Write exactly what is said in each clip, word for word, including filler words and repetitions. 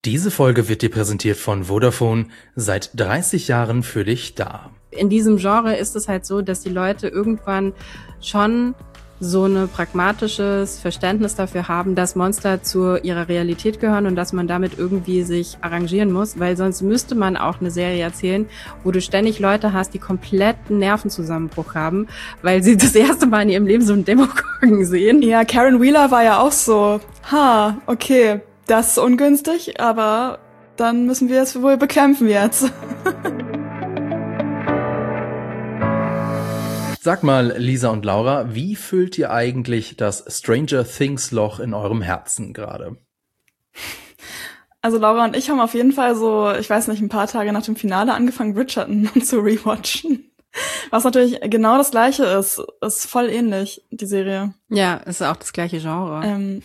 Diese Folge wird dir präsentiert von Vodafone, seit dreißig Jahren für dich da. In diesem Genre ist es halt so, dass die Leute irgendwann schon so ein pragmatisches Verständnis dafür haben, dass Monster zu ihrer Realität gehören und dass man damit irgendwie sich arrangieren muss, weil sonst müsste man auch eine Serie erzählen, wo du ständig Leute hast, die kompletten Nervenzusammenbruch haben, weil sie das erste Mal in ihrem Leben so einen Demogorgon sehen. Ja, Karen Wheeler war ja auch so, ha, okay, das ist ungünstig, aber dann müssen wir es wohl bekämpfen jetzt. Sag mal, Lisa und Laura, wie füllt ihr eigentlich das Stranger Things Loch in eurem Herzen gerade? Also Laura und ich haben auf jeden Fall so, ich weiß nicht, ein paar Tage nach dem Finale angefangen, Bridgerton zu rewatchen. Was natürlich genau das Gleiche ist. Ist voll ähnlich, die Serie. Ja, ist auch das gleiche Genre. Ähm,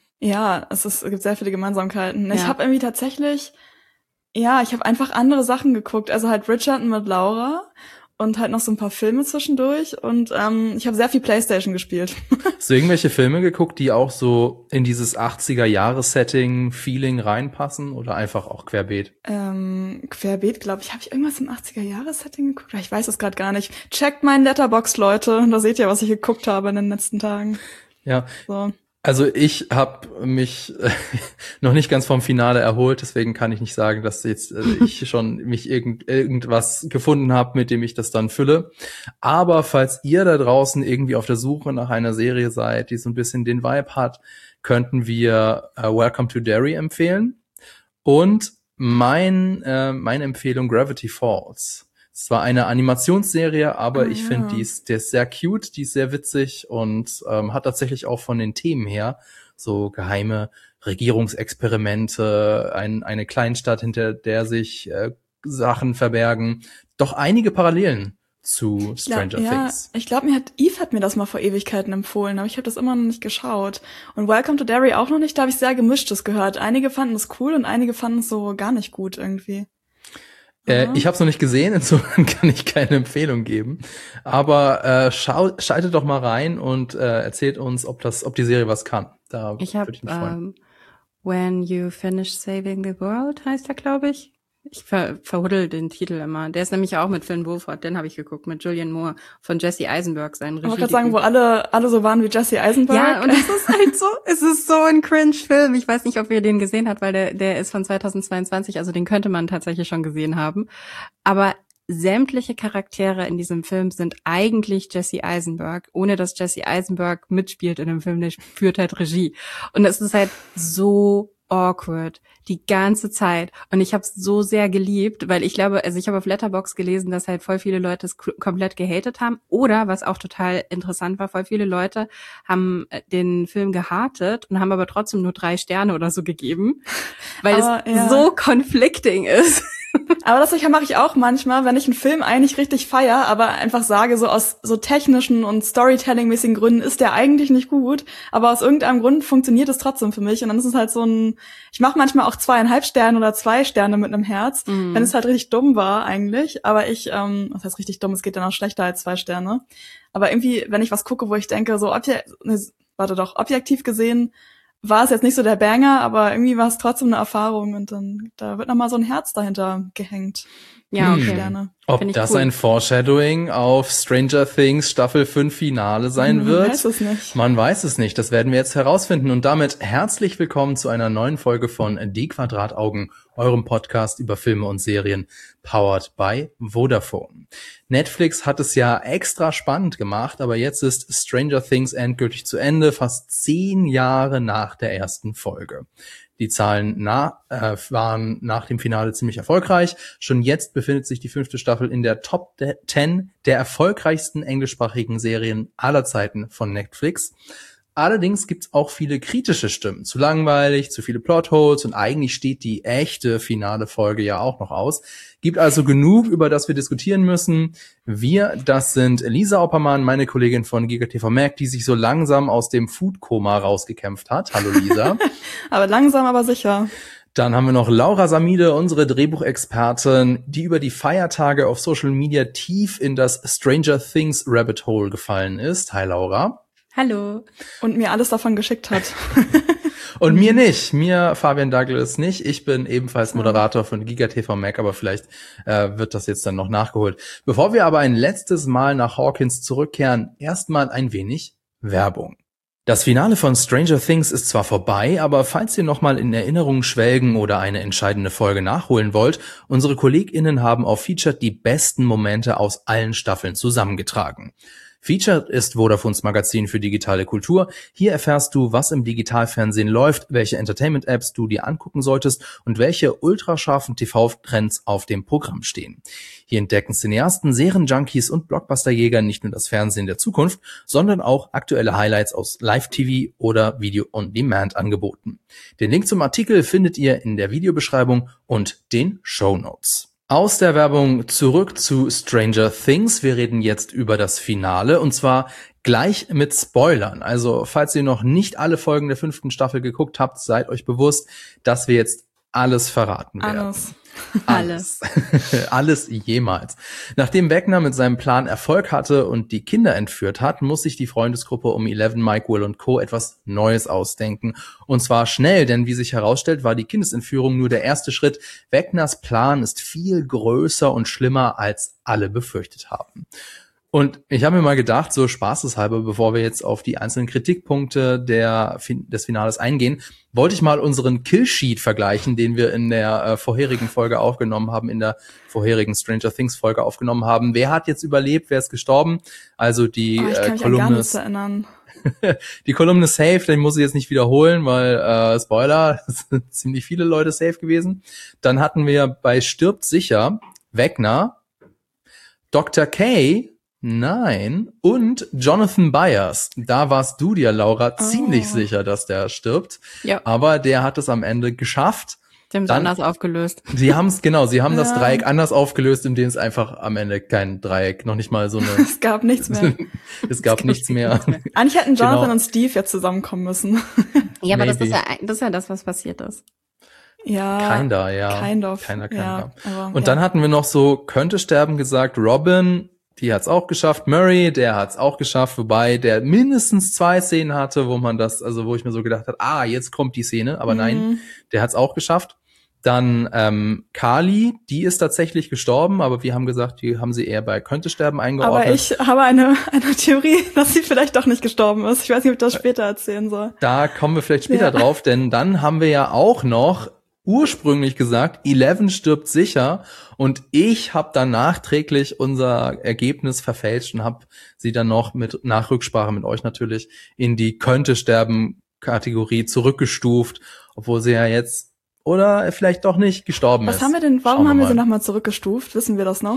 ja, es, ist, es gibt sehr viele Gemeinsamkeiten. Ja. Ich habe irgendwie tatsächlich, ja, ich habe einfach andere Sachen geguckt. Also halt Bridgerton mit Laura und halt noch so ein paar Filme zwischendurch. Und ähm, ich habe sehr viel PlayStation gespielt. Hast du irgendwelche Filme geguckt, die auch so in dieses achtziger-Jahres-Setting, Feeling reinpassen oder einfach auch querbeet? Ähm, querbeet, glaube ich. Habe ich irgendwas im achtziger-Jahres-Setting geguckt? Ich weiß es gerade gar nicht. Checkt meinen Letterboxd, Leute. Da seht ihr, was ich geguckt habe in den letzten Tagen. Ja. So. Also ich habe mich äh, noch nicht ganz vom Finale erholt, deswegen kann ich nicht sagen, dass jetzt äh, ich schon mich irgend, irgendwas gefunden habe, mit dem ich das dann fülle. Aber falls ihr da draußen irgendwie auf der Suche nach einer Serie seid, die so ein bisschen den Vibe hat, könnten wir äh, Welcome to Derry empfehlen. Und mein äh, meine Empfehlung Gravity Falls. Es war eine Animationsserie, aber Ah, ich ja. finde, die ist, der ist sehr cute, die ist sehr witzig und ähm, hat tatsächlich auch von den Themen her so geheime Regierungsexperimente, ein, eine Kleinstadt, hinter der sich äh, Sachen verbergen. Doch einige Parallelen zu Stranger ja, Things. Ja, ich glaube, mir hat Eve hat mir das mal vor Ewigkeiten empfohlen, aber ich habe das immer noch nicht geschaut. Und Welcome to Derry auch noch nicht, da habe ich sehr Gemischtes gehört. Einige fanden es cool und einige fanden es so gar nicht gut irgendwie. Äh, ich habe es noch nicht gesehen, insofern kann ich keine Empfehlung geben. Aber äh, schau, schaltet doch mal rein und äh, erzählt uns, ob das, ob die Serie was kann. Da Ich habe würde ich mich freuen. ähm, When You Finish Saving the World heißt er, glaube ich. Ich ver verhuddel den Titel immer. Der ist nämlich auch mit Finn Wolfhard, den habe ich geguckt, mit Julianne Moore von Jesse Eisenberg, sein Ich wollte Regie. gerade sagen, wo alle alle so waren wie Jesse Eisenberg. Ja, und es ist halt so, es ist so ein Cringe-Film. Ich weiß nicht, ob ihr den gesehen habt, weil der der ist von zweitausendzweiundzwanzig, also den könnte man tatsächlich schon gesehen haben. Aber sämtliche Charaktere in diesem Film sind eigentlich Jesse Eisenberg, ohne dass Jesse Eisenberg mitspielt in dem Film, der führt halt Regie. Und es ist halt so awkward die ganze Zeit und ich habe es so sehr geliebt, weil ich glaube, also ich habe auf Letterboxd gelesen, dass halt voll viele Leute es k- komplett gehatet haben oder, was auch total interessant war, voll viele Leute haben den Film gehatet und haben aber trotzdem nur drei Sterne oder so gegeben, weil Aber, es ja. so conflicting ist. Aber das mache ich auch manchmal, wenn ich einen Film eigentlich richtig feier, aber einfach sage, so aus so technischen und Storytelling-mäßigen Gründen ist der eigentlich nicht gut, aber aus irgendeinem Grund funktioniert es trotzdem für mich. Und dann ist es halt so ein, ich mache manchmal auch zweieinhalb Sterne oder zwei Sterne mit einem Herz, Mhm. wenn es halt richtig dumm war eigentlich. Aber ich, ähm, was heißt richtig dumm, es geht dann auch schlechter als zwei Sterne. Aber irgendwie, wenn ich was gucke, wo ich denke, so, obje ne, warte doch, objektiv gesehen, war es jetzt nicht so der Banger, aber irgendwie war es trotzdem eine Erfahrung und dann da wird nochmal so ein Herz dahinter gehängt. Ja, Hm. okay. Sterne. Ob Find ich das cool. ein Foreshadowing auf Stranger Things Staffel fünf Finale sein Man wird? weiß es nicht. Man weiß es nicht. Das werden wir jetzt herausfinden. Und damit herzlich willkommen zu einer neuen Folge von Die Quadrataugen, eurem Podcast über Filme und Serien, powered by Vodafone. Netflix hat es ja extra spannend gemacht, aber jetzt ist Stranger Things endgültig zu Ende, fast zehn Jahre nach der ersten Folge. Die Zahlen na, äh, waren nach dem Finale ziemlich erfolgreich. Schon jetzt befindet sich die fünfte Staffel in der Top zehn der erfolgreichsten englischsprachigen Serien aller Zeiten von Netflix. Allerdings gibt's auch viele kritische Stimmen. Zu langweilig, zu viele Plotholes und eigentlich steht die echte finale Folge ja auch noch aus. Gibt also genug, über das wir diskutieren müssen. Wir, das sind Lisa Oppermann, meine Kollegin von GigaTV Mac, die sich so langsam aus dem Food-Koma rausgekämpft hat. Hallo Lisa. Aber langsam, aber sicher. Dann haben wir noch Laura Samide, unsere Drehbuchexpertin, die über die Feiertage auf Social Media tief in das Stranger Things Rabbit Hole gefallen ist. Hi Laura. Hallo. Und mir alles davon geschickt hat. Und mir nicht, mir Fabian Douglas nicht. Ich bin ebenfalls Moderator von GigaTV Mac, aber vielleicht äh, wird das jetzt dann noch nachgeholt. Bevor wir aber ein letztes Mal nach Hawkins zurückkehren, erstmal ein wenig Werbung. Das Finale von Stranger Things ist zwar vorbei, aber falls ihr nochmal in Erinnerungen schwelgen oder eine entscheidende Folge nachholen wollt, unsere KollegInnen haben auf Featured die besten Momente aus allen Staffeln zusammengetragen. Featured ist Vodafones Magazin für digitale Kultur. Hier erfährst du, was im Digitalfernsehen läuft, welche Entertainment-Apps du dir angucken solltest und welche ultrascharfen T V-Trends auf dem Programm stehen. Hier entdecken Cineasten, Serienjunkies und Blockbusterjäger nicht nur das Fernsehen der Zukunft, sondern auch aktuelle Highlights aus Live-T V oder Video-on-Demand-Angeboten. Den Link zum Artikel findet ihr in der Videobeschreibung und den Shownotes. Aus der Werbung zurück zu Stranger Things. Wir reden jetzt über das Finale und zwar gleich mit Spoilern. Also falls ihr noch nicht alle Folgen der fünften Staffel geguckt habt, seid euch bewusst, dass wir jetzt alles verraten werden. Alles. Alles. Alles jemals. Nachdem Vecna mit seinem Plan Erfolg hatte und die Kinder entführt hat, muss sich die Freundesgruppe um Eleven, Mike, Will und Co. etwas Neues ausdenken. Und zwar schnell, denn wie sich herausstellt, war die Kindesentführung nur der erste Schritt. Vecnas Plan ist viel größer und schlimmer, als alle befürchtet haben. Und ich habe mir mal gedacht, so spaßeshalber, bevor wir jetzt auf die einzelnen Kritikpunkte der, des Finales eingehen, wollte ich mal unseren Killsheet vergleichen, den wir in der äh, vorherigen Folge aufgenommen haben, in der vorherigen Stranger Things Folge aufgenommen haben. Wer hat jetzt überlebt, wer ist gestorben? Also die oh, ich kann äh, mich Kolumne. an gar nichts erinnern. Die Kolumne safe, den muss ich jetzt nicht wiederholen, weil äh, Spoiler, es sind ziemlich viele Leute safe gewesen. Dann hatten wir bei Stirbt sicher Vecna, Doktor K, nein, und Jonathan Byers. Da warst du dir, Laura, Oh. ziemlich sicher, dass der stirbt. Ja, Aber der hat es am Ende geschafft. die haben es Dann- anders aufgelöst. Sie haben es, genau, sie haben das Ja. Dreieck anders aufgelöst, indem es einfach am Ende kein Dreieck, noch nicht mal so eine, Es gab nichts mehr. es gab gab nichts mehr. nichts mehr. Eigentlich hätten Jonathan Genau. und Steve jetzt zusammenkommen müssen. Ja, aber das Maybe. ist ja, das ist ja das, was passiert ist. Ja. Kinda, ja. Kind of. Keiner, ja, keiner. aber, Und ja. dann hatten wir noch so, könnte sterben gesagt, Robin, die hat's auch geschafft. Murray, der hat's auch geschafft, wobei der mindestens zwei Szenen hatte, wo man das, also wo ich mir so gedacht habe, ah, jetzt kommt die Szene, aber nein, Mhm. der hat's auch geschafft. Dann ähm, Carly, die ist tatsächlich gestorben, aber wir haben gesagt, die haben sie eher bei könnte sterben eingeordnet. Aber ich habe eine, eine Theorie, dass sie vielleicht doch nicht gestorben ist. Ich weiß nicht, ob ich das später erzählen soll. Da kommen wir vielleicht später Ja. drauf, denn dann haben wir ja auch noch ursprünglich gesagt, Eleven stirbt sicher und ich habe dann nachträglich unser Ergebnis verfälscht und habe sie dann noch mit Nachrücksprache mit euch natürlich in die könnte sterben Kategorie zurückgestuft, obwohl sie ja jetzt oder vielleicht doch nicht gestorben Was ist. haben wir denn, warum Schauen wir haben wir sie mal. nochmal zurückgestuft? Wissen wir das noch?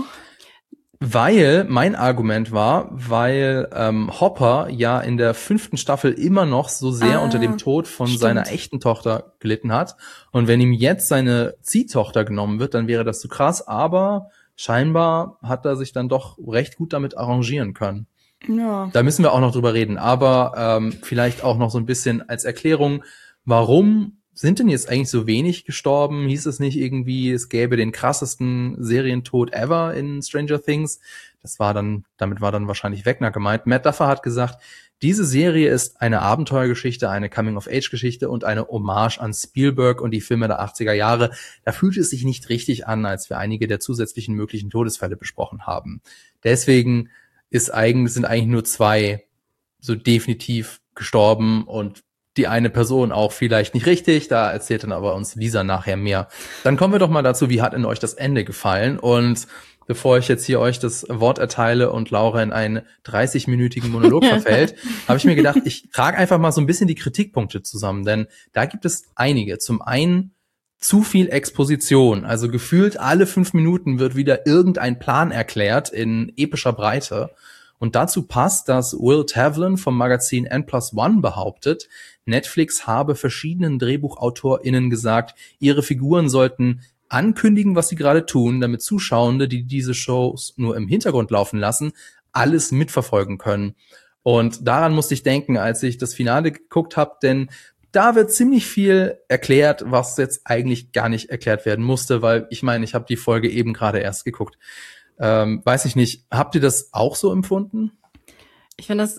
Weil mein Argument war, weil ähm, Hopper ja in der fünften Staffel immer noch so sehr Ah, unter dem Tod von stimmt. seiner echten Tochter gelitten hat. Und wenn ihm jetzt seine Ziehtochter genommen wird, dann wäre das zu krass. Aber scheinbar hat er sich dann doch recht gut damit arrangieren können. Ja. Da müssen wir auch noch drüber reden. Aber ähm, vielleicht auch noch so ein bisschen als Erklärung, warum sind denn jetzt eigentlich so wenig gestorben? Hieß es nicht irgendwie, es gäbe den krassesten Serientod ever in Stranger Things? Das war dann, damit war dann wahrscheinlich Vecna gemeint. Matt Duffer hat gesagt, diese Serie ist eine Abenteuergeschichte, eine Coming-of-Age-Geschichte und eine Hommage an Spielberg und die Filme der achtziger Jahre. Da fühlt es sich nicht richtig an, als wir einige der zusätzlichen möglichen Todesfälle besprochen haben. Deswegen ist eigentlich, sind eigentlich nur zwei so definitiv gestorben und die eine Person auch vielleicht nicht richtig, da erzählt dann aber uns Lisa nachher mehr. Dann kommen wir doch mal dazu, wie hat denn euch das Ende gefallen? Und bevor ich jetzt hier euch das Wort erteile und Laura in einen dreißig-minütigen Monolog verfällt, habe ich mir gedacht, ich trage einfach mal so ein bisschen die Kritikpunkte zusammen, denn da gibt es einige. Zum einen zu viel Exposition, also gefühlt alle fünf Minuten wird wieder irgendein Plan erklärt in epischer Breite. Und dazu passt, dass Will Tavlin vom Magazin N plus one behauptet, Netflix habe verschiedenen DrehbuchautorInnen gesagt, ihre Figuren sollten ankündigen, was sie gerade tun, damit Zuschauende, die diese Shows nur im Hintergrund laufen lassen, alles mitverfolgen können. Und daran musste ich denken, als ich das Finale geguckt habe, denn da wird ziemlich viel erklärt, was jetzt eigentlich gar nicht erklärt werden musste, weil ich meine, ich habe die Folge eben gerade erst geguckt. Ähm, weiß ich nicht, habt ihr das auch so empfunden? Ich finde das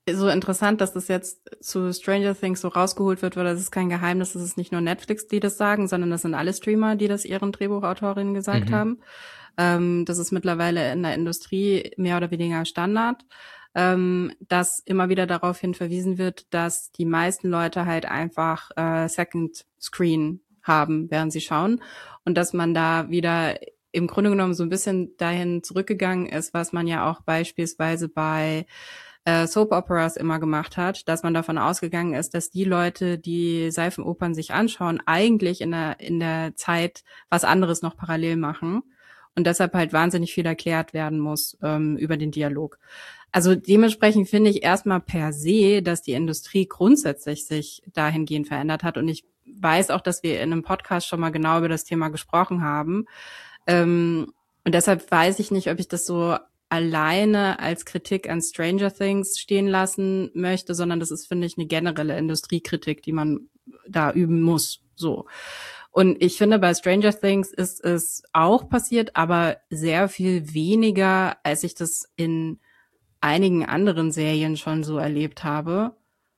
so interessant, dass das jetzt zu Stranger Things so rausgeholt wird, weil das ist kein Geheimnis, das ist nicht nur Netflix, die das sagen, sondern das sind alle Streamer, die das ihren Drehbuchautorinnen gesagt mhm. haben. Ähm, das ist mittlerweile in der Industrie mehr oder weniger Standard, ähm, dass immer wieder darauf hin verwiesen wird, dass die meisten Leute halt einfach äh, Second Screen haben, während sie schauen, und dass man da wieder im Grunde genommen so ein bisschen dahin zurückgegangen ist, was man ja auch beispielsweise bei äh, Soap Operas immer gemacht hat, dass man davon ausgegangen ist, dass die Leute, die Seifenopern sich anschauen, eigentlich in der in der Zeit was anderes noch parallel machen und deshalb halt wahnsinnig viel erklärt werden muss ähm, über den Dialog. Also dementsprechend finde ich erstmal per se, dass die Industrie grundsätzlich sich dahingehend verändert hat, und ich weiß auch, dass wir in einem Podcast schon mal genau über das Thema gesprochen haben. Ähm, und deshalb weiß ich nicht, ob ich das so alleine als Kritik an Stranger Things stehen lassen möchte, sondern das ist, finde ich, eine generelle Industriekritik, die man da üben muss. So. Und ich finde, bei Stranger Things ist es auch passiert, aber sehr viel weniger, als ich das in einigen anderen Serien schon so erlebt habe.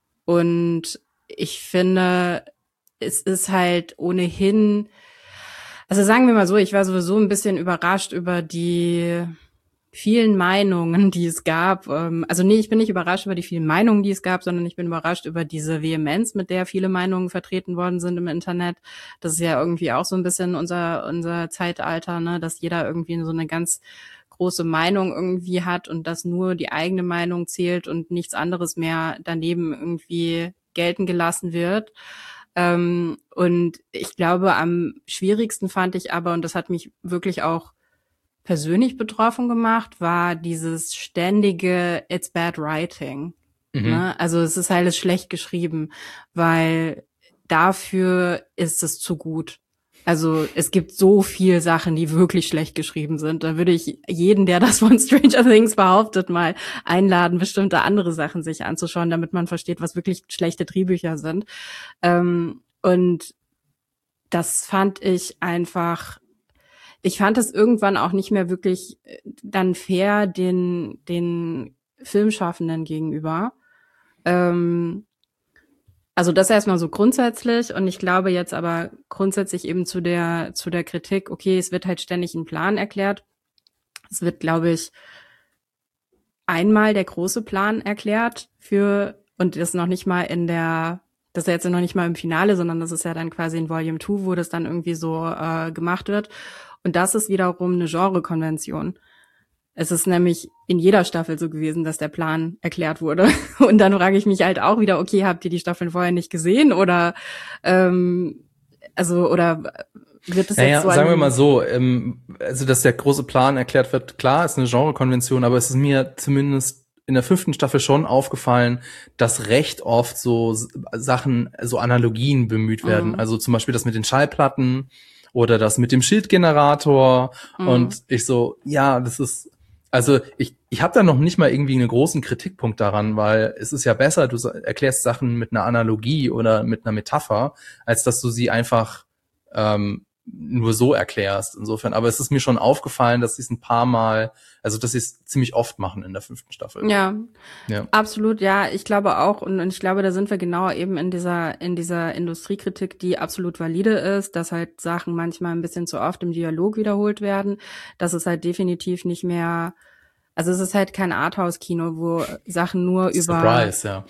Und ich finde, es ist halt ohnehin, also sagen wir mal so, ich war sowieso ein bisschen überrascht über die vielen Meinungen, die es gab. Also nee, ich bin nicht überrascht über die vielen Meinungen, die es gab, sondern ich bin überrascht über diese Vehemenz, mit der viele Meinungen vertreten worden sind im Internet. Das ist ja irgendwie auch so ein bisschen unser unser Zeitalter, ne, dass jeder irgendwie so eine ganz große Meinung irgendwie hat und dass nur die eigene Meinung zählt und nichts anderes mehr daneben irgendwie gelten gelassen wird. Ähm, und ich glaube, am schwierigsten fand ich aber, und das hat mich wirklich auch persönlich betroffen gemacht, war dieses ständige It's bad writing. Mhm. Ne? Also es ist alles schlecht geschrieben, weil dafür ist es zu gut. Also es gibt so viel Sachen, die wirklich schlecht geschrieben sind. Da würde ich jeden, der das von Stranger Things behauptet, mal einladen, bestimmte andere Sachen sich anzuschauen, damit man versteht, was wirklich schlechte Drehbücher sind. Ähm, und das fand ich einfach, ich fand es irgendwann auch nicht mehr wirklich dann fair den den Filmschaffenden gegenüber. Ähm, Also das erstmal so grundsätzlich, und ich glaube jetzt aber grundsätzlich eben zu der zu der Kritik, okay, es wird halt ständig ein Plan erklärt. Es wird, glaube ich, einmal der große Plan erklärt für, und das noch nicht mal in der, das ist ja jetzt noch nicht mal im Finale, sondern das ist ja dann quasi in Volume zwei, wo das dann irgendwie so äh, gemacht wird. Und das ist wiederum eine Genrekonvention. Es ist nämlich in jeder Staffel so gewesen, dass der Plan erklärt wurde. Und dann frage ich mich halt auch wieder, okay, habt ihr die Staffeln vorher nicht gesehen? Oder ähm, also oder wird das naja, jetzt so sagen wir mal so, ähm, also dass der große Plan erklärt wird, klar, ist eine Genrekonvention, aber es ist mir zumindest in der fünften Staffel schon aufgefallen, dass recht oft so Sachen, so Analogien bemüht werden. Mhm. Also zum Beispiel das mit den Schallplatten oder das mit dem Schildgenerator. Mhm. Und ich so, ja, das ist, also ich ich habe da noch nicht mal irgendwie einen großen Kritikpunkt daran, weil es ist ja besser, du erklärst Sachen mit einer Analogie oder mit einer Metapher, als dass du sie einfach ähm, nur so erklärst. Insofern, aber es ist mir schon aufgefallen, dass sie es ein paar Mal, also dass sie es ziemlich oft machen in der fünften Staffel. Ja, ja, absolut, ja. Ich glaube auch, und, und ich glaube, da sind wir genau eben in dieser in dieser Industriekritik, die absolut valide ist, dass halt Sachen manchmal ein bisschen zu oft im Dialog wiederholt werden, dass es halt definitiv nicht mehr, also es ist halt kein Arthouse-Kino, wo Sachen nur über, Surprise, ja.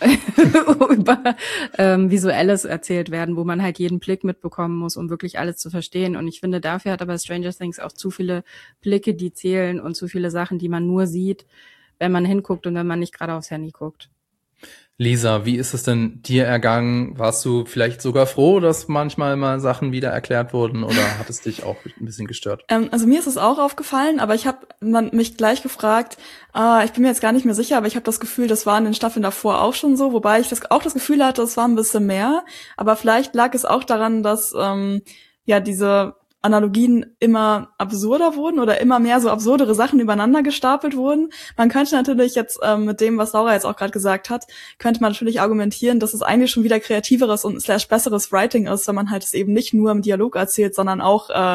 über ähm, Visuelles erzählt werden, wo man halt jeden Blick mitbekommen muss, um wirklich alles zu verstehen. Und ich finde, dafür hat aber Stranger Things auch zu viele Blicke, die zählen, und zu viele Sachen, die man nur sieht, wenn man hinguckt und wenn man nicht gerade aufs Handy guckt. Lisa, wie ist es denn dir ergangen? Warst du vielleicht sogar froh, dass manchmal mal Sachen wieder erklärt wurden, oder hat es dich auch ein bisschen gestört? Ähm, also mir ist es auch aufgefallen, aber ich habe mich gleich gefragt, äh, ich bin mir jetzt gar nicht mehr sicher, aber ich habe das Gefühl, das war in den Staffeln davor auch schon so, wobei ich das auch das Gefühl hatte, es war ein bisschen mehr, aber vielleicht lag es auch daran, dass ähm, ja diese Analogien immer absurder wurden oder immer mehr so absurdere Sachen übereinander gestapelt wurden. Man könnte natürlich jetzt ähm, mit dem, was Laura jetzt auch gerade gesagt hat, könnte man natürlich argumentieren, dass es eigentlich schon wieder kreativeres und slash besseres Writing ist, wenn man halt es eben nicht nur im Dialog erzählt, sondern auch äh,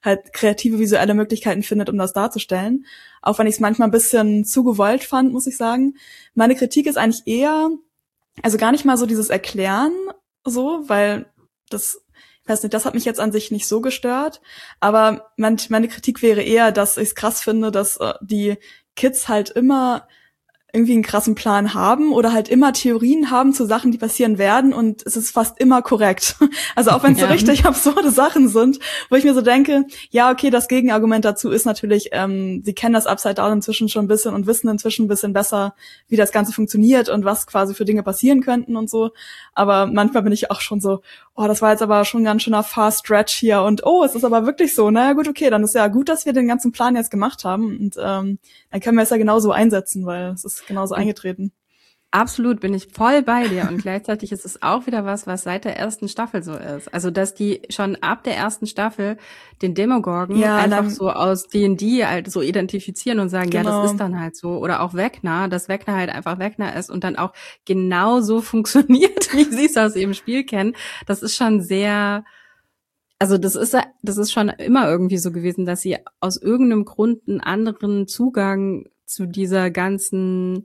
halt kreative visuelle Möglichkeiten findet, um das darzustellen. Auch wenn ich es manchmal ein bisschen zu gewollt fand, muss ich sagen. Meine Kritik ist eigentlich eher, also gar nicht mal so dieses Erklären so, weil das, ich weiß nicht, das hat mich jetzt an sich nicht so gestört. Aber mein, meine Kritik wäre eher, dass ich es krass finde, dass äh, die Kids halt immer irgendwie einen krassen Plan haben oder halt immer Theorien haben zu Sachen, die passieren werden, und es ist fast immer korrekt. Also auch wenn es ja. so richtig absurde Sachen sind, wo ich mir so denke, ja, okay, das Gegenargument dazu ist natürlich, ähm, sie kennen das Upside Down inzwischen schon ein bisschen und wissen inzwischen ein bisschen besser, wie das Ganze funktioniert und was quasi für Dinge passieren könnten und so. Aber manchmal bin ich auch schon so, oh, das war jetzt aber schon ein ganz schöner Far Stretch hier und oh, es ist aber wirklich so. Naja, gut, okay, dann ist ja gut, dass wir den ganzen Plan jetzt gemacht haben und ähm, dann können wir es ja genauso einsetzen, weil es ist genauso eingetreten. Absolut, bin ich voll bei dir. Und gleichzeitig ist es auch wieder was, was seit der ersten Staffel so ist. Also, dass die schon ab der ersten Staffel den Demogorgon ja, einfach so aus D und D halt so identifizieren und sagen, genau. ja, das ist dann halt so. Oder auch Vecna, dass Vecna halt einfach Vecna ist und dann auch genauso funktioniert, wie sie es aus ihrem Spiel kennen. Das ist schon sehr, also das ist das ist schon immer irgendwie so gewesen, dass sie aus irgendeinem Grund einen anderen Zugang zu dieser ganzen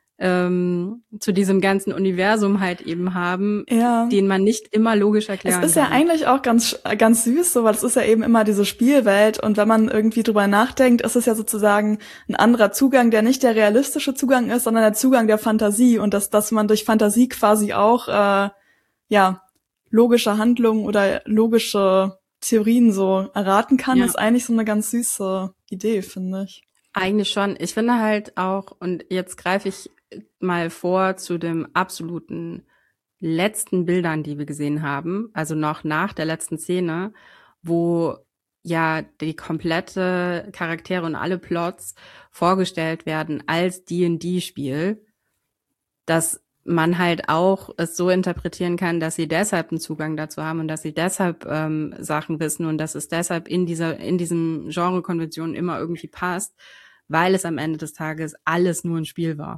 ähm, zu diesem ganzen Universum halt eben haben, ja. den man nicht immer logisch erklären kann. Es ist kann. ja eigentlich auch ganz ganz süß, so, weil es ist ja eben immer diese Spielwelt, und wenn man irgendwie drüber nachdenkt, ist es ja sozusagen ein anderer Zugang, der nicht der realistische Zugang ist, sondern der Zugang der Fantasie, und dass dass man durch Fantasie quasi auch äh, ja logische Handlungen oder logische Theorien so erraten kann, ja. ist eigentlich so eine ganz süße Idee, finde ich. Eigentlich schon. Ich finde halt auch, und jetzt greife ich mal vor zu dem absoluten letzten Bildern, die wir gesehen haben, also noch nach der letzten Szene, wo ja die komplette Charaktere und alle Plots vorgestellt werden als D und D-Spiel, dass man halt auch es so interpretieren kann, dass sie deshalb einen Zugang dazu haben und dass sie deshalb ähm, Sachen wissen und dass es deshalb in dieser in diesem Genre-Konvention immer irgendwie passt, weil es am Ende des Tages alles nur ein Spiel war.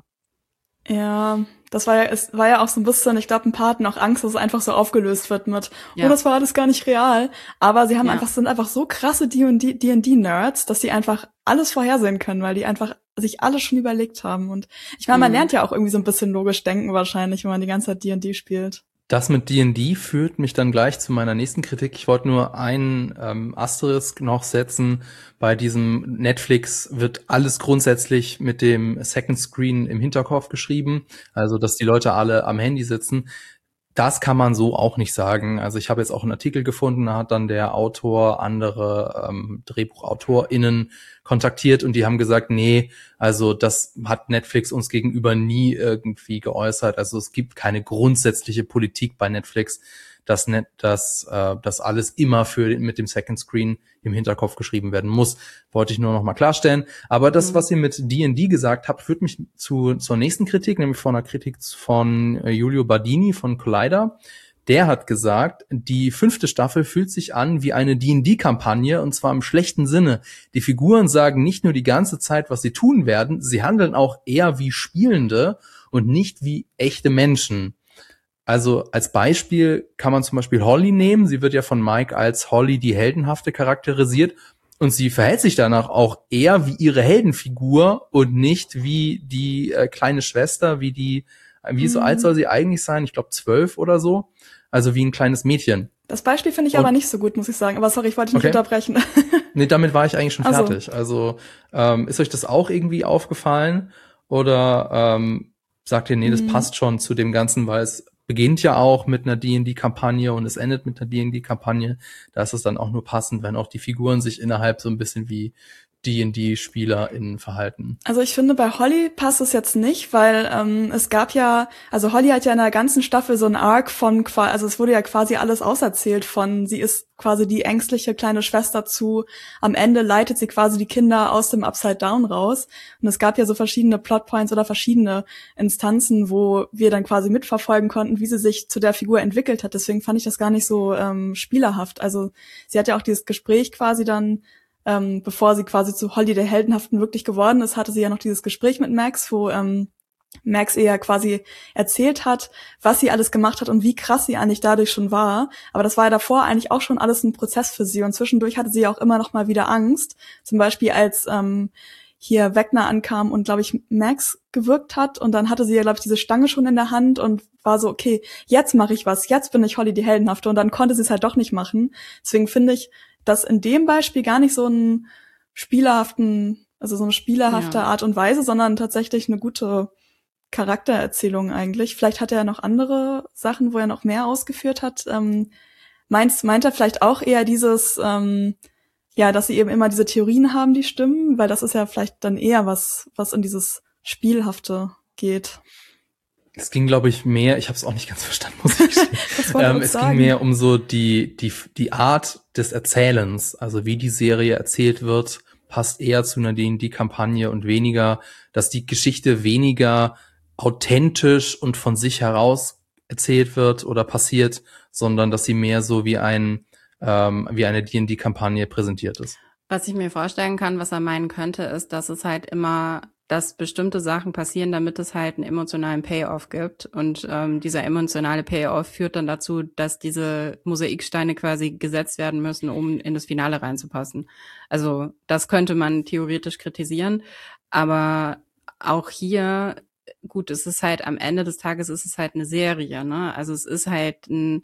Ja, das war ja, es war ja auch so ein bisschen, ich glaube, ein paar hatten auch Angst, dass es einfach so aufgelöst wird mit, ja. oh, das war alles gar nicht real. Aber sie haben ja. einfach, sind einfach so krasse D und D-Nerds, dass sie einfach alles vorhersehen können, weil die einfach sich alles schon überlegt haben. Und ich meine, man mhm. lernt ja auch irgendwie so ein bisschen logisch denken wahrscheinlich, wenn man die ganze Zeit D und D spielt. Das mit D und D führt mich dann gleich zu meiner nächsten Kritik. Ich wollte nur einen ähm, Asterisk noch setzen. Bei diesem Netflix wird alles grundsätzlich mit dem Second Screen im Hinterkopf geschrieben. Also, dass die Leute alle am Handy sitzen. Das kann man so auch nicht sagen. Also ich habe jetzt auch einen Artikel gefunden, da hat dann der Autor andere ähm, DrehbuchautorInnen kontaktiert und die haben gesagt, nee, also das hat Netflix uns gegenüber nie irgendwie geäußert. Also es gibt keine grundsätzliche Politik bei Netflix, dass net, dass äh, das alles immer für mit dem Second Screen im Hinterkopf geschrieben werden muss. Wollte ich nur noch mal klarstellen. Aber das, mhm. was ihr mit D und D gesagt habt, führt mich zu zur nächsten Kritik, nämlich von einer Kritik von äh, Giulio Bardini von Collider. Der hat gesagt, die fünfte Staffel fühlt sich an wie eine D und D-Kampagne, und zwar im schlechten Sinne. Die Figuren sagen nicht nur die ganze Zeit, was sie tun werden, sie handeln auch eher wie Spielende und nicht wie echte Menschen. Also als Beispiel kann man zum Beispiel Holly nehmen. Sie wird ja von Mike als Holly die Heldenhafte charakterisiert und sie verhält sich danach auch eher wie ihre Heldenfigur und nicht wie die äh, kleine Schwester, wie die, wie mhm. so alt soll sie eigentlich sein? Ich glaube zwölf oder so. Also wie ein kleines Mädchen. Das Beispiel finde ich und, aber nicht so gut, muss ich sagen. Aber sorry, ich wollte dich nicht okay. unterbrechen. Nee, damit war ich eigentlich schon also. fertig. Also ähm, ist euch das auch irgendwie aufgefallen? Oder ähm, sagt ihr, nee, das mhm. passt schon zu dem Ganzen, weil es beginnt ja auch mit einer D und D-Kampagne und es endet mit einer D und D-Kampagne. Da ist es dann auch nur passend, wenn auch die Figuren sich innerhalb so ein bisschen wie D und D-SpielerInnen verhalten. Also ich finde, bei Holly passt es jetzt nicht, weil ähm, es gab ja, also Holly hat ja in der ganzen Staffel so einen Arc von, also es wurde ja quasi alles auserzählt von, sie ist quasi die ängstliche kleine Schwester zu, am Ende leitet sie quasi die Kinder aus dem Upside Down raus. Und es gab ja so verschiedene Plotpoints oder verschiedene Instanzen, wo wir dann quasi mitverfolgen konnten, wie sie sich zu der Figur entwickelt hat. Deswegen fand ich das gar nicht so ähm, spielerhaft. Also sie hat ja auch dieses Gespräch quasi dann, Ähm, bevor sie quasi zu Holly der Heldenhaften wirklich geworden ist, hatte sie ja noch dieses Gespräch mit Max, wo ähm, Max eher quasi erzählt hat, was sie alles gemacht hat und wie krass sie eigentlich dadurch schon war. Aber das war ja davor eigentlich auch schon alles ein Prozess für sie. Und zwischendurch hatte sie ja auch immer noch mal wieder Angst. Zum Beispiel als ähm, hier Vecna ankam und, glaube ich, Max gewirkt hat. Und dann hatte sie ja, glaube ich, diese Stange schon in der Hand und war so, okay, jetzt mache ich was. Jetzt bin ich Holly, die Heldenhafte. Und dann konnte sie es halt doch nicht machen. Deswegen finde ich, dass in dem Beispiel gar nicht so einen spielerhaften, also so eine spielerhafte Ja. Art und Weise, sondern tatsächlich eine gute Charaktererzählung eigentlich. Vielleicht hat er noch andere Sachen, wo er noch mehr ausgeführt hat. Ähm, meint, meint er vielleicht auch eher dieses, ähm, ja, dass sie eben immer diese Theorien haben, die stimmen, weil das ist ja vielleicht dann eher was, was in dieses Spielhafte geht. Es ging, glaube ich, mehr, ich habe es auch nicht ganz verstanden, muss ich gestehen. Das wollte ähm, ich es sagen. ging mehr um so die, die, die Art des Erzählens, also wie die Serie erzählt wird, passt eher zu Nadine die Kampagne und weniger, dass die Geschichte weniger authentisch und von sich heraus erzählt wird oder passiert, sondern dass sie mehr so wie ein ähm, wie eine D und D-Kampagne präsentiert ist. Was ich mir vorstellen kann, was er meinen könnte, ist, dass es halt immer, dass bestimmte Sachen passieren, damit es halt einen emotionalen Payoff gibt. Und ähm, dieser emotionale Payoff führt dann dazu, dass diese Mosaiksteine quasi gesetzt werden müssen, um in das Finale reinzupassen. Also das könnte man theoretisch kritisieren, aber auch hier, gut, es ist halt am Ende des Tages ist es halt eine Serie, ne? Also es ist halt ein,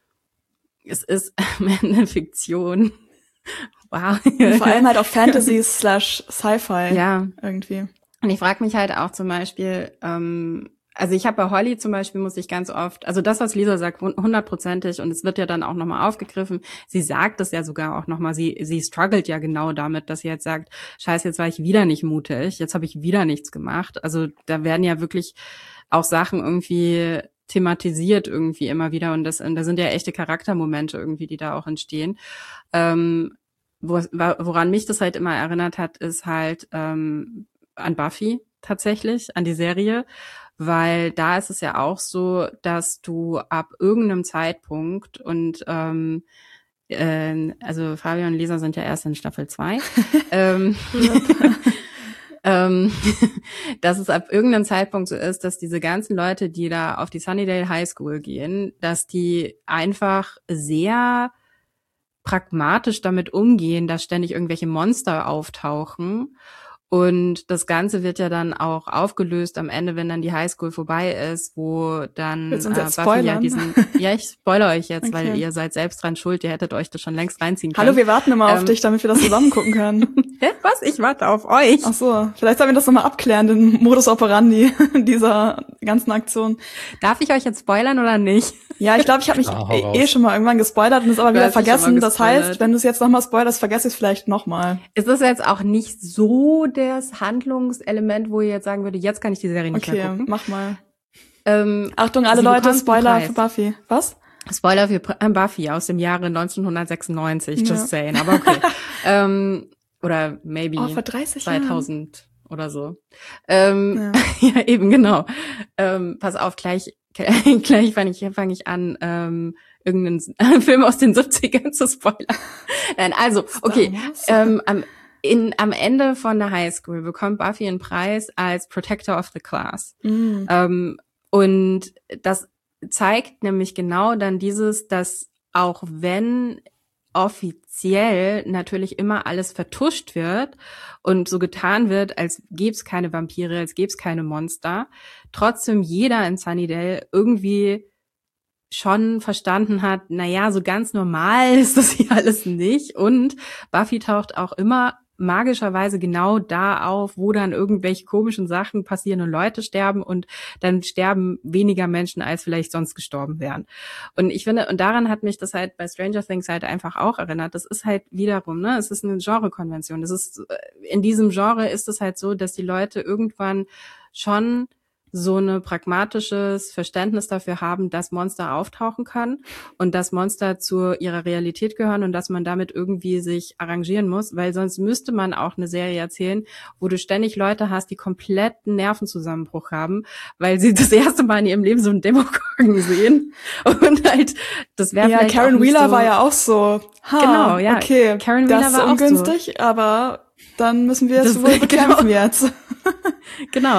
es ist am Ende eine Fiktion. Wow. Und vor allem halt auch Fantasy slash Sci-Fi Ja. irgendwie. Und ich frage mich halt auch zum Beispiel, ähm, also ich habe bei Holly zum Beispiel, muss ich ganz oft, also das, was Lisa sagt, hundertprozentig, und es wird ja dann auch nochmal aufgegriffen, sie sagt es ja sogar auch nochmal, sie sie struggelt ja genau damit, dass sie jetzt sagt, scheiße, jetzt war ich wieder nicht mutig, jetzt habe ich wieder nichts gemacht. Also da werden ja wirklich auch Sachen irgendwie thematisiert irgendwie immer wieder, und das, und da sind ja echte Charaktermomente irgendwie, die da auch entstehen. Ähm, wo, woran mich das halt immer erinnert hat, ist halt ähm, an Buffy tatsächlich, an die Serie, weil da ist es ja auch so, dass du ab irgendeinem Zeitpunkt und ähm, äh, also Fabian und Lisa sind ja erst in Staffel zwei, ähm, ähm, dass es ab irgendeinem Zeitpunkt so ist, dass diese ganzen Leute, die da auf die Sunnydale High School gehen, dass die einfach sehr pragmatisch damit umgehen, dass ständig irgendwelche Monster auftauchen. Und das Ganze wird ja dann auch aufgelöst am Ende, wenn dann die Highschool vorbei ist, wo dann Willst du uns äh, jetzt Buffy ja spoilern? diesen, ja, ich spoilere euch jetzt, Okay. weil ihr seid selbst dran schuld, ihr hättet euch das schon längst reinziehen können. Hallo, wir warten immer auf Ähm, dich, damit wir das zusammen gucken können. Hä? Was? Ich warte auf euch. Ach so, vielleicht sollen wir das nochmal abklären, den Modus operandi dieser ganzen Aktion. Darf ich euch jetzt spoilern oder nicht? Ja, ich glaube, ich habe mich Ah, hau eh raus. eh schon mal irgendwann gespoilert und es aber Du wieder hast dich schon vergessen. mal Das gespoilert. heißt, wenn du es jetzt nochmal spoilerst, vergesse ich es vielleicht nochmal. Es ist jetzt auch nicht so das Handlungselement, wo ihr jetzt sagen würde, jetzt kann ich die Serie nicht mehr Okay, gucken. mach mal. Ähm, Achtung, alle Sie Leute, bekommt Spoiler einen für Preis. Buffy. Was? Spoiler für P- äh, Buffy aus dem Jahre neunzehnhundertsechsundneunzig, just Ja. saying, aber okay. ähm, oder maybe Oh, vor dreißig Jahren. zweitausend oder so. Ähm, ja. ja, eben, genau. Ähm, pass auf, gleich, gleich fange ich, fang ich an, ähm, irgendeinen Film aus den siebzigern zu spoilern. Nein, also, okay. Star Wars? Ähm, am, in, am Ende von der Highschool bekommt Buffy einen Preis als Protector of the Class. Mm. Ähm, und das zeigt nämlich genau dann dieses, dass auch wenn offiziell natürlich immer alles vertuscht wird und so getan wird, als gäbe es keine Vampire, als gäbe es keine Monster, trotzdem jeder in Sunnydale irgendwie schon verstanden hat, na ja, so ganz normal ist das hier alles nicht. Und Buffy taucht auch immer magischerweise genau da auf, wo dann irgendwelche komischen Sachen passieren und Leute sterben, und dann sterben weniger Menschen, als vielleicht sonst gestorben wären. Und ich finde, und daran hat mich das halt bei Stranger Things halt einfach auch erinnert. Das ist halt wiederum, ne, es ist eine Genrekonvention. Das ist, in diesem Genre ist es halt so, dass die Leute irgendwann schon so ein pragmatisches Verständnis dafür haben, dass Monster auftauchen können und dass Monster zu ihrer Realität gehören und dass man damit irgendwie sich arrangieren muss, weil sonst müsste man auch eine Serie erzählen, wo du ständig Leute hast, die kompletten Nervenzusammenbruch haben, weil sie das erste Mal in ihrem Leben so einen Demogorgon sehen, und halt, das wäre Ja, vielleicht Karen auch nicht Wheeler so, war ja auch so. Ha, Genau, ja. Okay, Karen das Wheeler ist war auch so. ungünstig, aber dann müssen wir es Das- wohl bekämpfen genau. jetzt. Genau.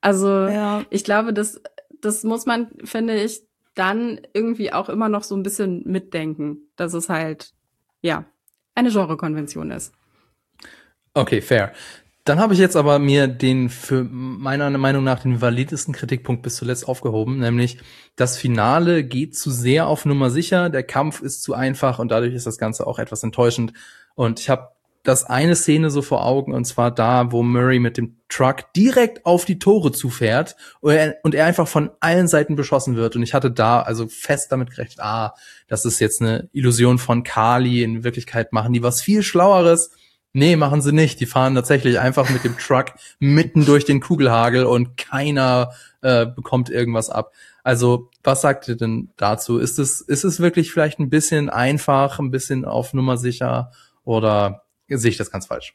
Also Ja. ich glaube, das, das muss man, finde ich, dann irgendwie auch immer noch so ein bisschen mitdenken, dass es halt, ja, eine Genrekonvention ist. Okay, fair. Dann habe ich jetzt aber mir den für meiner Meinung nach den validesten Kritikpunkt bis zuletzt aufgehoben, nämlich das Finale geht zu sehr auf Nummer sicher, der Kampf ist zu einfach und dadurch ist das Ganze auch etwas enttäuschend. Und ich habe das eine Szene so vor Augen, und zwar da, wo Murray mit dem Truck direkt auf die Tore zufährt und er, und er einfach von allen Seiten beschossen wird. Und ich hatte da also fest damit gerechnet, ah, das ist jetzt eine Illusion von Kali, in Wirklichkeit machen die was viel Schlaueres. Nee, machen sie nicht. Die fahren tatsächlich einfach mit dem Truck mitten durch den Kugelhagel und keiner äh, bekommt irgendwas ab. Also, was sagt ihr denn dazu? Ist es, ist es wirklich vielleicht ein bisschen einfach, ein bisschen auf Nummer sicher, oder sehe ich das ganz falsch?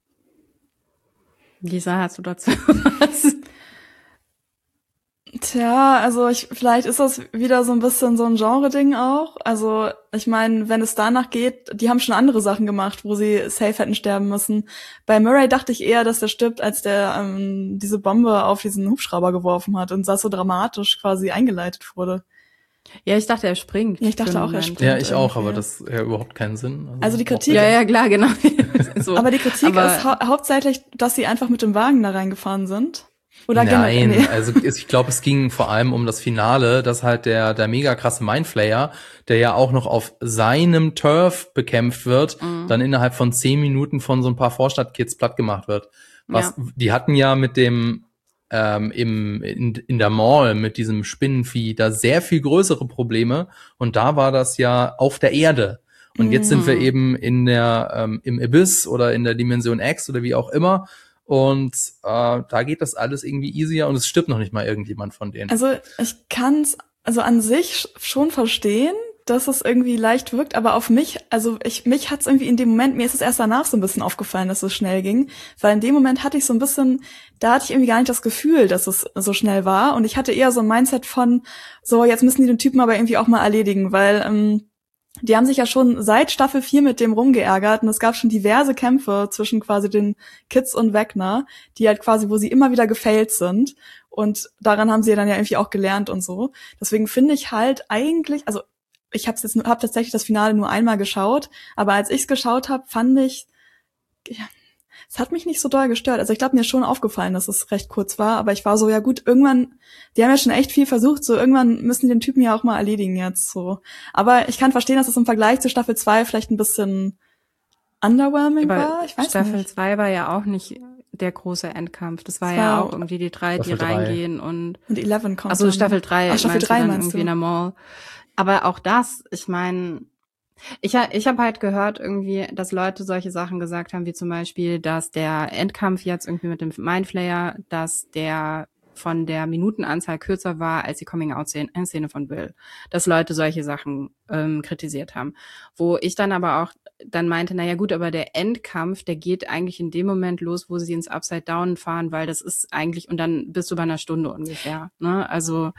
Lisa, hast du dazu was? Tja, also ich, vielleicht ist das wieder so ein bisschen so ein Genre-Ding auch. Also ich meine, wenn es danach geht, die haben schon andere Sachen gemacht, wo sie safe hätten sterben müssen. Bei Murray dachte ich eher, dass der stirbt, als der ähm, diese Bombe auf diesen Hubschrauber geworfen hat und das so dramatisch quasi eingeleitet wurde. Ja, ich dachte, er springt. Ja, ich dachte für einen auch, er Moment. springt. Ja, ich auch, irgendwie. aber das hat ja überhaupt keinen Sinn. Also die Kritik- Ja, ja, klar, genau. so. Aber die Kritik Aber- ist hau- hauptsächlich, dass sie einfach mit dem Wagen da reingefahren sind. Oder Nein, generell. Nee. also ich glaube, es ging vor allem um das Finale, dass halt der der mega krasse Mindflayer, der ja auch noch auf seinem Turf bekämpft wird, Mhm. dann innerhalb von zehn Minuten von so ein paar Vorstadtkids platt gemacht wird. Was Ja. die hatten ja mit dem ähm, im in, in der Mall mit diesem Spinnenvieh da sehr viel größere Probleme, und da war das ja auf der Erde. Und jetzt sind wir Mhm. eben in der ähm, im Abyss oder in der Dimension X oder wie auch immer. Und äh, da geht das alles irgendwie easier und es stirbt noch nicht mal irgendjemand von denen. Also ich kann's also an sich schon verstehen, dass es irgendwie leicht wirkt, aber auf mich, also ich mich hat's irgendwie in dem Moment, mir ist es erst danach so ein bisschen aufgefallen, dass es schnell ging, weil in dem Moment hatte ich so ein bisschen, da hatte ich irgendwie gar nicht das Gefühl, dass es so schnell war, und ich hatte eher so ein Mindset von, so jetzt müssen die den Typen aber irgendwie auch mal erledigen, weil ähm, die haben sich ja schon seit Staffel vier mit dem rumgeärgert, und es gab schon diverse Kämpfe zwischen quasi den Kids und Vecna, die halt quasi, wo sie immer wieder gefailt sind, und daran haben sie ja dann ja irgendwie auch gelernt und so. Deswegen finde ich halt eigentlich, also ich habe jetzt hab tatsächlich das Finale nur einmal geschaut, aber als ich's geschaut habe, fand ich, ja, es hat mich nicht so doll gestört. Also ich glaube, mir ist schon aufgefallen, dass es recht kurz war, aber ich war so, ja gut, irgendwann, die haben ja schon echt viel versucht, so irgendwann müssen die den Typen ja auch mal erledigen jetzt so. Aber ich kann verstehen, dass es im Vergleich zu Staffel zwei vielleicht ein bisschen underwhelming Aber war. Ich weiß Staffel nicht. zwei war ja auch nicht der große Endkampf. Das war Das ja war auch irgendwie die drei, die Staffel drei. reingehen und Und Eleven kommt also dann. Staffel drei, Ach, Staffel meinst du drei dann meinst irgendwie du? in der Mall. Aber auch das, ich meine, ich, ha- ich habe halt gehört irgendwie, dass Leute solche Sachen gesagt haben, wie zum Beispiel, dass der Endkampf jetzt irgendwie mit dem Mindflayer, dass der von der Minutenanzahl kürzer war als die Coming-out-Szene von Will. Dass Leute solche Sachen ähm, kritisiert haben. Wo ich dann aber auch dann meinte, naja gut, aber der Endkampf, der geht eigentlich in dem Moment los, wo sie ins Upside Down fahren, weil das ist eigentlich, und dann bist du bei einer Stunde ungefähr. Ne? Also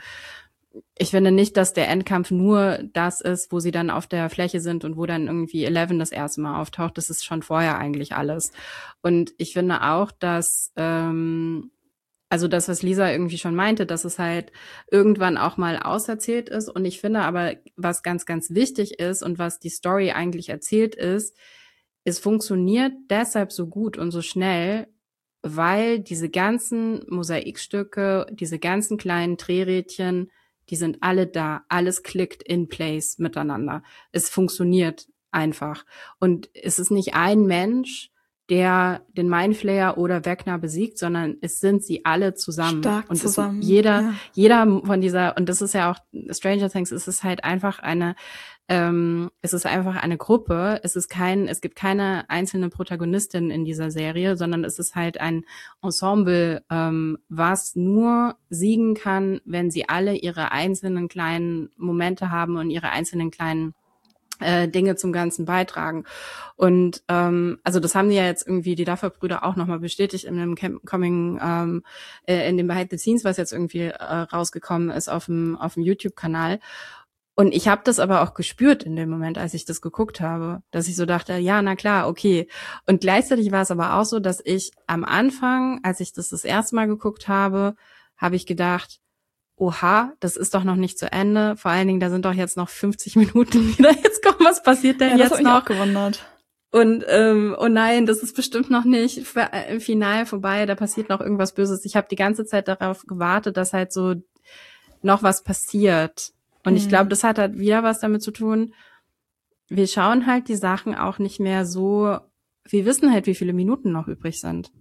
ich finde nicht, dass der Endkampf nur das ist, wo sie dann auf der Fläche sind und wo dann irgendwie Eleven das erste Mal auftaucht. Das ist schon vorher eigentlich alles. Und ich finde auch, dass ähm, also das, was Lisa irgendwie schon meinte, dass es halt irgendwann auch mal auserzählt ist. Und ich finde aber, was ganz, ganz wichtig ist und was die Story eigentlich erzählt ist, es funktioniert deshalb so gut und so schnell, weil diese ganzen Mosaikstücke, diese ganzen kleinen Drehrädchen, die sind alle da. Alles klickt in place miteinander. Es funktioniert einfach. Und es ist nicht ein Mensch, der den Mindflayer oder Vecna besiegt, sondern es sind sie alle zusammen. Stark und zusammen. Es, jeder, Ja. jeder von dieser, und das ist ja auch Stranger Things, es ist halt einfach eine, ähm, es ist einfach eine Gruppe. Es ist kein, es gibt keine einzelne Protagonistin in dieser Serie, sondern es ist halt ein Ensemble, ähm, was nur siegen kann, wenn sie alle ihre einzelnen kleinen Momente haben und ihre einzelnen kleinen äh, Dinge zum Ganzen beitragen. Und ähm, also das haben die ja jetzt irgendwie die Duffer-Brüder auch nochmal bestätigt in dem Cam- Coming, ähm, äh, in dem Behind the Scenes, was jetzt irgendwie äh, rausgekommen ist auf dem auf dem YouTube-Kanal. Und ich habe das aber auch gespürt in dem Moment, als ich das geguckt habe, dass ich so dachte, ja, na klar, okay. Und gleichzeitig war es aber auch so, dass ich am Anfang, als ich das das erste Mal geguckt habe, habe ich gedacht, oha, das ist doch noch nicht zu Ende. Vor allen Dingen, da sind doch jetzt noch fünfzig Minuten, die da jetzt kommen. Was passiert denn ja, das jetzt hat mich noch? auch gewundert. Und ähm, oh nein, das ist bestimmt noch nicht im Final vorbei, da passiert noch irgendwas Böses. Ich habe die ganze Zeit darauf gewartet, dass halt so noch was passiert. Und mhm. ich glaube, das hat halt wieder was damit zu tun, wir schauen halt die Sachen auch nicht mehr so, wir wissen halt, wie viele Minuten noch übrig sind.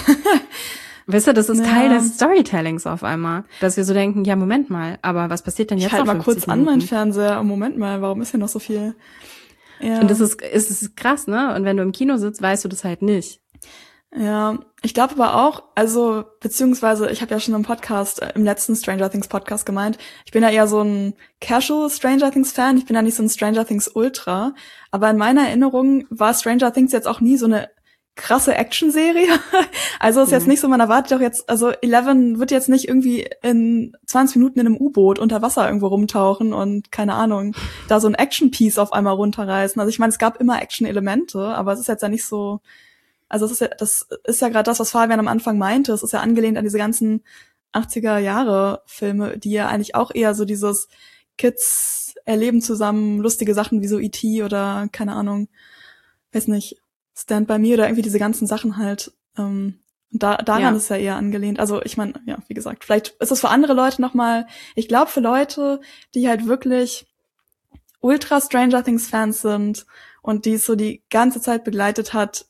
Weißt du, das ist ja. Teil des Storytellings auf einmal, dass wir so denken, ja, Moment mal, aber was passiert denn jetzt ich halt noch mal kurz Minuten? An meinen Fernseher, Moment mal, warum ist hier noch so viel? Ja. Und das ist, ist, ist krass, ne? Und wenn du im Kino sitzt, weißt du das halt nicht. Ja, ich glaube aber auch, also beziehungsweise ich habe ja schon im Podcast, äh, im letzten Stranger Things Podcast gemeint, ich bin ja eher so ein Casual Stranger Things Fan, ich bin ja nicht so ein Stranger Things Ultra, aber in meiner Erinnerung war Stranger Things jetzt auch nie so eine krasse Action-Serie. Also ist mhm. jetzt nicht so, man erwartet doch jetzt, also Eleven wird jetzt nicht irgendwie in zwanzig Minuten in einem U-Boot unter Wasser irgendwo rumtauchen und, keine Ahnung, da so ein Action-Piece auf einmal runterreißen. Also ich meine, es gab immer Action-Elemente, aber es ist jetzt ja nicht so, also es ist ja, das ist ja gerade das, was Fabian am Anfang meinte, es ist ja angelehnt an diese ganzen achtziger-Jahre-Filme, die ja eigentlich auch eher so dieses Kids erleben zusammen lustige Sachen wie so E T oder, keine Ahnung, weiß nicht, Stand By Me oder irgendwie diese ganzen Sachen halt. Ähm, da, daran ja. ist es ja eher angelehnt. Also ich meine, ja, wie gesagt, vielleicht ist es für andere Leute nochmal, ich glaube für Leute, die halt wirklich ultra Stranger Things Fans sind und die es so die ganze Zeit begleitet hat,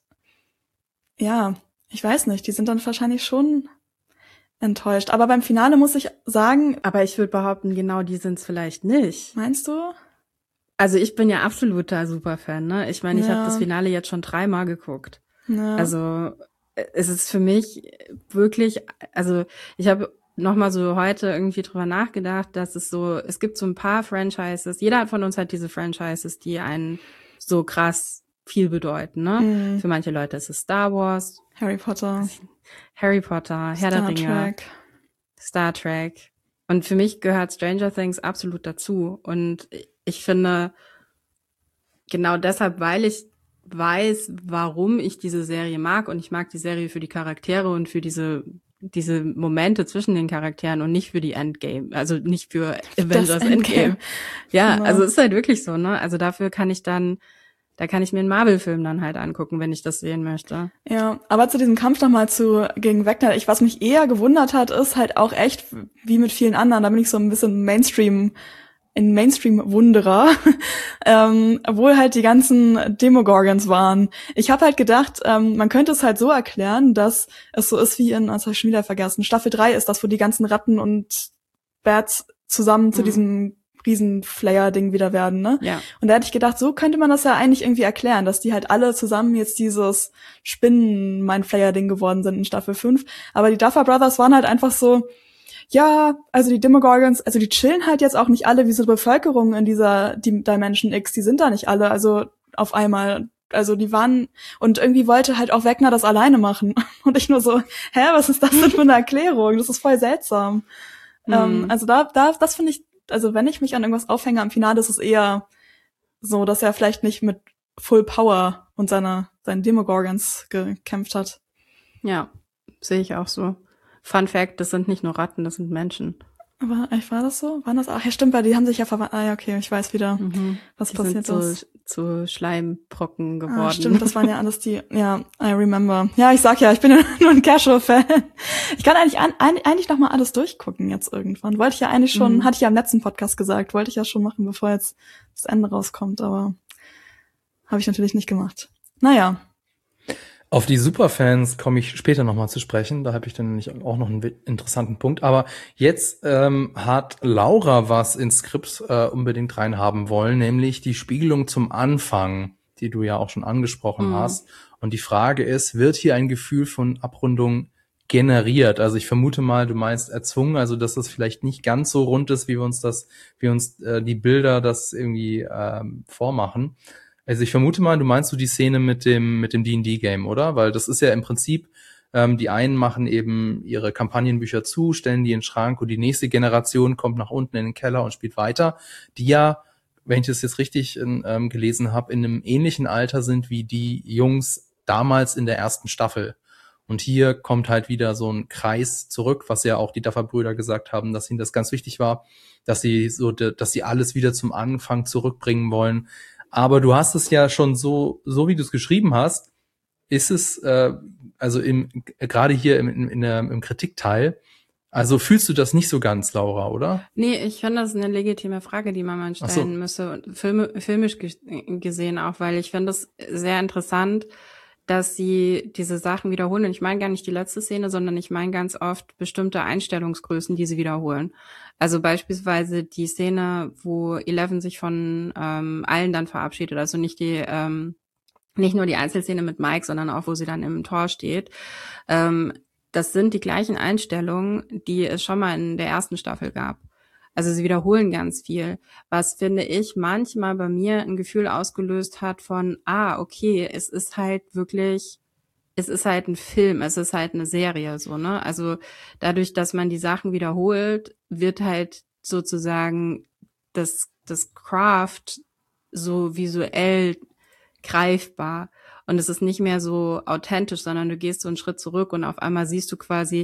ja, ich weiß nicht, die sind dann wahrscheinlich schon enttäuscht. Aber beim Finale muss ich sagen... Aber ich würde behaupten, genau die sind es vielleicht nicht. Meinst du? Also ich bin ja absoluter Superfan, ne? Ich meine, ich ja. habe das Finale jetzt schon dreimal geguckt. Ja. Also es ist für mich wirklich, also ich habe nochmal so heute irgendwie drüber nachgedacht, dass es so, es gibt so ein paar Franchises, jeder von uns hat diese Franchises, die einen so krass viel bedeuten, ne? Mhm. Für manche Leute ist es Star Wars, Harry Potter, Harry Potter, Herr der Ringe, Trek. Star Trek. Und für mich gehört Stranger Things absolut dazu. Und ich finde, genau deshalb, weil ich weiß, warum ich diese Serie mag, und ich mag die Serie für die Charaktere und für diese diese Momente zwischen den Charakteren und nicht für die Endgame, also nicht für Avengers Endgame. Endgame. Ja, genau. Also es ist halt wirklich so, ne? Also dafür kann ich dann, da kann ich mir einen Marvel-Film dann halt angucken, wenn ich das sehen möchte. Ja, aber zu diesem Kampf nochmal zu gegen Vecna, ich, was mich eher gewundert hat, ist halt auch echt, wie mit vielen anderen, da bin ich so ein bisschen Mainstream, ein Mainstream-Wunderer, ähm, obwohl halt die ganzen Demogorgons waren. Ich habe halt gedacht, ähm, man könnte es halt so erklären, dass es so ist wie in, das habe ich schon wieder vergessen, Staffel drei ist das, wo die ganzen Ratten und Bats zusammen mhm. zu diesem Riesen-Flayer-Ding wieder werden, ne? Ja. Und da hätte ich gedacht, so könnte man das ja eigentlich irgendwie erklären, dass die halt alle zusammen jetzt dieses Spinnen-Mind-Flayer-Ding geworden sind in Staffel fünf. Aber die Duffer Brothers waren halt einfach so, ja, also die Demogorgons, also die chillen halt jetzt auch nicht alle wie so eine Bevölkerung in dieser Dimension X, die sind da nicht alle, also auf einmal, also die waren, und irgendwie wollte halt auch Vecna das alleine machen. Und ich nur so, hä, was ist das denn für eine Erklärung? Das ist voll seltsam. Mhm. Ähm, also da, da, das finde ich, also wenn ich mich an irgendwas aufhänge am Finale, ist es eher so, dass er vielleicht nicht mit Full Power und seiner, seinen Demogorgons gekämpft hat. Ja, sehe ich auch so. Fun Fact, das sind nicht nur Ratten, das sind Menschen. Aber echt, war das so? Waren das auch? Ja, stimmt, weil die haben sich ja verwandelt. Ah ja, okay, ich weiß wieder, mhm. was die passiert sind ist. Zu, zu Schleimbrocken geworden. Ah, stimmt, das waren ja alles die, ja, I remember. Ja, ich sag ja, ich bin ja nur ein Casual-Fan. Ich kann eigentlich an, eigentlich noch mal alles durchgucken jetzt irgendwann. Wollte ich ja eigentlich schon, mhm. hatte ich ja im letzten Podcast gesagt, wollte ich ja schon machen, bevor jetzt das Ende rauskommt, aber habe ich natürlich nicht gemacht. Naja. Auf die Superfans komme ich später nochmal zu sprechen. Da habe ich dann nämlich auch noch einen interessanten Punkt. Aber jetzt ähm, hat Laura was ins Skript äh, unbedingt reinhaben wollen, nämlich die Spiegelung zum Anfang, die du ja auch schon angesprochen mhm. hast. Und die Frage ist, wird hier ein Gefühl von Abrundung generiert? Also ich vermute mal, du meinst erzwungen, also dass das vielleicht nicht ganz so rund ist, wie wir uns das, wie uns äh, die Bilder das irgendwie ähm, vormachen. Also ich vermute mal, du meinst du die Szene mit dem mit dem D und D-Game, oder? Weil das ist ja im Prinzip, ähm, die einen machen eben ihre Kampagnenbücher zu, stellen die in den Schrank und die nächste Generation kommt nach unten in den Keller und spielt weiter, die ja, wenn ich das jetzt richtig in, ähm, gelesen habe, in einem ähnlichen Alter sind wie die Jungs damals in der ersten Staffel. Und hier kommt halt wieder so ein Kreis zurück, was ja auch die Duffer-Brüder gesagt haben, dass ihnen das ganz wichtig war, dass sie so, dass sie alles wieder zum Anfang zurückbringen wollen. Aber du hast es ja schon so, so wie du es geschrieben hast, ist es, äh, also im, gerade hier im, in, in der, im Kritikteil, also fühlst du das nicht so ganz, Laura, oder? Nee, ich finde, das ist eine legitime Frage, die man mal stellen so. müsse, Filme, filmisch ge- gesehen auch, weil ich finde es sehr interessant, dass sie diese Sachen wiederholen. Und ich meine gar nicht die letzte Szene, sondern ich meine ganz oft bestimmte Einstellungsgrößen, die sie wiederholen. Also beispielsweise die Szene, wo Eleven sich von ähm, allen dann verabschiedet, also nicht die ähm, nicht nur die Einzelszene mit Mike, sondern auch, wo sie dann im Tor steht. Ähm, das sind die gleichen Einstellungen, die es schon mal in der ersten Staffel gab. Also sie wiederholen ganz viel, was, finde ich, manchmal bei mir ein Gefühl ausgelöst hat von, ah, okay, es ist halt wirklich, es ist halt ein Film, es ist halt eine Serie, so, ne? Also dadurch, dass man die Sachen wiederholt, wird halt sozusagen das, das Craft so visuell greifbar. Und es ist nicht mehr so authentisch, sondern du gehst so einen Schritt zurück und auf einmal siehst du quasi,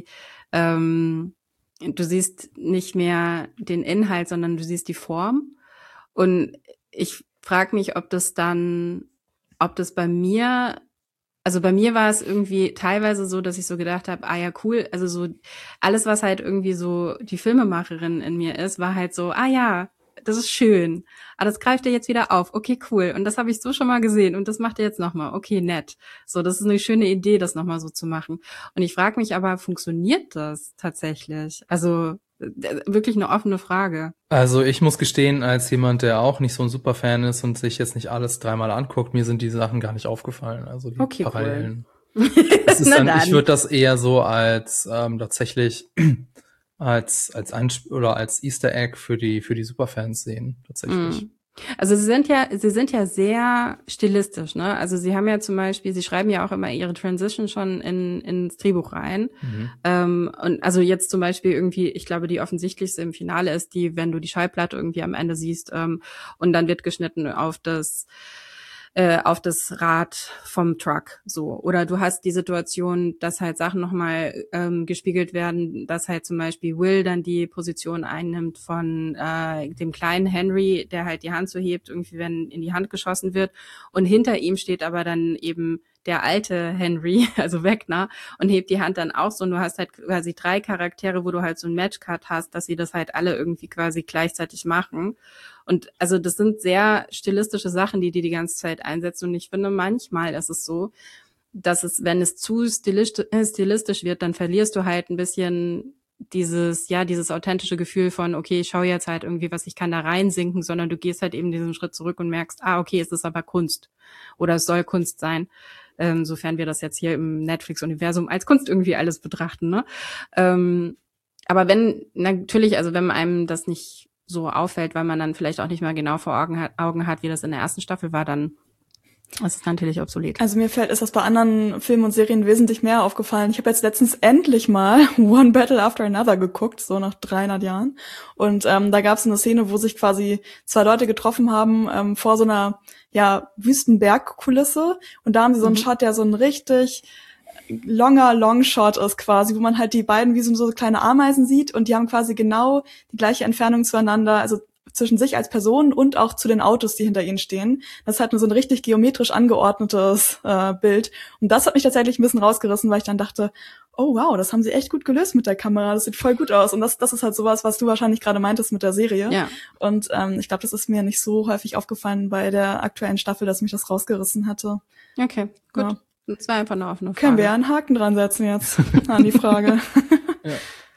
ähm, du siehst nicht mehr den Inhalt, sondern du siehst die Form. Und ich frage mich, ob das dann, ob das bei mir, also bei mir war es irgendwie teilweise so, dass ich so gedacht habe, ah ja, cool, also so alles, was halt irgendwie so die Filmemacherin in mir ist, war halt so, ah ja, das ist schön. Ah, das greift er jetzt wieder auf. Okay, cool. Und das habe ich so schon mal gesehen. Und das macht er jetzt nochmal. Okay, nett. So, das ist eine schöne Idee, das nochmal so zu machen. Und ich frage mich aber, funktioniert das tatsächlich? Also äh, wirklich eine offene Frage. Also ich muss gestehen, als jemand, der auch nicht so ein Superfan ist und sich jetzt nicht alles dreimal anguckt, mir sind diese Sachen gar nicht aufgefallen. Also die Okay, Parallelen. Cool. Es ist dann, dann. Ich würde das eher so als ähm, tatsächlich als als ein oder als Easter Egg für die für die Superfans sehen tatsächlich. Mm. Also sie sind ja sie sind ja sehr stilistisch, ne? Also sie haben ja zum Beispiel, sie schreiben ja auch immer ihre Transition schon in ins Drehbuch rein. Mhm. Ähm, und also jetzt zum Beispiel irgendwie, ich glaube, die offensichtlichste im Finale ist die, wenn du die Schallplatte irgendwie am Ende siehst ähm, und dann wird geschnitten auf das auf das Rad vom Truck, so. Oder du hast die Situation, dass halt Sachen nochmal ähm, gespiegelt werden, dass halt zum Beispiel Will dann die Position einnimmt von äh, dem kleinen Henry, der halt die Hand so hebt, irgendwie wenn in die Hand geschossen wird. Und hinter ihm steht aber dann eben der alte Henry, also Wegner, und hebt die Hand dann auch so. Und du hast halt quasi drei Charaktere, wo du halt so ein Matchcut hast, dass sie das halt alle irgendwie quasi gleichzeitig machen. Und also das sind sehr stilistische Sachen, die die die ganze Zeit einsetzen. Und ich finde, manchmal ist es so, dass es, wenn es zu stilistisch, stilistisch wird, dann verlierst du halt ein bisschen dieses, ja, dieses authentische Gefühl von, okay, ich schaue jetzt halt irgendwie, was ich kann da reinsinken, sondern du gehst halt eben diesen Schritt zurück und merkst, ah, okay, es ist aber Kunst. Oder es soll Kunst sein. Ähm, sofern wir das jetzt hier im Netflix-Universum als Kunst irgendwie alles betrachten, ne? Ähm, aber wenn, natürlich, also wenn einem das nicht so auffällt, weil man dann vielleicht auch nicht mehr genau vor Augen hat, Augen hat, wie das in der ersten Staffel war, dann ist es natürlich obsolet. Also mir fällt, ist das bei anderen Filmen und Serien wesentlich mehr aufgefallen. Ich habe jetzt letztens endlich mal One Battle After Another geguckt, so nach dreihundert Jahren. Und ähm, da gab es eine Szene, wo sich quasi zwei Leute getroffen haben ähm, vor so einer ja Wüstenbergkulisse. Und da haben sie so einen mhm. Shot, der so ein richtig longer Longshot ist quasi, wo man halt die beiden wie so, so kleine Ameisen sieht und die haben quasi genau die gleiche Entfernung zueinander, also zwischen sich als Personen und auch zu den Autos, die hinter ihnen stehen. Das ist halt nur so ein richtig geometrisch angeordnetes äh, Bild. Und das hat mich tatsächlich ein bisschen rausgerissen, weil ich dann dachte, oh wow, das haben sie echt gut gelöst mit der Kamera, das sieht voll gut aus. Und das das ist halt sowas, was du wahrscheinlich gerade meintest mit der Serie. Ja. Und ähm, ich glaube, das ist mir nicht so häufig aufgefallen bei der aktuellen Staffel, dass mich das rausgerissen hatte. Okay, gut. Ja. Das war einfach eine offene Frage. Können wir ja einen Haken dran setzen jetzt an die Frage. Ja.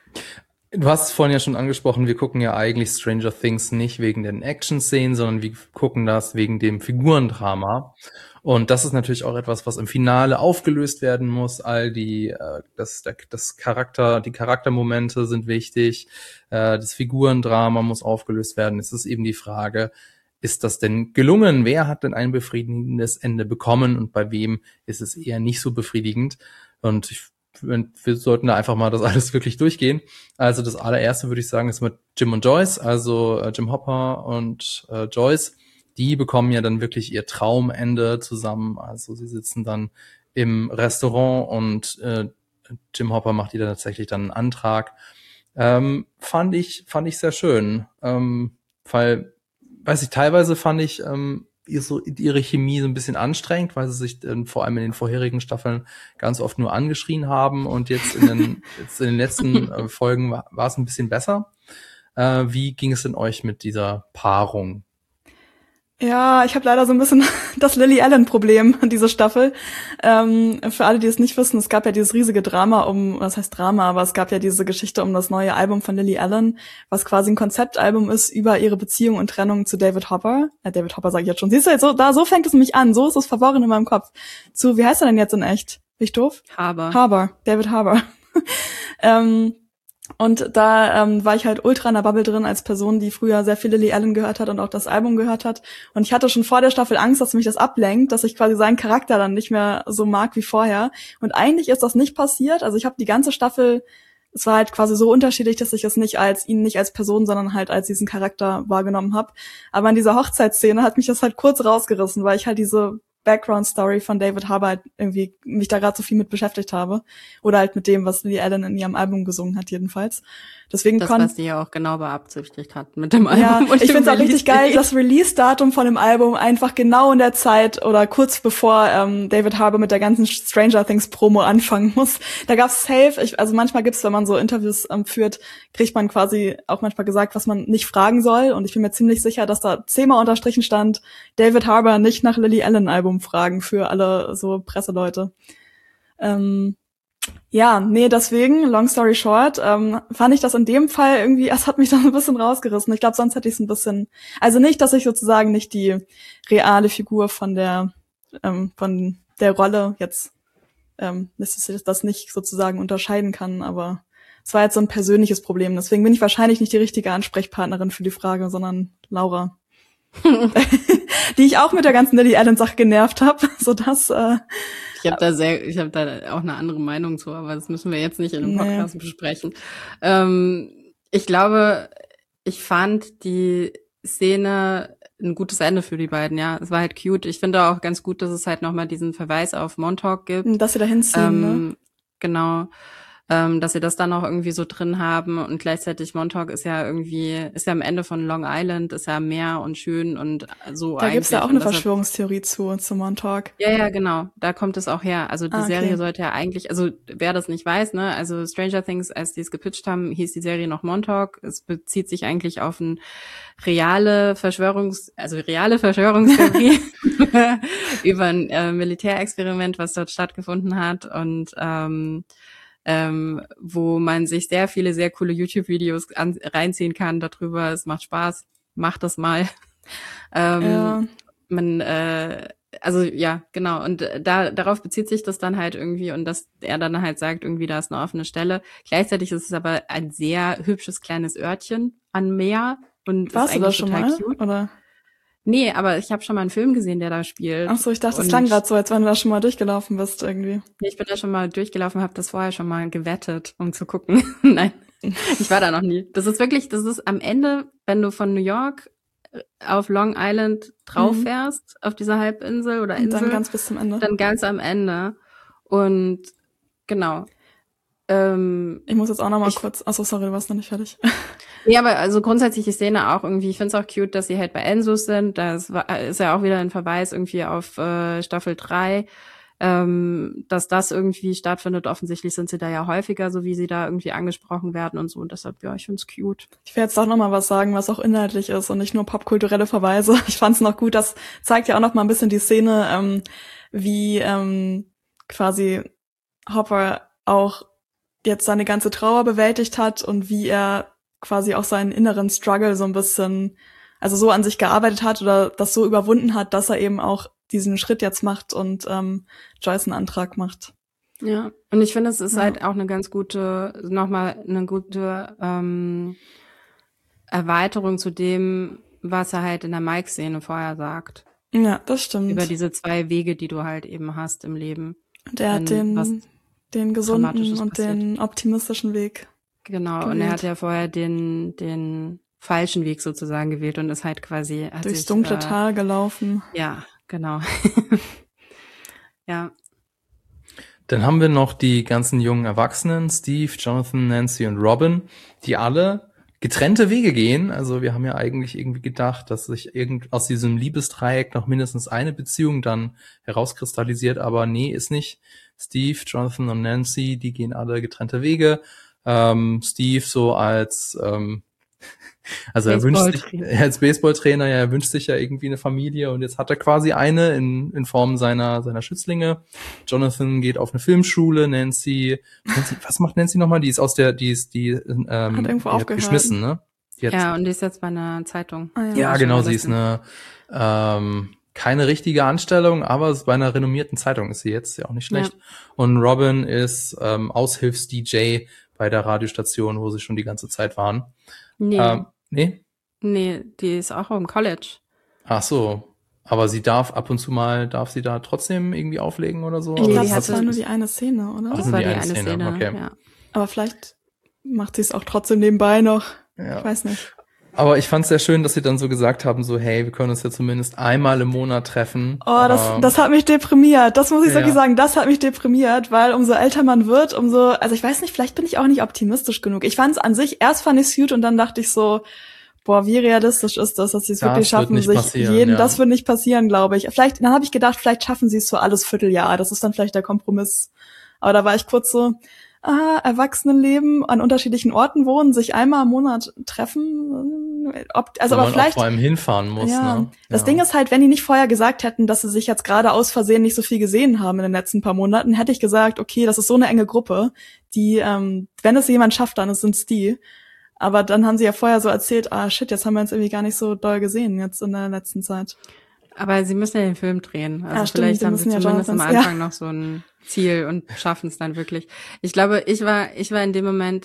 Du hast es vorhin ja schon angesprochen, wir gucken ja eigentlich Stranger Things nicht wegen den Action-Szenen, sondern wir gucken das wegen dem Figurendrama. Und das ist natürlich auch etwas, was im Finale aufgelöst werden muss. All die, äh, das, das Charakter, die Charaktermomente sind wichtig. Äh, das Figurendrama muss aufgelöst werden. Es ist eben die Frage, ist das denn gelungen? Wer hat denn ein befriedigendes Ende bekommen und bei wem ist es eher nicht so befriedigend? Und ich, wir sollten da einfach mal das alles wirklich durchgehen. Also das allererste würde ich sagen, ist mit Jim und Joyce, also äh, Jim Hopper und äh, Joyce. Die bekommen ja dann wirklich ihr Traumende zusammen. Also sie sitzen dann im Restaurant und äh, Jim Hopper macht ihr dann tatsächlich dann einen Antrag. Ähm, fand ich, fand ich sehr schön. Ähm, weil, weiß ich, teilweise fand ich ähm, ihr so, ihre Chemie so ein bisschen anstrengend, weil sie sich äh, vor allem in den vorherigen Staffeln ganz oft nur angeschrien haben und jetzt in den, jetzt in den letzten äh, Folgen war, war es ein bisschen besser. Äh, wie ging es denn euch mit dieser Paarung? Ja, ich habe leider so ein bisschen das Lily Allen-Problem an dieser Staffel. Ähm, für alle, die es nicht wissen, es gab ja dieses riesige Drama um, was heißt Drama, aber es gab ja diese Geschichte um das neue Album von Lily Allen, was quasi ein Konzeptalbum ist über ihre Beziehung und Trennung zu David Hopper. Äh, David Hopper sage ich jetzt schon. Siehst du, so, da, so fängt es nämlich an, so ist es verworren in meinem Kopf. Zu, wie heißt er denn jetzt in echt? Bin ich doof? Harbour. Harbour, David Harbour. ähm, Und da ähm, war ich halt ultra in der Bubble drin als Person, die früher sehr viel Lily Allen gehört hat und auch das Album gehört hat. Und ich hatte schon vor der Staffel Angst, dass mich das ablenkt, dass ich quasi seinen Charakter dann nicht mehr so mag wie vorher. Und eigentlich ist das nicht passiert. Also ich habe die ganze Staffel, es war halt quasi so unterschiedlich, dass ich es nicht als ihn nicht als Person, sondern halt als diesen Charakter wahrgenommen habe. Aber in dieser Hochzeitsszene hat mich das halt kurz rausgerissen, weil ich halt diese Background-Story von David Harbour halt irgendwie mich da gerade so viel mit beschäftigt habe. Oder halt mit dem, was Lily Allen in ihrem Album gesungen hat, jedenfalls. Deswegen das, kon- was sie ja auch genau beabsichtigt hat mit dem Album. Ja, und ich finde es auch richtig geil, Release-Date. das Release-Datum von dem Album einfach genau in der Zeit oder kurz bevor ähm, David Harbour mit der ganzen Stranger Things Promo anfangen muss. Da gab's safe, ich, also manchmal gibt's, wenn man so Interviews ähm, führt, kriegt man quasi auch manchmal gesagt, was man nicht fragen soll. Und ich bin mir ziemlich sicher, dass da zehnmal unterstrichen stand, David Harbour nicht nach Lily Allen Album fragen für alle so Presseleute. Ähm, Ja, nee, deswegen, long story short, ähm, fand ich das in dem Fall irgendwie, es hat mich da ein bisschen rausgerissen. Ich glaube, sonst hätte ich es ein bisschen, also nicht, dass ich sozusagen nicht die reale Figur von der, ähm, von der Rolle jetzt, ähm, dass ich das nicht sozusagen unterscheiden kann, aber es war jetzt so ein persönliches Problem. Deswegen bin ich wahrscheinlich nicht die richtige Ansprechpartnerin für die Frage, sondern Laura. Die ich auch mit der ganzen Lily Allen Sache genervt habe, sodass äh, Ich habe da sehr, ich habe da auch eine andere Meinung zu, aber das müssen wir jetzt nicht in einem Podcast nee. besprechen. Ähm, ich glaube, ich fand die Szene ein gutes Ende für die beiden, ja. Es war halt cute. Ich finde auch ganz gut, dass es halt nochmal diesen Verweis auf Montauk gibt. Dass sie da hinziehen, ähm, ne? Genau. Ähm, dass sie das dann auch irgendwie so drin haben und gleichzeitig Montauk ist ja irgendwie, ist ja am Ende von Long Island, ist ja am Meer und schön und so. Da gibt's ja auch eine deshalb, Verschwörungstheorie zu, zu Montauk. Ja, ja, genau. Da kommt es auch her. Also die ah, okay. Serie sollte ja eigentlich, also wer das nicht weiß, ne, also Stranger Things, als die es gepitcht haben, hieß die Serie noch Montauk. Es bezieht sich eigentlich auf ein reale Verschwörungs, also reale Verschwörungstheorie über ein äh, Militärexperiment, was dort stattgefunden hat und ähm, Ähm, wo man sich sehr viele, sehr coole YouTube-Videos an, reinziehen kann darüber. Es macht Spaß. Macht das mal. ähm, ja. Man, äh, also ja, genau. Und da darauf bezieht sich das dann halt irgendwie und dass er dann halt sagt, irgendwie da ist eine offene Stelle. Gleichzeitig ist es aber ein sehr hübsches kleines Örtchen an Meer und warst ist du da eigentlich schon total mal, cute. Oder? Nee, aber ich habe schon mal einen Film gesehen, der da spielt. Ach so, ich dachte, das klang gerade so, als wenn du da schon mal durchgelaufen bist irgendwie. Ich bin da schon mal durchgelaufen, habe das vorher schon mal gewettet, um zu gucken. Nein, ich war da noch nie. Das ist wirklich, das ist am Ende, wenn du von New York auf Long Island drauf fährst, mhm. auf dieser Halbinsel oder Insel. Und dann ganz bis zum Ende. Dann ganz am Ende. Und genau. Ähm, ich muss jetzt auch noch mal kurz, achso, sorry, du warst noch nicht fertig. Nee, aber also grundsätzlich die Szene auch irgendwie, ich finde es auch cute, dass sie halt bei Ensus sind. Das ist ja auch wieder ein Verweis irgendwie auf äh, Staffel drei, ähm, dass das irgendwie stattfindet. Offensichtlich sind sie da ja häufiger, so wie sie da irgendwie angesprochen werden und so. Und deshalb, ja, ich finde es cute. Ich will jetzt auch noch mal was sagen, was auch inhaltlich ist und nicht nur popkulturelle Verweise. Ich fand es noch gut, das zeigt ja auch noch mal ein bisschen die Szene, ähm, wie ähm, quasi Hopper auch jetzt seine ganze Trauer bewältigt hat und wie er quasi auch seinen inneren Struggle so ein bisschen, also so an sich gearbeitet hat oder das so überwunden hat, dass er eben auch diesen Schritt jetzt macht und ähm, Joyce einen Antrag macht. Ja, und ich finde, es ist ja. halt auch eine ganz gute, nochmal eine gute ähm, Erweiterung zu dem, was er halt in der Mike-Szene vorher sagt. Ja, das stimmt. Über diese zwei Wege, die du halt eben hast im Leben. Und er hat den, den gesunden und passiert. Den optimistischen Weg. Genau, gewählt. Und er hat ja vorher den den falschen Weg sozusagen gewählt und ist halt quasi hat durchs sich, dunkle äh, Tal gelaufen. Ja, genau. Ja. Dann haben wir noch die ganzen jungen Erwachsenen, Steve, Jonathan, Nancy und Robin, die alle getrennte Wege gehen. Also wir haben ja eigentlich irgendwie gedacht, dass sich irgend aus diesem Liebesdreieck noch mindestens eine Beziehung dann herauskristallisiert, aber nee, ist nicht. Steve, Jonathan und Nancy, die gehen alle getrennte Wege. Ähm, Steve so als ähm, also er wünscht sich als Baseballtrainer, ja, er wünscht sich ja irgendwie eine Familie und jetzt hat er quasi eine in in Form seiner seiner Schützlinge. Jonathan geht auf eine Filmschule, Nancy, Nancy was macht Nancy nochmal? Die ist aus der, die ist die ähm, hat irgendwo die aufgehört. Hat geschmissen, ne? Die hat, ja, und die ist jetzt bei einer Zeitung. Ah, ja, ja, genau, sie ist eine ähm, keine richtige Anstellung, aber bei einer renommierten Zeitung ist sie jetzt, ja auch nicht schlecht. Ja. Und Robin ist ähm, Aushilfs-D J bei der Radiostation, wo sie schon die ganze Zeit waren. Nee. Ähm, nee? Nee, die ist auch im College. Ach so. Aber sie darf ab und zu mal, darf sie da trotzdem irgendwie auflegen oder so? Ich glaube, die das war nur die eine Szene, oder? Das war die eine Szene, Szene. Okay. Ja. Aber vielleicht macht sie es auch trotzdem nebenbei noch. Ja. Ich weiß nicht. Aber ich fand es sehr schön, dass sie dann so gesagt haben, so hey, wir können uns ja zumindest einmal im Monat treffen. Oh, das, ähm, das hat mich deprimiert. Das muss ich ja. wirklich sagen, das hat mich deprimiert, weil umso älter man wird, umso, also ich weiß nicht, vielleicht bin ich auch nicht optimistisch genug. Ich fand es an sich, erst fand ich es gut und dann dachte ich so, boah, wie realistisch ist das, dass sie es wirklich schaffen, sich jeden, ja. das wird nicht passieren, glaube ich. Vielleicht, dann habe ich gedacht, vielleicht schaffen sie es so alles Vierteljahr. Das ist dann vielleicht der Kompromiss. Aber da war ich kurz so, ah, Erwachsenenleben, an unterschiedlichen Orten wohnen, sich einmal im Monat treffen, ob, also wo aber man vielleicht auch vor allem hinfahren muss. Ja. Ne? Das ja. Ding ist halt, wenn die nicht vorher gesagt hätten, dass sie sich jetzt gerade aus Versehen nicht so viel gesehen haben in den letzten paar Monaten, hätte ich gesagt, okay, das ist so eine enge Gruppe, die, ähm, wenn es jemand schafft, dann sind's die. Aber dann haben sie ja vorher so erzählt, ah shit, jetzt haben wir uns irgendwie gar nicht so doll gesehen jetzt in der letzten Zeit. Aber sie müssen ja den Film drehen. Also ja, stimmt, vielleicht haben sie ja zumindest am Anfang ja. noch so ein Ziel und schaffen es dann wirklich. Ich glaube, ich war, ich war in dem Moment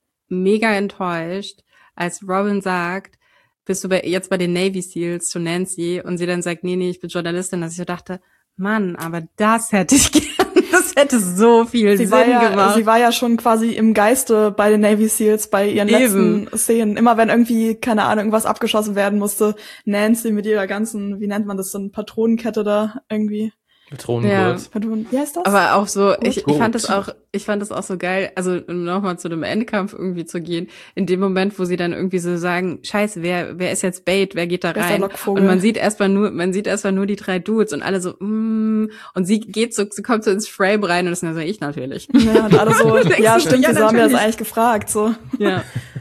mega enttäuscht, als Robin sagt, bist du bei, jetzt bei den Navy Seals zu Nancy und sie dann sagt, nee, nee, ich bin Journalistin, dass ich so dachte, Mann, aber das hätte ich gern. Das hätte so viel sie Sinn war ja, gemacht. Sie war ja schon quasi im Geiste bei den Navy Seals, bei ihren Eben. letzten Szenen. Immer wenn irgendwie, keine Ahnung, irgendwas abgeschossen werden musste, Nancy mit ihrer ganzen, wie nennt man das, so eine Patronenkette da irgendwie. Patronengurt. Ja. Patronen, wie heißt das? Aber auch so, ich, Gut. ich fand das auch, ich fand das auch so geil, also um nochmal zu dem Endkampf irgendwie zu gehen, in dem Moment, wo sie dann irgendwie so sagen, scheiße, wer, wer ist jetzt Bait, wer geht da wer rein? Und man sieht erstmal nur, man sieht erstmal nur die drei Dudes und alle so, mm, und sie geht so, sie kommt so ins Frame rein und das ist ja so ich natürlich. Ja, und alle so, ja stimmt, ja, wieso haben wir das eigentlich gefragt, so. Ja.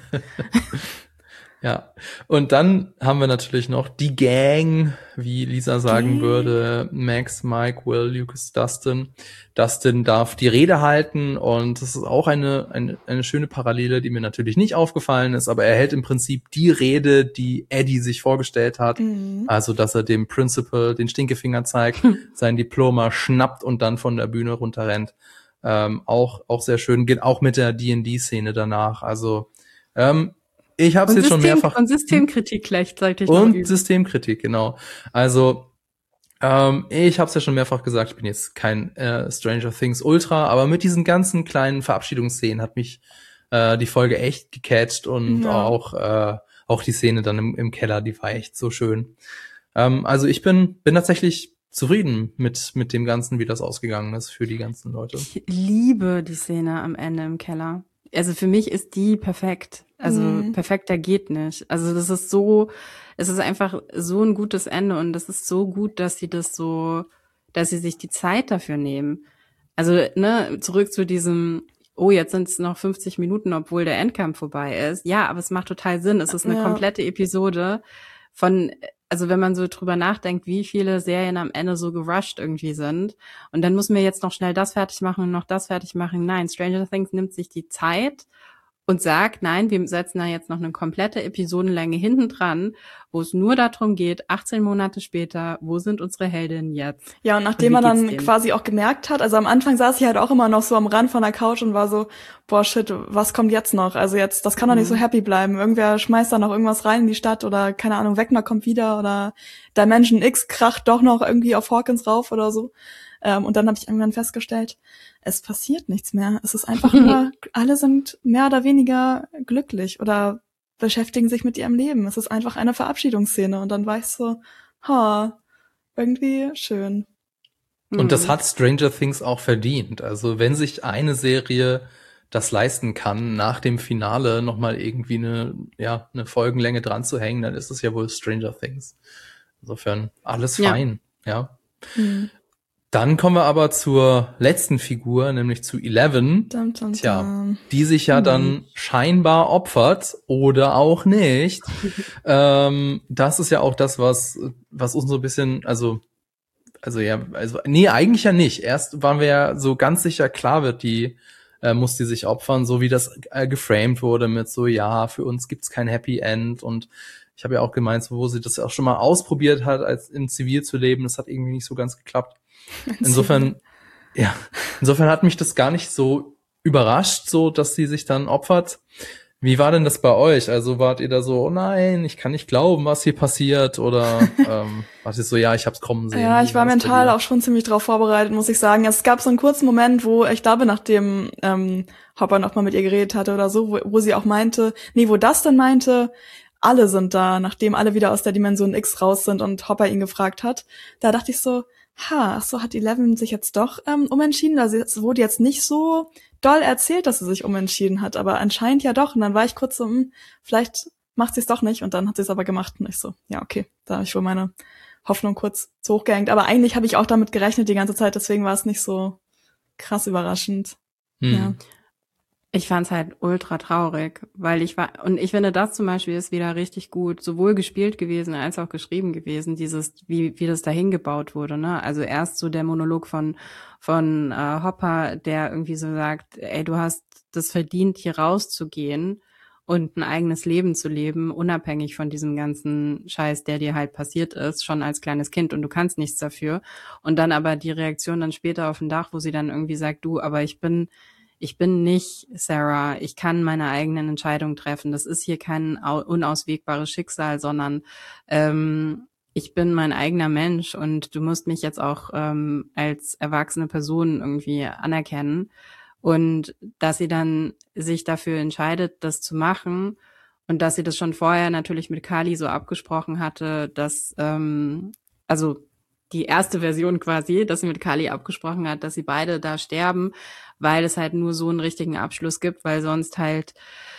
Ja, und dann haben wir natürlich noch die Gang, wie Lisa sagen Gang. würde, Max, Mike, Will, Lucas, Dustin. Dustin darf die Rede halten und das ist auch eine, eine, eine schöne Parallele, die mir natürlich nicht aufgefallen ist, aber er hält im Prinzip die Rede, die Eddie sich vorgestellt hat, Mhm. also dass er dem Principal den Stinkefinger zeigt, sein Diploma schnappt und dann von der Bühne runterrennt. Ähm, auch, auch sehr schön, geht auch mit der D and D-Szene danach, also ähm, ich habe es jetzt schon mehrfach und Systemkritik gleichzeitig und noch üben. Systemkritik, genau. Also ähm, ich habe es ja schon mehrfach gesagt, ich bin jetzt kein äh, Stranger Things Ultra, aber mit diesen ganzen kleinen Verabschiedungsszenen hat mich äh, die Folge echt gecatcht und Ja. auch äh, auch die Szene dann im, im Keller, die war echt so schön. Ähm, also ich bin bin tatsächlich zufrieden mit mit dem Ganzen, wie das ausgegangen ist für die ganzen Leute. Ich liebe die Szene am Ende im Keller. Also für mich ist die perfekt. Also Mhm. perfekter geht nicht. Also das ist so, es ist einfach so ein gutes Ende und das ist so gut, dass sie das so, dass sie sich die Zeit dafür nehmen. Also, ne, zurück zu diesem, oh, jetzt sind es noch fünfzig Minuten, obwohl der Endkampf vorbei ist. Ja, aber es macht total Sinn. Es ist eine Ja. komplette Episode von, also wenn man so drüber nachdenkt, wie viele Serien am Ende so gerusht irgendwie sind. Und dann müssen wir jetzt noch schnell das fertig machen und noch das fertig machen. Nein, Stranger Things nimmt sich die Zeit und sagt, nein, wir setzen da jetzt noch eine komplette Episodenlänge hinten dran, wo es nur darum geht, achtzehn Monate später, wo sind unsere Heldinnen jetzt? Ja, und nachdem Und wie man dann geht's denen? quasi auch gemerkt hat, also am Anfang saß ich halt auch immer noch so am Rand von der Couch und war so, boah, shit, was kommt jetzt noch? Also jetzt, das kann doch nicht Mhm. so happy bleiben. Irgendwer schmeißt da noch irgendwas rein in die Stadt oder, keine Ahnung, Wegner kommt wieder oder Dimension X kracht doch noch irgendwie auf Hawkins rauf oder so. Ähm, und dann habe ich irgendwann festgestellt, es passiert nichts mehr. Es ist einfach nur, alle sind mehr oder weniger glücklich oder beschäftigen sich mit ihrem Leben. Es ist einfach eine Verabschiedungsszene und dann war ich so, ha, irgendwie schön. Und das hat Stranger Things auch verdient. Also wenn sich eine Serie das leisten kann, nach dem Finale nochmal irgendwie eine, ja, eine Folgenlänge dran zu hängen, dann ist es ja wohl Stranger Things. Insofern alles fein, ja. ja. Mhm. Dann kommen wir aber zur letzten Figur, nämlich zu Eleven. Dum, dum, Tja, dum. die sich ja mhm. dann scheinbar opfert oder auch nicht. ähm, das ist ja auch das, was, was uns so ein bisschen, also, also ja, also, nee, eigentlich ja nicht. Erst waren wir ja so ganz sicher, klar wird die, äh, muss die sich opfern, so wie das äh, geframed wurde mit so, ja, für uns gibt's kein Happy End. Und ich habe ja auch gemeint, so, wo sie das auch schon mal ausprobiert hat, als im Zivil zu leben, das hat irgendwie nicht so ganz geklappt. Insofern, ja, insofern hat mich das gar nicht so überrascht, so, dass sie sich dann opfert. Wie war denn das bei euch? Also wart ihr da so, oh nein, ich kann nicht glauben, was hier passiert? Oder ähm, wart ihr so, ja, ich hab's kommen sehen? Ja, ich war mental auch schon ziemlich drauf vorbereitet, muss ich sagen. Es gab so einen kurzen Moment, wo, ich glaube, nachdem ähm, Hopper noch mal mit ihr geredet hatte oder so, wo, wo sie auch meinte, nee, wo das dann meinte, alle sind da, nachdem alle wieder aus der Dimension X raus sind und Hopper ihn gefragt hat. Da dachte ich so, ha, ach so, hat Eleven sich jetzt doch ähm, umentschieden? Also es wurde jetzt nicht so doll erzählt, dass sie sich umentschieden hat, aber anscheinend ja doch. Und dann war ich kurz so, hm, vielleicht macht sie es doch nicht. Und dann hat sie es aber gemacht. Und ich so, ja, okay, da habe ich wohl meine Hoffnung kurz zu hoch gehängt. Aber eigentlich habe ich auch damit gerechnet die ganze Zeit, deswegen war es nicht so krass überraschend. Hm. Ja. Ich fand's halt ultra traurig, weil ich war, und ich finde, das zum Beispiel ist wieder richtig gut, sowohl gespielt gewesen als auch geschrieben gewesen, dieses, wie, wie das dahin gebaut wurde, ne? Also erst so der Monolog von, von, äh, Hopper, der irgendwie so sagt, ey, du hast das verdient, hier rauszugehen und ein eigenes Leben zu leben, unabhängig von diesem ganzen Scheiß, der dir halt passiert ist, schon als kleines Kind und du kannst nichts dafür. Und dann aber die Reaktion dann später auf dem Dach, wo sie dann irgendwie sagt, du, aber ich bin, Ich bin nicht Sarah, ich kann meine eigenen Entscheidungen treffen. Das ist hier kein unauswegbares Schicksal, sondern ähm, ich bin mein eigener Mensch und du musst mich jetzt auch ähm, als erwachsene Person irgendwie anerkennen. Und dass sie dann sich dafür entscheidet, das zu machen und dass sie das schon vorher natürlich mit Kali so abgesprochen hatte, dass, ähm, also die erste Version quasi, dass sie mit Kali abgesprochen hat, dass sie beide da sterben, weil es halt nur so einen richtigen Abschluss gibt, weil sonst halt,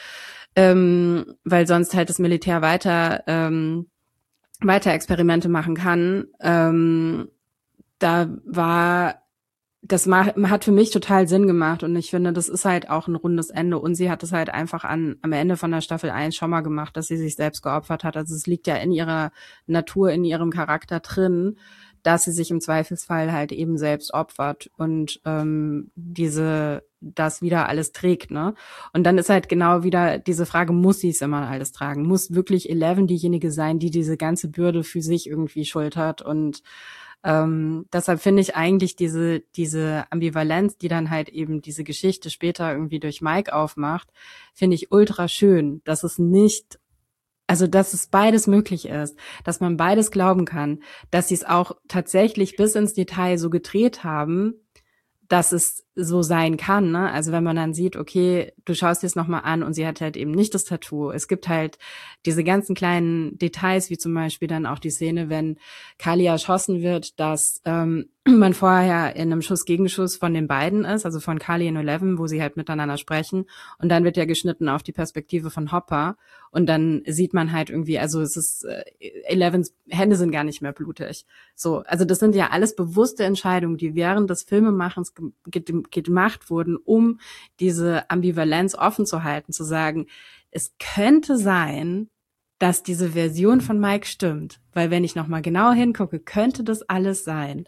ähm, weil sonst halt das Militär weiter, ähm, weiter Experimente machen kann. Ähm, da war, das ma- hat für mich total Sinn gemacht und ich finde, das ist halt auch ein rundes Ende und sie hat es halt einfach an, am Ende von der Staffel eins schon mal gemacht, dass sie sich selbst geopfert hat. Also es liegt ja in ihrer Natur, in ihrem Charakter drin, dass sie sich im Zweifelsfall halt eben selbst opfert und ähm, diese das wieder alles trägt, ne? Und dann ist halt genau wieder diese Frage, muss sie es immer alles tragen? Muss wirklich Eleven diejenige sein, die diese ganze Bürde für sich irgendwie schultert? Und ähm, deshalb finde ich eigentlich diese diese Ambivalenz, die dann halt eben diese Geschichte später irgendwie durch Mike aufmacht, finde ich ultra schön, dass es nicht Also, dass es beides möglich ist, dass man beides glauben kann, dass sie es auch tatsächlich bis ins Detail so gedreht haben, dass es so sein kann, ne? Also wenn man dann sieht, okay, du schaust dir es nochmal an und sie hat halt eben nicht das Tattoo. Es gibt halt diese ganzen kleinen Details, wie zum Beispiel dann auch die Szene, wenn Kali erschossen wird, dass ähm, man vorher in einem Schuss-Gegenschuss von den beiden ist, also von Kali und Eleven, wo sie halt miteinander sprechen. Und dann wird ja geschnitten auf die Perspektive von Hopper. Und dann sieht man halt irgendwie, also es ist, äh, Elevens Hände sind gar nicht mehr blutig. So, also das sind ja alles bewusste Entscheidungen, die während des Filmemachens ge- ge- gemacht wurden, um diese Ambivalenz offen zu halten, zu sagen, es könnte sein, dass diese Version von Mike stimmt. Weil wenn ich nochmal genauer hingucke, könnte das alles sein.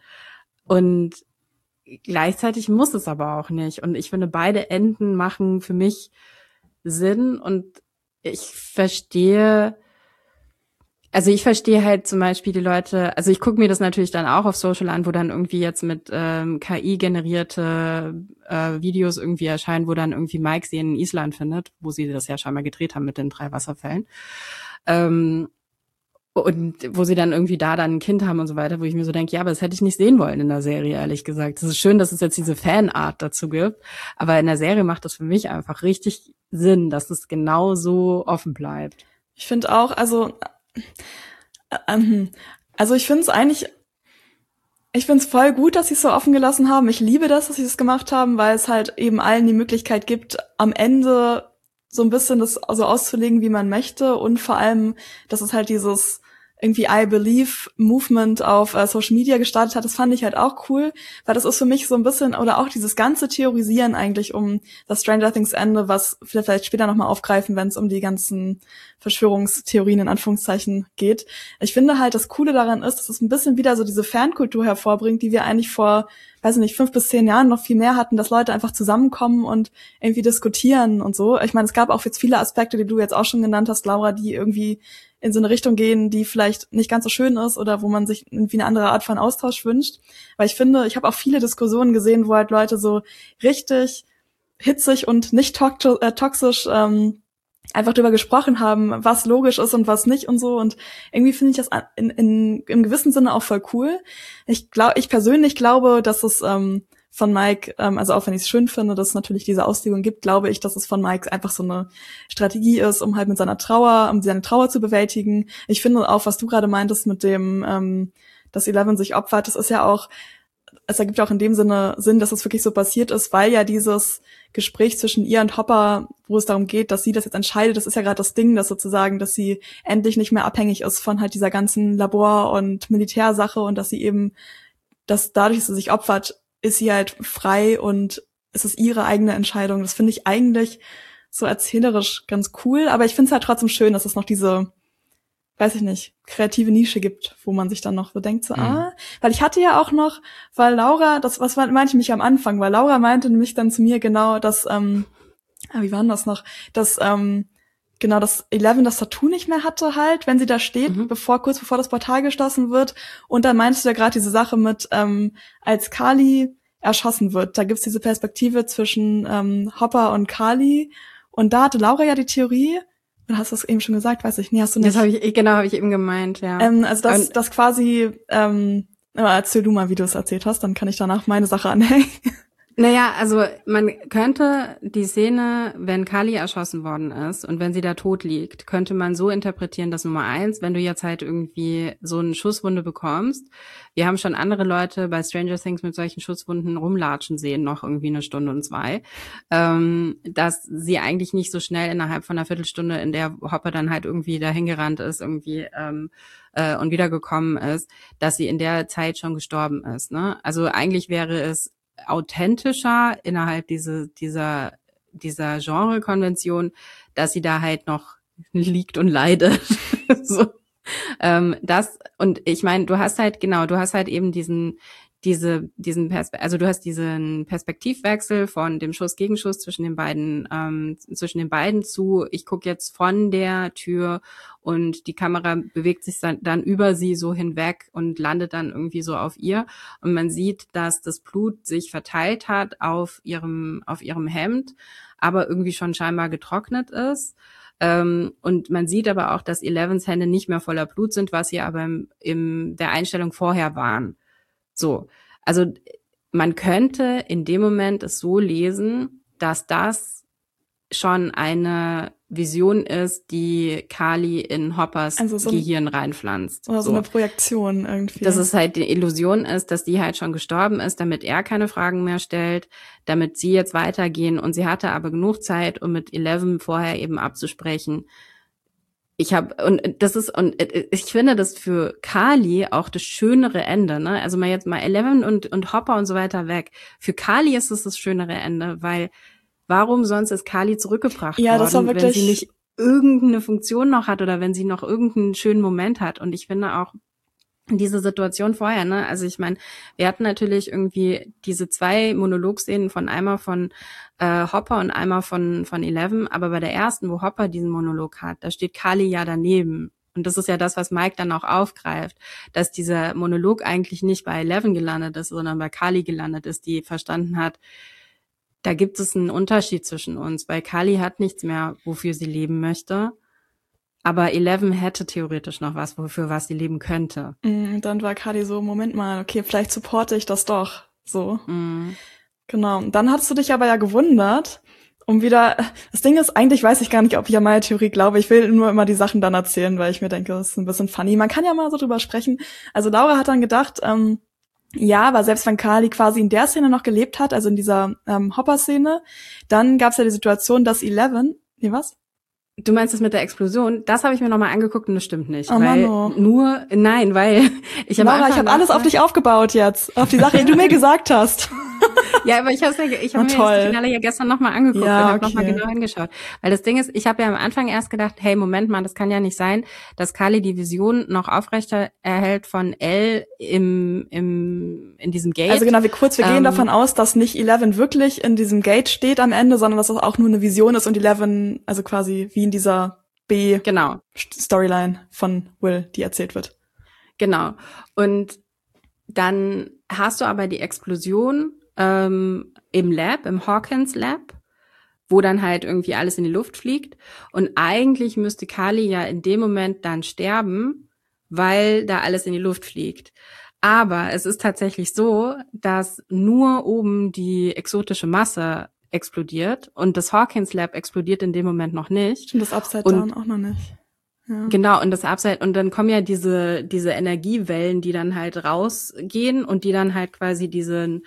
Und gleichzeitig muss es aber auch nicht. Und ich finde, beide Enden machen für mich Sinn. Und ich verstehe, also ich verstehe halt zum Beispiel die Leute, also ich gucke mir das natürlich dann auch auf Social an, wo dann irgendwie jetzt mit ähm, K I generierte äh, Videos irgendwie erscheinen, wo dann irgendwie Mike sie in Island findet, wo sie das ja schon mal gedreht haben mit den drei Wasserfällen. Ähm, Und wo sie dann irgendwie da dann ein Kind haben und so weiter, wo ich mir so denke, ja, aber das hätte ich nicht sehen wollen in der Serie, ehrlich gesagt. Es ist schön, dass es jetzt diese Fanart dazu gibt, aber in der Serie macht das für mich einfach richtig Sinn, dass es genau so offen bleibt. Ich finde auch, also, äh, also ich finde es eigentlich, Ich find's voll gut, dass sie es so offen gelassen haben. Ich liebe das, dass sie das gemacht haben, weil es halt eben allen die Möglichkeit gibt, am Ende so ein bisschen das so auszulegen, wie man möchte, und vor allem, dass es halt dieses irgendwie I Believe Movement auf äh, Social Media gestartet hat. Das fand ich halt auch cool, weil das ist für mich so ein bisschen, oder auch dieses ganze Theorisieren eigentlich um das Stranger Things Ende, was wir vielleicht später nochmal aufgreifen, wenn es um die ganzen Verschwörungstheorien in Anführungszeichen geht. Ich finde halt, das Coole daran ist, dass es ein bisschen wieder so diese Fankultur hervorbringt, die wir eigentlich vor, weiß ich nicht, fünf bis zehn Jahren noch viel mehr hatten, dass Leute einfach zusammenkommen und irgendwie diskutieren und so. Ich meine, es gab auch jetzt viele Aspekte, die du jetzt auch schon genannt hast, Laura, die irgendwie in so eine Richtung gehen, die vielleicht nicht ganz so schön ist oder wo man sich irgendwie eine andere Art von Austausch wünscht. Weil ich finde, ich habe auch viele Diskussionen gesehen, wo halt Leute so richtig hitzig und nicht toxisch, äh, toxisch ähm, einfach drüber gesprochen haben, was logisch ist und was nicht und so. Und irgendwie finde ich das in, in, im gewissen Sinne auch voll cool. Ich glaube, ich persönlich glaube, dass es ähm, von Mike, ähm, also auch wenn ich es schön finde, dass es natürlich diese Auslegung gibt, glaube ich, dass es von Mike einfach so eine Strategie ist, um halt mit seiner Trauer, um seine Trauer zu bewältigen. Ich finde auch, was du gerade meintest mit dem, ähm, dass Eleven sich opfert, das ist ja auch, es ergibt auch in dem Sinne Sinn, dass es wirklich so passiert ist, weil ja dieses Gespräch zwischen ihr und Hopper, wo es darum geht, dass sie das jetzt entscheidet, das ist ja gerade das Ding, dass sozusagen, dass sie endlich nicht mehr abhängig ist von halt dieser ganzen Labor- und Militärsache und dass sie eben, dass dadurch, dass sie sich opfert, ist sie halt frei und es ist ihre eigene Entscheidung. Das finde ich eigentlich so erzählerisch ganz cool, aber ich finde es halt trotzdem schön, dass es noch diese, weiß ich nicht, kreative Nische gibt, wo man sich dann noch so denkt, so, mhm. ah, weil ich hatte ja auch noch, weil Laura, das, was meinte ich mich am Anfang, weil Laura meinte nämlich dann zu mir genau, dass, ähm, ah, wie war denn das noch, dass, ähm, genau, dass Eleven das Tattoo nicht mehr hatte halt, wenn sie da steht, mhm. bevor, kurz bevor das Portal geschlossen wird. Und dann meinst du ja gerade diese Sache mit, ähm, als Carly erschossen wird. Da gibt's diese Perspektive zwischen ähm, Hopper und Carly. Und da hatte Laura ja die Theorie, oder hast du das eben schon gesagt, weiß ich, nee, hast du nicht. Das habe ich, genau, habe ich eben gemeint, ja. Ähm, also das, das quasi, ähm, erzähl du mal, wie du es erzählt hast, dann kann ich danach meine Sache anhängen. Naja, also man könnte die Szene, wenn Carly erschossen worden ist und wenn sie da tot liegt, könnte man so interpretieren, dass Nummer eins, wenn du jetzt halt irgendwie so eine Schusswunde bekommst, wir haben schon andere Leute bei Stranger Things mit solchen Schusswunden rumlatschen sehen, noch irgendwie eine Stunde und zwei, ähm, dass sie eigentlich nicht so schnell innerhalb von einer Viertelstunde, in der Hopper dann halt irgendwie dahin gerannt ist, irgendwie ähm, äh, und wiedergekommen ist, dass sie in der Zeit schon gestorben ist, ne? Also eigentlich wäre es authentischer innerhalb diese, dieser, dieser Genre-Konvention, dass sie da halt noch liegt und leidet. so. ähm, das, und ich meine, du hast halt, genau, du hast halt eben diesen, diese, diesen Perspe- also du hast diesen Perspektivwechsel von dem Schuss-Gegenschuss zwischen den beiden, ähm, zwischen den beiden zu, ich gucke jetzt von der Tür und die Kamera bewegt sich dann, dann über sie so hinweg und landet dann irgendwie so auf ihr und man sieht, dass das Blut sich verteilt hat auf ihrem, auf ihrem Hemd, aber irgendwie schon scheinbar getrocknet ist. Ähm, und man sieht aber auch, dass Elevens Hände nicht mehr voller Blut sind, was sie aber im, in der Einstellung vorher waren. So, also man könnte in dem Moment es so lesen, dass das schon eine Vision ist, die Carly in Hoppers also so Gehirn reinpflanzt. Oder so, so eine Projektion irgendwie. Dass es halt die Illusion ist, dass die halt schon gestorben ist, damit er keine Fragen mehr stellt, damit sie jetzt weitergehen. Und sie hatte aber genug Zeit, um mit Eleven vorher eben abzusprechen. Ich habe und das ist und ich finde das für Carly auch das schönere Ende, ne? Also mal jetzt mal Eleven und und Hopper und so weiter weg. Für Carly ist es das schönere Ende, weil warum sonst ist Carly zurückgebracht ja, worden, das war wirklich wenn sie nicht irgendeine Funktion noch hat oder wenn sie noch irgendeinen schönen Moment hat. Und ich finde auch diese Situation vorher, ne, also ich meine, wir hatten natürlich irgendwie diese zwei Monologszenen von einmal von äh, Hopper und einmal von von Eleven, aber bei der ersten, wo Hopper diesen Monolog hat, da steht Carly ja daneben. Und das ist ja das, was Mike dann auch aufgreift, dass dieser Monolog eigentlich nicht bei Eleven gelandet ist, sondern bei Carly gelandet ist, die verstanden hat, da gibt es einen Unterschied zwischen uns, weil Carly hat nichts mehr, wofür sie leben möchte. Aber Eleven hätte theoretisch noch was, wofür was sie leben könnte. Und dann war Carly so, Moment mal, okay, vielleicht supporte ich das doch. So. Mm. Genau. Und dann hattest du dich aber ja gewundert, um wieder, das Ding ist, eigentlich weiß ich gar nicht, ob ich an meine Theorie glaube. Ich will nur immer die Sachen dann erzählen, weil ich mir denke, das ist ein bisschen funny. Man kann ja mal so drüber sprechen. Also Laura hat dann gedacht, ähm, Ja, aber selbst wenn Kali quasi in der Szene noch gelebt hat, also in dieser ähm, Hopper-Szene, dann gab es ja die Situation, dass Eleven, nee, was? Du meinst das mit der Explosion? Das habe ich mir nochmal angeguckt und das stimmt nicht. Oh, weil Mano. nur, nein, weil ich habe Laura, ich habe alles auf dich aufgebaut jetzt, auf die Sache, die du mir gesagt hast. Ja, aber ich habe ja, ich hab mir toll. das Finale ja gestern nochmal angeguckt Ja, und habe okay. nochmal genau hingeschaut. Weil das Ding ist, ich habe ja am Anfang erst gedacht, hey, Moment mal, das kann ja nicht sein, dass Kali die Vision noch aufrechter erhält von Elle im, im, in diesem Gate. Also genau, wie kurz, wir Ähm, gehen davon aus, dass nicht Eleven wirklich in diesem Gate steht am Ende, sondern dass das auch nur eine Vision ist und Eleven, also quasi wie in dieser Genau. B-Storyline von Will, die erzählt wird. Genau. Und dann hast du aber die Explosion ähm, im Lab, im Hawkins Lab, wo dann halt irgendwie alles in die Luft fliegt. Und eigentlich müsste Kali ja in dem Moment dann sterben, weil da alles in die Luft fliegt. Aber es ist tatsächlich so, dass nur oben die exotische Masse explodiert und das Hawkins Lab explodiert in dem Moment noch nicht. Und das Upside Und Down auch noch nicht. Ja. Genau, und das Upside, und dann kommen ja diese, diese Energiewellen, die dann halt rausgehen und die dann halt quasi diesen,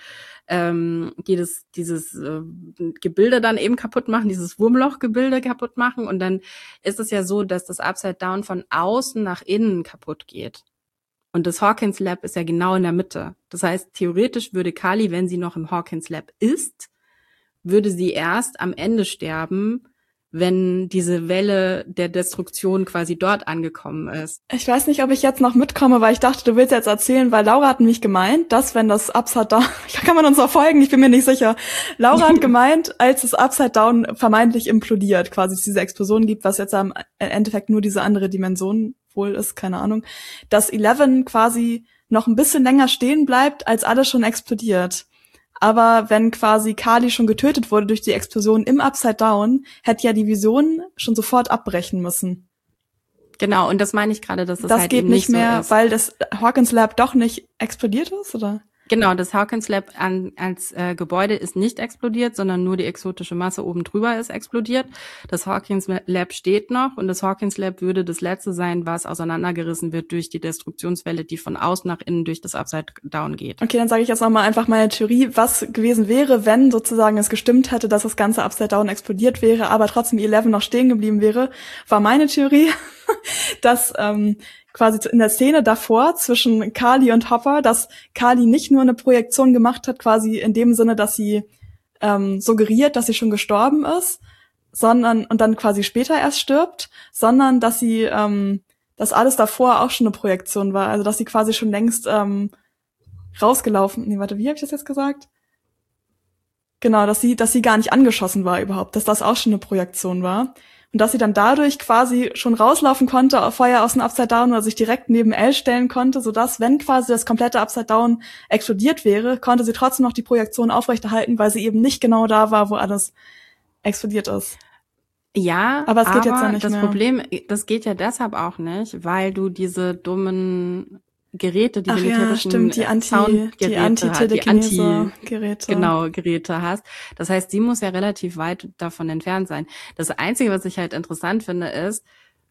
ähm, dieses, dieses äh, Gebilde dann eben kaputt machen, dieses Wurmlochgebilde kaputt machen. Und dann ist es ja so, dass das Upside Down von außen nach innen kaputt geht. Und das Hawkins Lab ist ja genau in der Mitte. Das heißt, theoretisch würde Kali, wenn sie noch im Hawkins Lab ist, würde sie erst am Ende sterben, wenn diese Welle der Destruktion quasi dort angekommen ist. Ich weiß nicht, ob ich jetzt noch mitkomme, weil ich dachte, du willst jetzt erzählen, weil Laura hat nämlich gemeint, dass wenn das Upside Down, kann man uns noch folgen, ich bin mir nicht sicher. Laura hat gemeint, als das Upside Down vermeintlich implodiert, quasi es diese Explosion gibt, was jetzt am Endeffekt nur diese andere Dimension wohl ist, keine Ahnung, dass Eleven quasi noch ein bisschen länger stehen bleibt, als alles schon explodiert. Aber wenn quasi Kali schon getötet wurde durch die Explosion im Upside Down, hätte ja die Vision schon sofort abbrechen müssen. Genau, und das meine ich gerade, dass das, das halt geht eben nicht nicht mehr, so ist. weil das Hawkins Lab doch nicht explodiert ist, oder? Genau, das Hawkins Lab an, als äh, Gebäude ist nicht explodiert, sondern nur die exotische Masse oben drüber ist explodiert. Das Hawkins Lab steht noch und das Hawkins Lab würde das letzte sein, was auseinandergerissen wird durch die Destruktionswelle, die von außen nach innen durch das Upside Down geht. Okay, dann sage ich jetzt nochmal einfach meine Theorie, was gewesen wäre, wenn sozusagen es gestimmt hätte, dass das ganze Upside Down explodiert wäre, aber trotzdem Eleven noch stehen geblieben wäre, war meine Theorie, dass ähm, quasi in der Szene davor zwischen Kali und Hopper, dass Kali nicht nur eine Projektion gemacht hat, quasi in dem Sinne, dass sie ähm, suggeriert, dass sie schon gestorben ist, sondern und dann quasi später erst stirbt, sondern dass sie, ähm, dass alles davor auch schon eine Projektion war, also dass sie quasi schon längst ähm, rausgelaufen. Nee, warte, wie habe ich das jetzt gesagt? Genau, dass sie, dass sie gar nicht angeschossen war überhaupt, dass das auch schon eine Projektion war. Und dass sie dann dadurch quasi schon rauslaufen konnte, vorher aus dem Upside Down oder sich direkt neben Elle stellen konnte, sodass, wenn quasi das komplette Upside Down explodiert wäre, konnte sie trotzdem noch die Projektion aufrechterhalten, weil sie eben nicht genau da war, wo alles explodiert ist. Ja, aber es geht aber jetzt ja nicht das mehr. Problem, das geht ja deshalb auch nicht, weil du diese dummen Geräte, die Ach militärischen ja, stimmt, die Anti, Soundgeräte, die Anti-Telekinese-Geräte. Genau, Geräte hast. Das heißt, sie muss ja relativ weit davon entfernt sein. Das Einzige, was ich halt interessant finde, ist,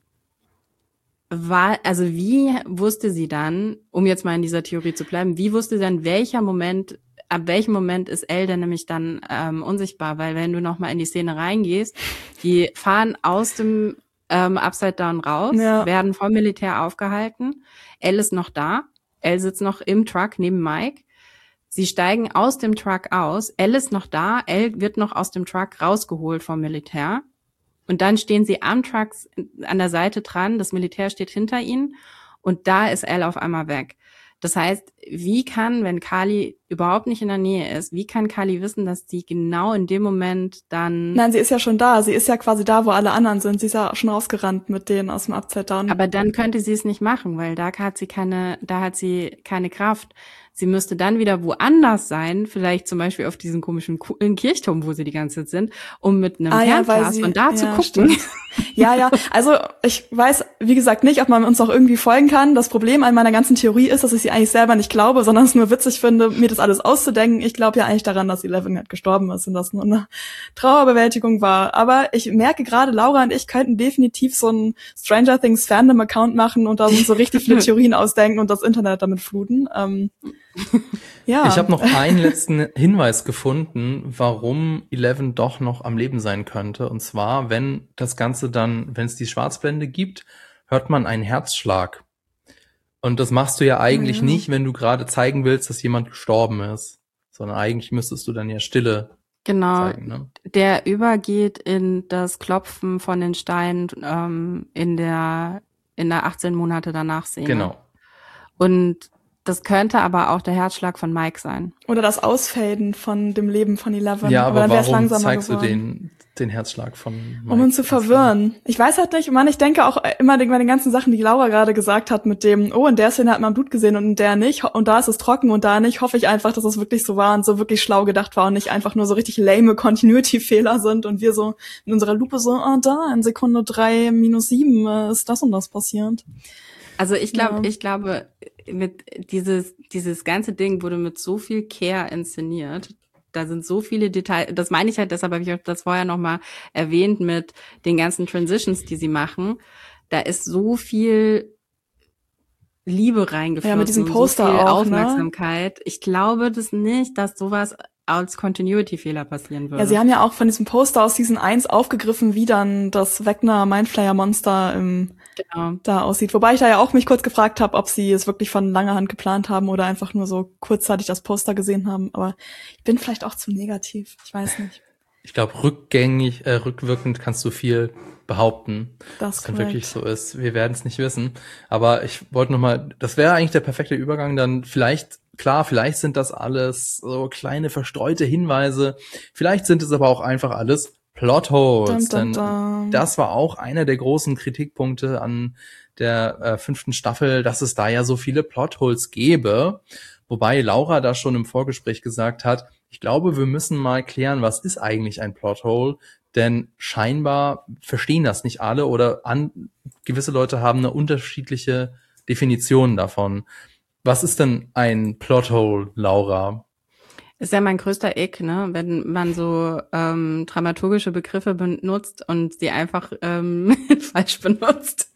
war, also wie wusste sie dann, um jetzt mal in dieser Theorie zu bleiben, wie wusste sie dann, welcher Moment, ab welchem Moment ist Elle denn nämlich dann ähm, unsichtbar? Weil wenn du nochmal in die Szene reingehst, die fahren aus dem ähm, Upside Down raus, Ja. werden vom Militär aufgehalten. Elle ist noch da. Elle sitzt noch im Truck neben Mike. Sie steigen aus dem Truck aus. Elle ist noch da. Elle wird noch aus dem Truck rausgeholt vom Militär. Und dann stehen sie am Truck an der Seite dran. Das Militär steht hinter ihnen. Und da ist Elle auf einmal weg. Das heißt, wie kann, wenn Kali überhaupt nicht in der Nähe ist, wie kann Kali wissen, dass sie genau in dem Moment dann... Nein, sie ist ja schon da. Sie ist ja quasi da, wo alle anderen sind. Sie ist ja schon rausgerannt mit denen aus dem Upside Down. Aber dann könnte sie es nicht machen, weil da hat sie keine, da hat sie keine Kraft. Sie müsste dann wieder woanders sein, vielleicht zum Beispiel auf diesem komischen Kirchturm, wo sie die ganze Zeit sind, um mit einem ah, ja, Fernglas sie, von da ja, zu gucken. Stimmt. Ja, ja, also ich weiß, wie gesagt, nicht, ob man uns noch irgendwie folgen kann. Das Problem an meiner ganzen Theorie ist, dass ich sie eigentlich selber nicht glaube, sondern es nur witzig finde, mir das alles auszudenken. Ich glaube ja eigentlich daran, dass Eleven halt gestorben ist und das nur eine Trauerbewältigung war. Aber ich merke gerade, Laura und ich könnten definitiv so einen Stranger Things Fandom-Account machen und da so richtig viele Theorien ausdenken und das Internet damit fluten. Ähm, Ja. Ich habe noch einen letzten Hinweis gefunden, warum Eleven doch noch am Leben sein könnte. Und zwar, wenn das Ganze dann, wenn es die Schwarzblende gibt, hört man einen Herzschlag. Und das machst du ja eigentlich Ja. nicht, wenn du gerade zeigen willst, dass jemand gestorben ist. Sondern eigentlich müsstest du dann ja Stille Genau. zeigen, ne? Der übergeht in das Klopfen von den Steinen ähm, in der in der achtzehn Monate danach Szene. Genau. Und das könnte aber auch der Herzschlag von Mike sein. Oder das Ausfaden von dem Leben von Eleven. Ja, aber dann wär's warum langsamer zeigst geworden. du den, den Herzschlag von Mike? Um ihn zu verwirren. Ich weiß halt nicht, Mann, ich denke auch immer bei den ganzen Sachen, die Laura gerade gesagt hat, mit dem, oh, in der Szene hat man Blut gesehen und in der nicht, und da ist es trocken und da nicht, hoffe ich einfach, dass es wirklich so war und so wirklich schlau gedacht war und nicht einfach nur so richtig lame Continuity-Fehler sind und wir so in unserer Lupe so, ah, da, in Sekunde drei minus sieben äh, ist das und das passiert. Also ich glaube, Ja. ich glaube, mit dieses dieses ganze Ding wurde mit so viel Care inszeniert. Da sind so viele Details. Das meine ich halt, deshalb habe ich auch das vorher noch mal erwähnt mit den ganzen Transitions, die sie machen. Da ist so viel Liebe reingeflossen, Ja, mit diesem Poster so viel auch, ne? Aufmerksamkeit. Ich glaube das nicht, dass sowas als Continuity-Fehler passieren würde. Ja, sie haben ja auch von diesem Poster aus Season eins aufgegriffen, wie dann das Vecna Mindflayer Monster im genau. da aussieht. Wobei ich da ja auch mich kurz gefragt habe, ob sie es wirklich von langer Hand geplant haben oder einfach nur so kurzzeitig das Poster gesehen haben. Aber ich bin vielleicht auch zu negativ. Ich weiß nicht. Ich glaube, rückgängig, äh, rückwirkend kannst du viel behaupten, Das was ist dann korrekt. wirklich so ist. Wir werden es nicht wissen. Aber ich wollte noch mal, das wäre eigentlich der perfekte Übergang, dann vielleicht, klar, vielleicht sind das alles so kleine verstreute Hinweise. Vielleicht sind es aber auch einfach alles Plotholes. Dum, dum, Denn dum. das war auch einer der großen Kritikpunkte an der äh, fünften Staffel, dass es da ja so viele Plotholes gäbe. Wobei Laura da schon im Vorgespräch gesagt hat, ich glaube, wir müssen mal klären, was ist eigentlich ein Plothole? Denn scheinbar verstehen das nicht alle oder an, gewisse Leute haben eine unterschiedliche Definition davon. Was ist denn ein Plothole, Laura? Ist ja mein größter Ick, ne? Wenn man so ähm, dramaturgische Begriffe benutzt und sie einfach ähm, falsch benutzt.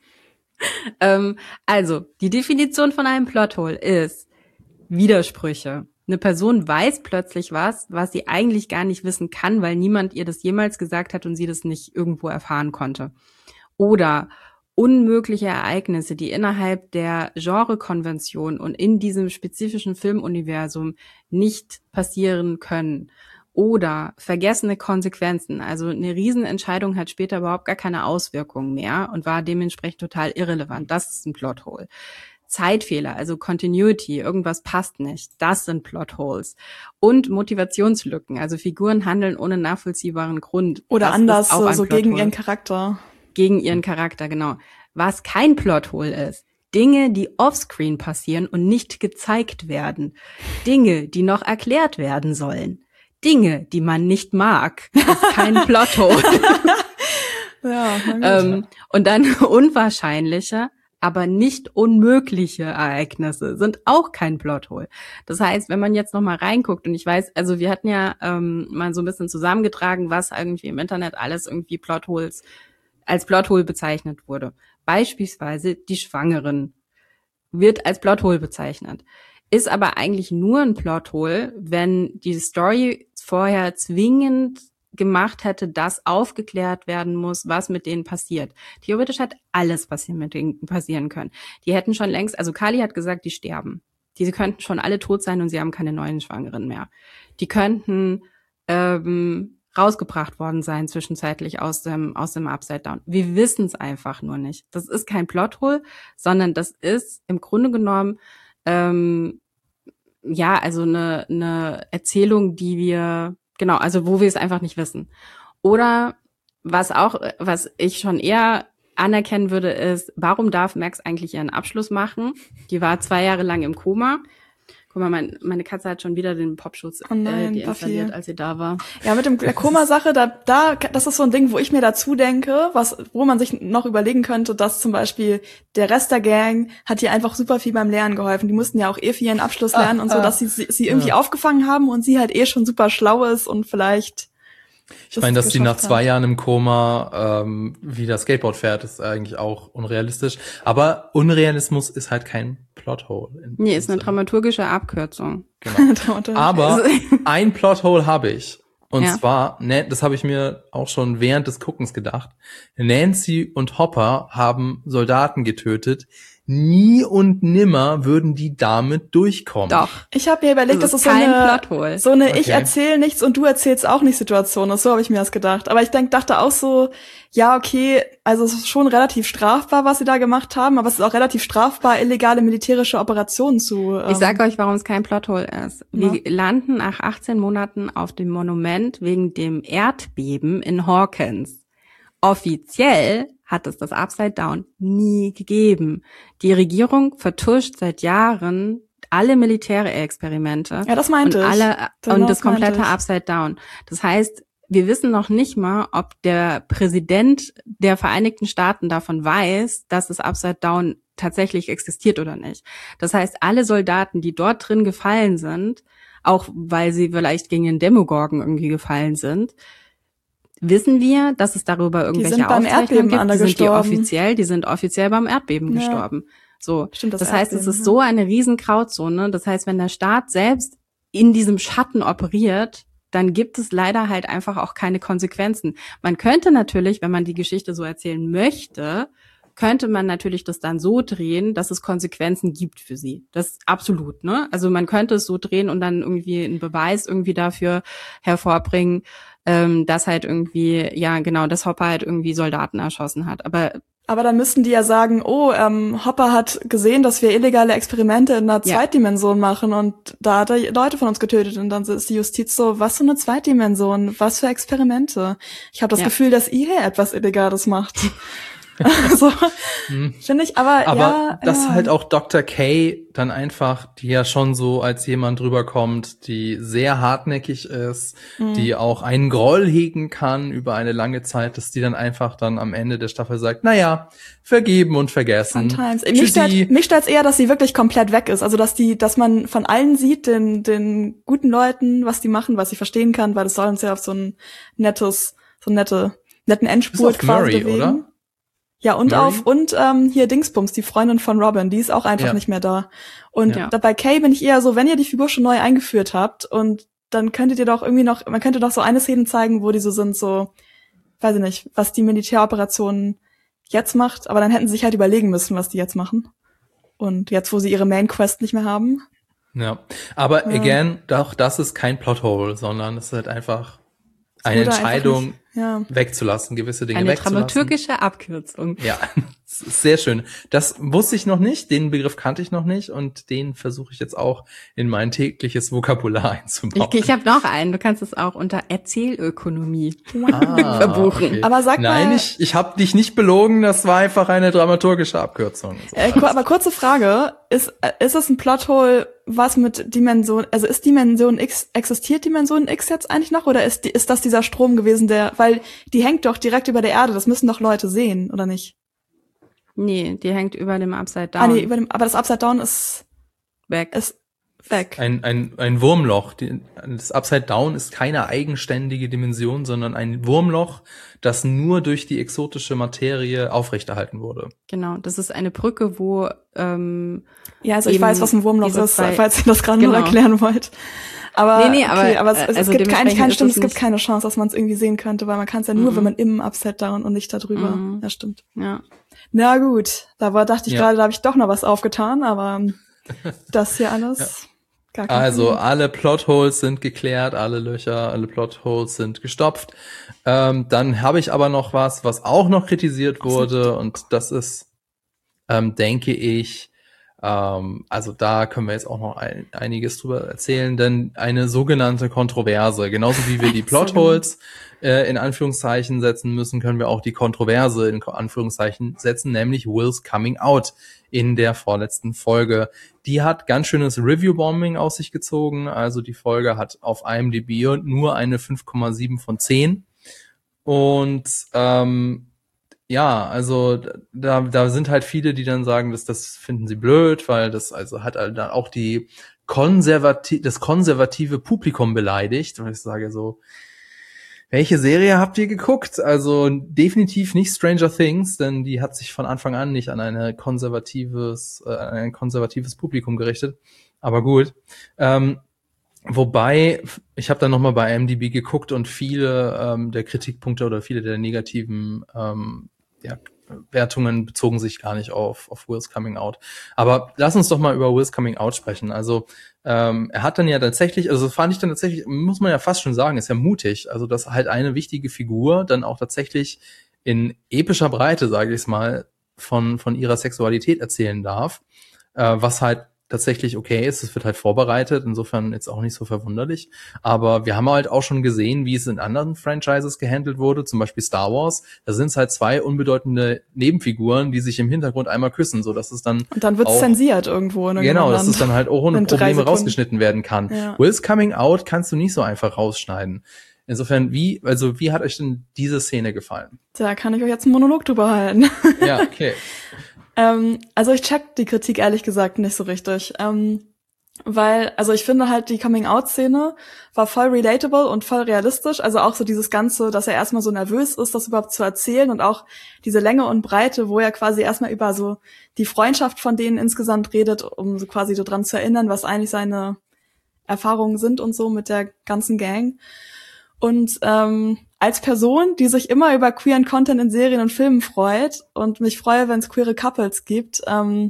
ähm, also, die Definition von einem Plothole ist Widersprüche. Eine Person weiß plötzlich was, was sie eigentlich gar nicht wissen kann, weil niemand ihr das jemals gesagt hat und sie das nicht irgendwo erfahren konnte. Oder unmögliche Ereignisse, die innerhalb der Genrekonvention und in diesem spezifischen Filmuniversum nicht passieren können. Oder vergessene Konsequenzen. Also eine Riesenentscheidung hat später überhaupt gar keine Auswirkungen mehr und war dementsprechend total irrelevant. Das ist ein Plothole. Zeitfehler, also Continuity, irgendwas passt nicht. Das sind Plotholes. Und Motivationslücken, also Figuren handeln ohne nachvollziehbaren Grund. Oder Das anders, ist auch so, ein so gegen Plothole. ihren Charakter. Gegen ihren Charakter, genau. Was kein Plothole ist, Dinge, die offscreen passieren und nicht gezeigt werden. Dinge, die noch erklärt werden sollen. Dinge, die man nicht mag. Das ist kein Plothole. Ja, na gut. ähm, und dann unwahrscheinliche, aber nicht unmögliche Ereignisse sind auch kein Plothole. Das heißt, wenn man jetzt noch mal reinguckt, und ich weiß, also wir hatten ja ähm, mal so ein bisschen zusammengetragen, was irgendwie im Internet alles irgendwie Plotholes als Plothole bezeichnet wurde. Beispielsweise die Schwangeren wird als Plothole bezeichnet. Ist aber eigentlich nur ein Plothole, wenn die Story vorher zwingend gemacht hätte, dass aufgeklärt werden muss, was mit denen passiert. Theoretisch hat alles passieren mit denen passieren können. Die hätten schon längst, also Kali hat gesagt, die sterben. Die könnten schon alle tot sein und sie haben keine neuen Schwangeren mehr. Die könnten ähm, rausgebracht worden sein zwischenzeitlich aus dem aus dem Upside Down. Wir wissen es einfach nur nicht. Das ist kein Plothole, sondern das ist im Grunde genommen ähm, ja also eine eine Erzählung, die wir genau, also wo wir es einfach nicht wissen. Oder was auch, was ich schon eher anerkennen würde, ist, warum darf Max eigentlich ihren Abschluss machen? Die war zwei Jahre lang im Koma. Guck mal, mein, meine Katze hat schon wieder den Popschutz Oh nein, äh, deinstalliert, Buffy. als sie da war. Ja, mit dem der Koma-Sache, da, da, das ist so ein Ding, wo ich mir dazu denke, was, wo man sich noch überlegen könnte, dass zum Beispiel der Rest der Gang hat ihr einfach super viel beim Lernen geholfen. Die mussten ja auch eh für ihren Abschluss lernen Ah, und so, ah. dass sie sie, sie irgendwie Ja. aufgefangen haben und sie halt eh schon super schlau ist und vielleicht Ich meine, dass die nach zwei Jahren im Koma ähm, wieder Skateboard fährt, ist eigentlich auch unrealistisch. Aber Unrealismus ist halt kein Plothole. Nee, ist eine dramaturgische Abkürzung. Genau. Aber ein Plothole habe ich. Und Ja. zwar, ne, das habe ich mir auch schon während des Guckens gedacht. Nancy und Hopper haben Soldaten getötet. Nie und nimmer würden die damit durchkommen. Doch. Ich habe mir überlegt, Das das ist ist so kein eine, Plothole. so eine Okay. ich erzähle nichts und du erzählst auch nicht Situation ist. So habe ich mir das gedacht. Aber ich denk, dachte auch so, ja, okay, also es ist schon relativ strafbar, was sie da gemacht haben, aber es ist auch relativ strafbar, illegale militärische Operationen zu ähm, Ich sag euch, warum es kein Plothole ist. Wir Ja. landen nach achtzehn Monaten auf dem Monument wegen dem Erdbeben in Hawkins. Offiziell hat es das Upside Down nie gegeben. Die Regierung vertuscht seit Jahren alle Militärexperimente Ja, das meinte und ich. alle Genau, und das das komplette meinte ich. Upside Down. Das heißt, wir wissen noch nicht mal, ob der Präsident der Vereinigten Staaten davon weiß, dass das Upside Down tatsächlich existiert oder nicht. Das heißt, alle Soldaten, die dort drin gefallen sind, auch weil sie vielleicht gegen den Demogorgon irgendwie gefallen sind, wissen wir, dass es darüber irgendwelche sind beim Aufzeichnungen Erdbeben gibt. alle Die sind die gestorben. offiziell, die sind offiziell beim Erdbeben Ja. gestorben. So, Stimmt, das das, heißt, es Erdbeben, ist ja. so eine riesen Grauzone. Das heißt, wenn der Staat selbst in diesem Schatten operiert, dann gibt es leider halt einfach auch keine Konsequenzen. Man könnte natürlich, wenn man die Geschichte so erzählen möchte, könnte man natürlich das dann so drehen, dass es Konsequenzen gibt für sie. Das ist absolut, ne? Also man könnte es so drehen und dann irgendwie einen Beweis irgendwie dafür hervorbringen, ähm, dass halt irgendwie, ja genau, dass Hopper halt irgendwie Soldaten erschossen hat. Aber Aber dann müssten die ja sagen, oh, ähm, Hopper hat gesehen, dass wir illegale Experimente in einer Ja. Zweitdimension machen und da hat er Leute von uns getötet und dann ist die Justiz so, was für eine Zweitdimension, was für Experimente. Ich habe das Ja. Gefühl, dass ihr etwas Illegales macht. so, finde ich, aber, Aber ja. dass ja. halt auch Doktor K dann einfach, die ja schon so als jemand rüberkommt, die sehr hartnäckig ist, Mhm. die auch einen Groll hegen kann über eine lange Zeit, dass die dann einfach dann am Ende der Staffel sagt, naja, vergeben und vergessen. Sometimes. Mich Tschüssi. stört, mich stört's eher, dass sie wirklich komplett weg ist. Also, dass die, dass man von allen sieht, den, den guten Leuten, was die machen, was ich verstehen kann, weil das soll uns ja auf so ein nettes, so eine nette, netten Bis Endspurt auf quasi Murray, bewegen. oder? Ja, und Murray? auf, und ähm, hier Dingsbums, die Freundin von Robin, die ist auch einfach Ja. nicht mehr da. Und Ja. da, bei Kay bin ich eher so, wenn ihr die Figur schon neu eingeführt habt und dann könntet ihr doch irgendwie noch, man könnte doch so eine Szene zeigen, wo die so sind, so, weiß ich nicht, was die Militäroperation jetzt macht, aber dann hätten sie sich halt überlegen müssen, was die jetzt machen. Und jetzt, wo sie ihre Main Quest nicht mehr haben. Ja, aber Ja. again, auch das ist kein Plothole, sondern es ist halt einfach eine Wurde einfach Entscheidung nicht- ja. wegzulassen, gewisse Dinge eine wegzulassen. dramaturgische Abkürzung. Ja, das ist sehr schön. Das wusste ich noch nicht, den Begriff kannte ich noch nicht und den versuche ich jetzt auch in mein tägliches Vokabular einzubauen. Ich, ich habe noch einen. Du kannst es auch unter Erzählökonomie Ah, verbuchen. okay. Aber sag Nein, mal- ich, ich habe dich nicht belogen, das war einfach eine dramaturgische Abkürzung. Äh, ku- aber kurze Frage, ist, äh, ist es ein Plothole, was mit Dimension, also ist Dimension X, existiert Dimension X jetzt eigentlich noch, oder ist, die, ist das dieser Strom gewesen, der, weil die hängt doch direkt über der Erde, das müssen doch Leute sehen, oder nicht? Nee, die hängt über dem Upside Down Ah, nee, über dem, aber das Upside Down ist, weg. ist weg. Ein, ein, ein Wurmloch. Die, das Upside Down ist keine eigenständige Dimension, sondern ein Wurmloch, das nur durch die exotische Materie aufrechterhalten wurde. Genau, das ist eine Brücke, wo ähm, Ja, also ich eben weiß, was ein Wurmloch diese ist, zwei- falls ihr das gerade Genau. nur erklären wollt. Aber, Nee, nee, aber, okay, aber es, es, äh, also es gibt keine, dementsprechend keine ist Stimmt, es es gibt nicht- keine Chance, dass man es irgendwie sehen könnte, weil man kann es ja nur, Mhm. wenn man im Upside Down und nicht da drüber. Mhm. Ja, stimmt. ja. Na gut, da war, dachte ich Ja. gerade, da habe ich doch noch was aufgetan, aber ähm, das hier alles, gar kein Also Problem. alle Plotholes sind geklärt, alle Löcher, alle Plotholes sind gestopft. Ähm, dann habe ich aber noch was, was auch noch kritisiert wurde, und das ist, ähm, denke ich, ähm, also da können wir jetzt auch noch ein, einiges drüber erzählen, denn eine sogenannte Kontroverse, genauso wie wir die Plotholes äh, in Anführungszeichen setzen müssen, können wir auch die Kontroverse in Anführungszeichen setzen, nämlich Wills Coming Out in der vorletzten Folge. Die hat ganz schönes Review-Bombing auf sich gezogen, also die Folge hat auf IMDb nur eine fünf Komma sieben von zehn und ähm, ja, also da, da sind halt viele, die dann sagen, dass das finden sie blöd, weil das also hat halt dann auch die konservati das konservative Publikum beleidigt. Und ich sage so, Welche Serie habt ihr geguckt? Also definitiv nicht Stranger Things, denn die hat sich von Anfang an nicht an eine konservatives, äh, an ein konservatives Publikum gerichtet. Aber gut. Ähm, wobei, ich habe dann nochmal bei I M D B geguckt und viele ähm, der Kritikpunkte oder viele der negativen ähm, ja, Wertungen bezogen sich gar nicht auf, auf Will's Coming Out. Aber lass uns doch mal über Will's Coming Out sprechen. Also ähm, er hat dann ja tatsächlich, also fand ich dann tatsächlich, muss man ja fast schon sagen, ist ja mutig. Also dass halt eine wichtige Figur dann auch tatsächlich in epischer Breite, sage ich es mal, von von ihrer Sexualität erzählen darf, äh, was halt tatsächlich okay ist, es wird halt vorbereitet, insofern jetzt auch nicht so verwunderlich, aber wir haben halt auch schon gesehen, wie es in anderen Franchises gehandelt wurde, zum Beispiel Star Wars, da sind es halt zwei unbedeutende Nebenfiguren, die sich im Hintergrund einmal küssen, so dass es dann und dann wird es zensiert irgendwo in genau, dass es dann halt auch ohne Probleme rausgeschnitten werden kann. Ja. Will's Coming Out kannst du nicht so einfach rausschneiden. Insofern, wie, also wie hat euch denn diese Szene gefallen? Da kann ich euch jetzt einen Monolog drüber halten. Ja, okay. Ähm, also ich check die Kritik ehrlich gesagt nicht so richtig, ähm, weil, also ich finde halt die Coming-out-Szene war voll relatable und voll realistisch, also auch so dieses Ganze, dass er erstmal so nervös ist, das überhaupt zu erzählen und auch diese Länge und Breite, wo er quasi erstmal über so die Freundschaft von denen insgesamt redet, um so quasi so dran zu erinnern, was eigentlich seine Erfahrungen sind und so mit der ganzen Gang. Und ähm, als Person, die sich immer über queeren Content in Serien und Filmen freut und mich freue, wenn es queere Couples gibt, ähm,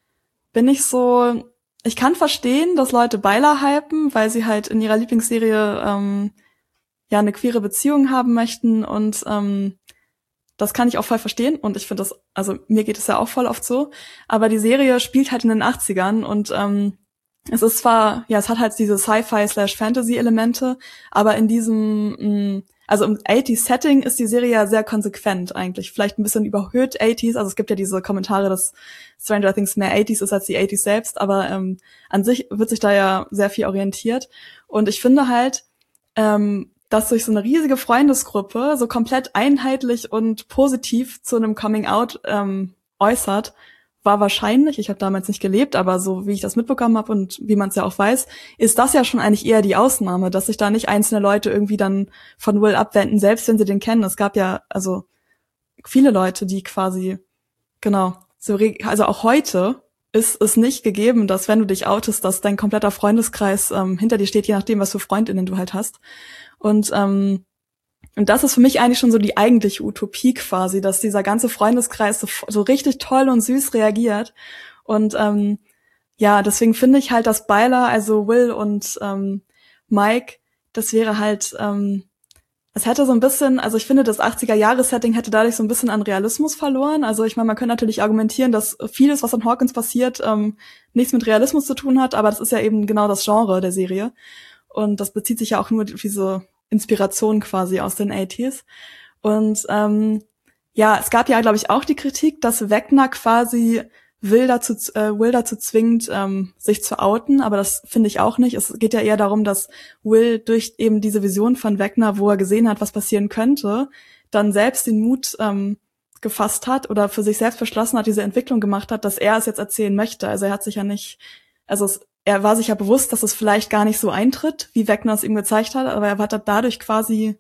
bin ich so, ich kann verstehen, dass Leute Beiler hypen, weil sie halt in ihrer Lieblingsserie ähm, ja eine queere Beziehung haben möchten und ähm, das kann ich auch voll verstehen und ich finde das, also mir geht es ja auch voll oft so, aber die Serie spielt halt in den achtzigern und ähm, es ist zwar, ja, es hat halt diese Sci-Fi-slash-Fantasy-Elemente, aber in diesem, mh, also im achtziger-Setting ist die Serie ja sehr konsequent eigentlich. Vielleicht ein bisschen überhöht achtziger, also es gibt ja diese Kommentare, dass Stranger Things mehr achtziger ist als die achtziger selbst, aber ähm, an sich wird sich da ja sehr viel orientiert. Und ich finde halt, ähm, dass sich so eine riesige Freundesgruppe so komplett einheitlich und positiv zu einem Coming-out ähm, äußert, war wahrscheinlich, ich habe damals nicht gelebt, aber so wie ich das mitbekommen habe und wie man es ja auch weiß, ist das ja schon eigentlich eher die Ausnahme, dass sich da nicht einzelne Leute irgendwie dann von Will abwenden, selbst wenn sie den kennen. Es gab ja also viele Leute, die quasi, genau, so also auch heute ist es nicht gegeben, dass wenn du dich outest, dass dein kompletter Freundeskreis ähm, hinter dir steht, je nachdem, was für Freundinnen du halt hast. Und ähm, Und das ist für mich eigentlich schon so die eigentliche Utopie quasi, dass dieser ganze Freundeskreis so, so richtig toll und süß reagiert. Und ähm, ja, deswegen finde ich halt, dass Beiler, also Will und ähm, Mike, das wäre halt, ähm, es hätte so ein bisschen, also ich finde, das achtziger-Jahres-Setting hätte dadurch so ein bisschen an Realismus verloren. Also ich meine, man könnte natürlich argumentieren, dass vieles, was an Hawkins passiert, ähm, nichts mit Realismus zu tun hat, aber das ist ja eben genau das Genre der Serie. Und das bezieht sich ja auch nur auf diese Inspiration quasi aus den achtziger. Und ähm, ja, es gab ja, glaube ich, auch die Kritik, dass Vecna quasi Will dazu, äh, Will dazu zwingt, ähm, sich zu outen, aber das finde ich auch nicht. Es geht ja eher darum, dass Will durch eben diese Vision von Vecna, wo er gesehen hat, was passieren könnte, dann selbst den Mut ähm, gefasst hat oder für sich selbst beschlossen hat, diese Entwicklung gemacht hat, dass er es jetzt erzählen möchte. Also er hat sich ja nicht, also es er war sich ja bewusst, dass es vielleicht gar nicht so eintritt, wie Vecna es ihm gezeigt hat, aber er hat dadurch quasi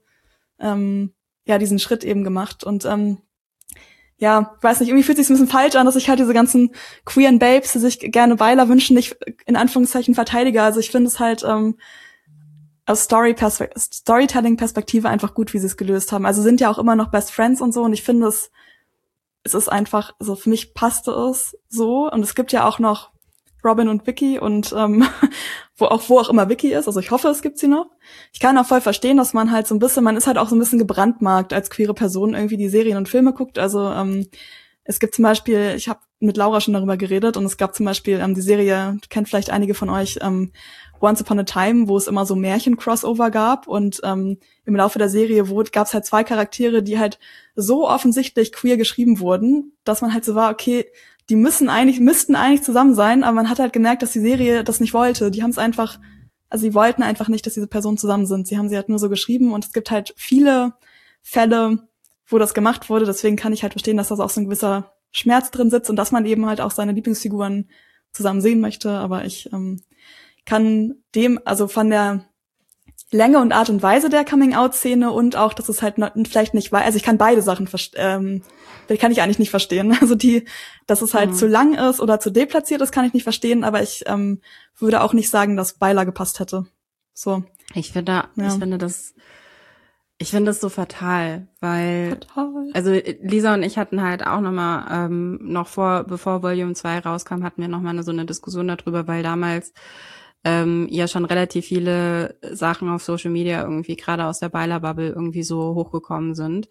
ähm, ja diesen Schritt eben gemacht. Und ähm, ja, ich weiß nicht, irgendwie fühlt es sich ein bisschen falsch an, dass ich halt diese ganzen queeren Babes, die sich gerne Beiler wünschen, nicht in Anführungszeichen verteidige. Also ich finde es halt ähm, aus Story-Perspekt- Storytelling-Perspektive einfach gut, wie sie es gelöst haben. Also sind ja auch immer noch Best Friends und so und ich finde es, es ist einfach, also für mich passte es so und es gibt ja auch noch Robin und Vicky und ähm, wo auch wo auch immer Vicky ist, also ich hoffe, es gibt sie noch. Ich kann auch voll verstehen, dass man halt so ein bisschen, man ist halt auch so ein bisschen gebrandmarkt als queere Person irgendwie die Serien und Filme guckt. Also ähm, es gibt zum Beispiel, ich habe mit Laura schon darüber geredet und es gab zum Beispiel ähm, die Serie, kennt vielleicht einige von euch, ähm, Once Upon a Time, wo es immer so Märchen-Crossover gab und ähm, im Laufe der Serie gab es halt zwei Charaktere, die halt so offensichtlich queer geschrieben wurden, dass man halt so war, okay, die müssen eigentlich, müssten eigentlich zusammen sein, aber man hat halt gemerkt, dass die Serie das nicht wollte. Die haben es einfach, also sie wollten einfach nicht, dass diese Personen zusammen sind. Sie haben sie halt nur so geschrieben und es gibt halt viele Fälle, wo das gemacht wurde. Deswegen kann ich halt verstehen, dass das auch so ein gewisser Schmerz drin sitzt und dass man eben halt auch seine Lieblingsfiguren zusammen sehen möchte. Aber ich ähm, kann dem, also von der Länge und Art und Weise der Coming-out-Szene und auch, dass es halt noch, vielleicht nicht war. Also ich kann beide Sachen verstehen. Ähm, kann ich eigentlich nicht verstehen. Also die, dass es halt mhm. zu lang ist oder zu deplatziert ist, kann ich nicht verstehen. Aber ich ähm, würde auch nicht sagen, dass Beiler gepasst hätte. So. Ich finde, ja. ich finde das, ich finde das so fatal, weil, fatal. Also Lisa und ich hatten halt auch nochmal, ähm, noch vor, bevor Volume zwei rauskam, hatten wir nochmal eine, so eine Diskussion darüber, weil damals ähm, ja schon relativ viele Sachen auf Social Media irgendwie gerade aus der Beiler-Bubble irgendwie so hochgekommen sind.